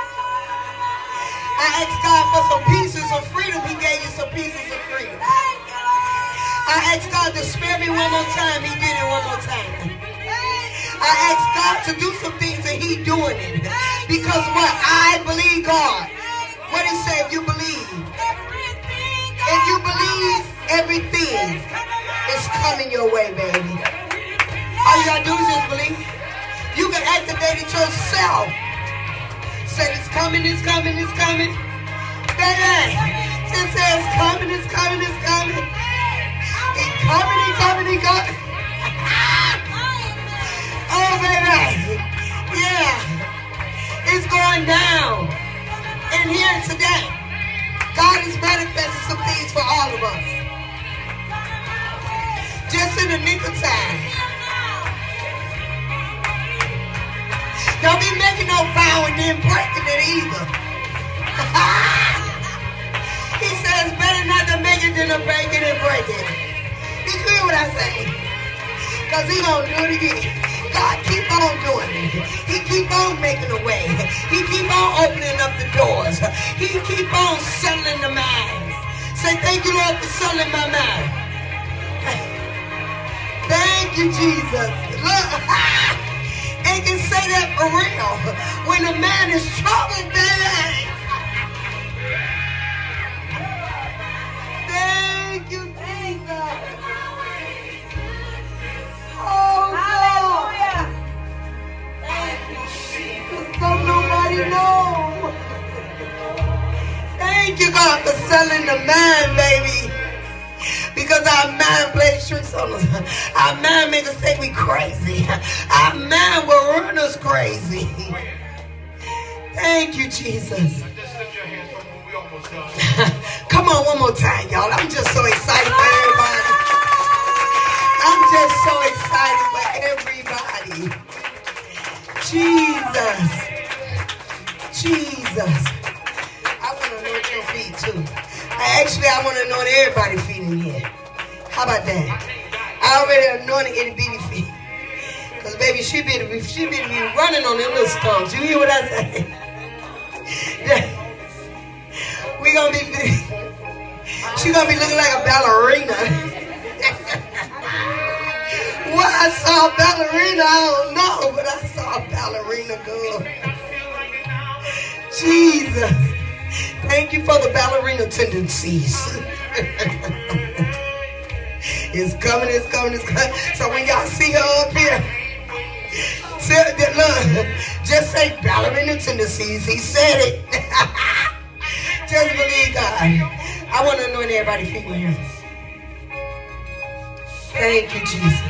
I asked God for some pieces of freedom. He gave you some pieces of freedom. I asked God to spare me one more time. He did it one more time. I asked God to do some things and he doing it. Because what? I believe God. What he said, if you believe. If you believe, everything is coming your way, baby. All you gotta do is just believe. You can activate it yourself. Say it's coming, it's coming, it's coming. Baby, just say it's coming, it's coming, it's coming. It's coming, it's coming, it's coming. Oh, baby. Yeah. It's going down. And here today, God is manifesting some things for all of us. Just in the nick of time. Don't be making no vow and then breaking it either. He says better not to make it than to break it and break it. You hear what I say? Because he gonna do it again. God keep on doing it. He keep on making a way. He keep on opening up the doors. He keep on settling the minds. Say thank you, Lord, for settling my mind. Thank you, Jesus. Look. And can say that for real. When a man is troubled, baby. Thank you, Jesus. Oh, God. Thank you, Jesus. Don't nobody know. Thank you, God, for selling the mind, baby. Because our mind plays tricks on us. Our mind makes us think we crazy. Our mind will run us crazy. Thank you, Jesus. Just lift your hands for when we almost done. Come on, one more time, y'all. I'm just so excited for everybody. I'm just so excited for everybody. Jesus. Jesus. I want to anoint your feet, too. I want to anoint everybody's feet in here. How about that? I already anointed itty bitty feet. Because, baby, she be running on them little stones. You hear what I say? We gonna be, she gonna be looking like a ballerina. What I saw a ballerina, I don't know, but I saw a ballerina girl. Jesus. Thank you for the ballerina tendencies. It's coming, it's coming, it's coming. So when y'all see her up here, look, just say ballerina tendencies. He said it. Just believe God. I want to anoint everybody's feet in here. Thank you, Jesus.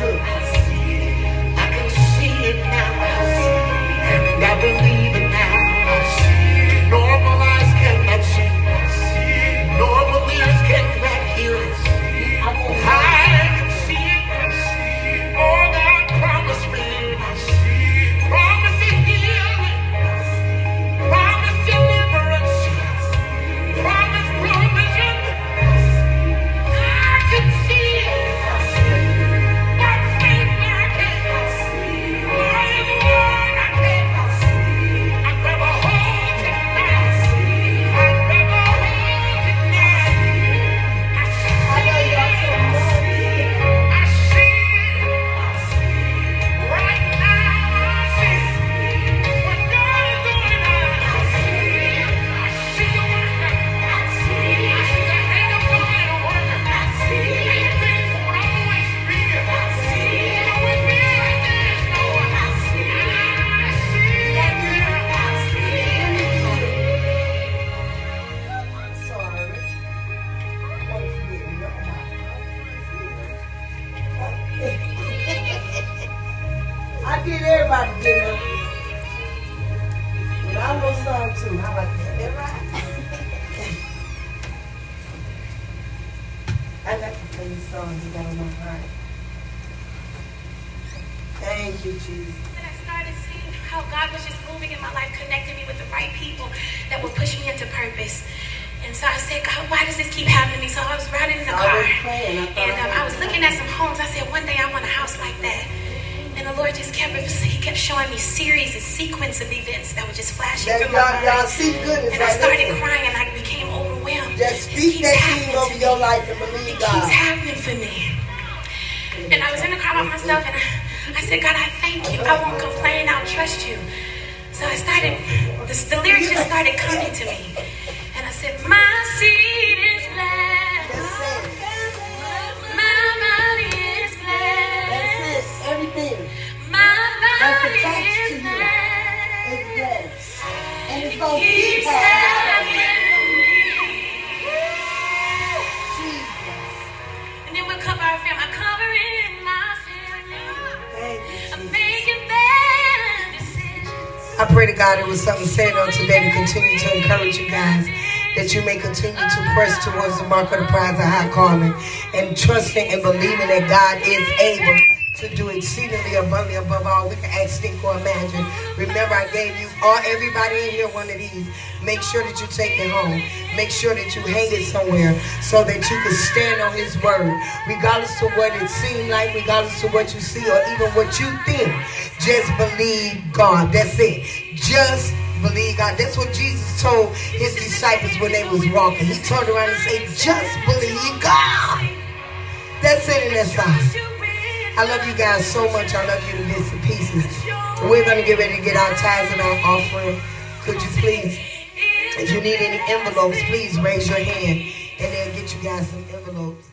took. I can see it now, and I believe it now. Normal eyes cannot see, normal ears cannot hear it. I can see it. All God promised me, promise is healing, promise deliverance, promise provision. I can see it. I did everybody get up. But I know song too. How about that? That right? I like to play these songs you got on my heart. Thank you, Jesus. And I started seeing how God was just moving in my life, connecting me with the right people that would push me into purpose. And so I said, God, why does this keep happening to me? So I was riding in the car, and I was looking at some homes. I said, one day I want a house like that. And the Lord just kept showing me series and sequence of events that were just flashing through my mind. Y'all see goodness. And I started crying, and I became overwhelmed. Just speak that thing over your life and believe God. It keeps happening for me. And I was in the car by myself, and I said, God, I thank you. I won't complain. I'll trust you. So I started, the lyrics just started coming to me. And I said, my seed is blessed. My body is blessed. That's it. Everything. My That's body attached to is you. blessed. It's blessed. And it's It going to keep keeps happening. happening. Jesus. And then we'll cover our family. I'm covering my family. Thank you, I'm Jesus. making better decisions. I pray to God it was something said on today to continue to encourage you guys, that you may continue to press towards the mark of the prize of high calling, and trusting and believing that God is able to do exceedingly abundantly above all we can ask, think, or imagine. Remember, I gave you everybody in here one of these. Make sure that you take it home. Make sure that you hang it somewhere so that you can stand on his word. Regardless of what it seemed like, regardless of what you see or even what you think, just believe God. That's it. Just believe God. That's what Jesus told his disciples when they was walking. He turned around and said, just believe God. That's it in that song. I love you guys so much. I love you to bits and pieces. We're going to get ready to get our tithes and our offering. Could you please, if you need any envelopes, please raise your hand and they'll get you guys some envelopes.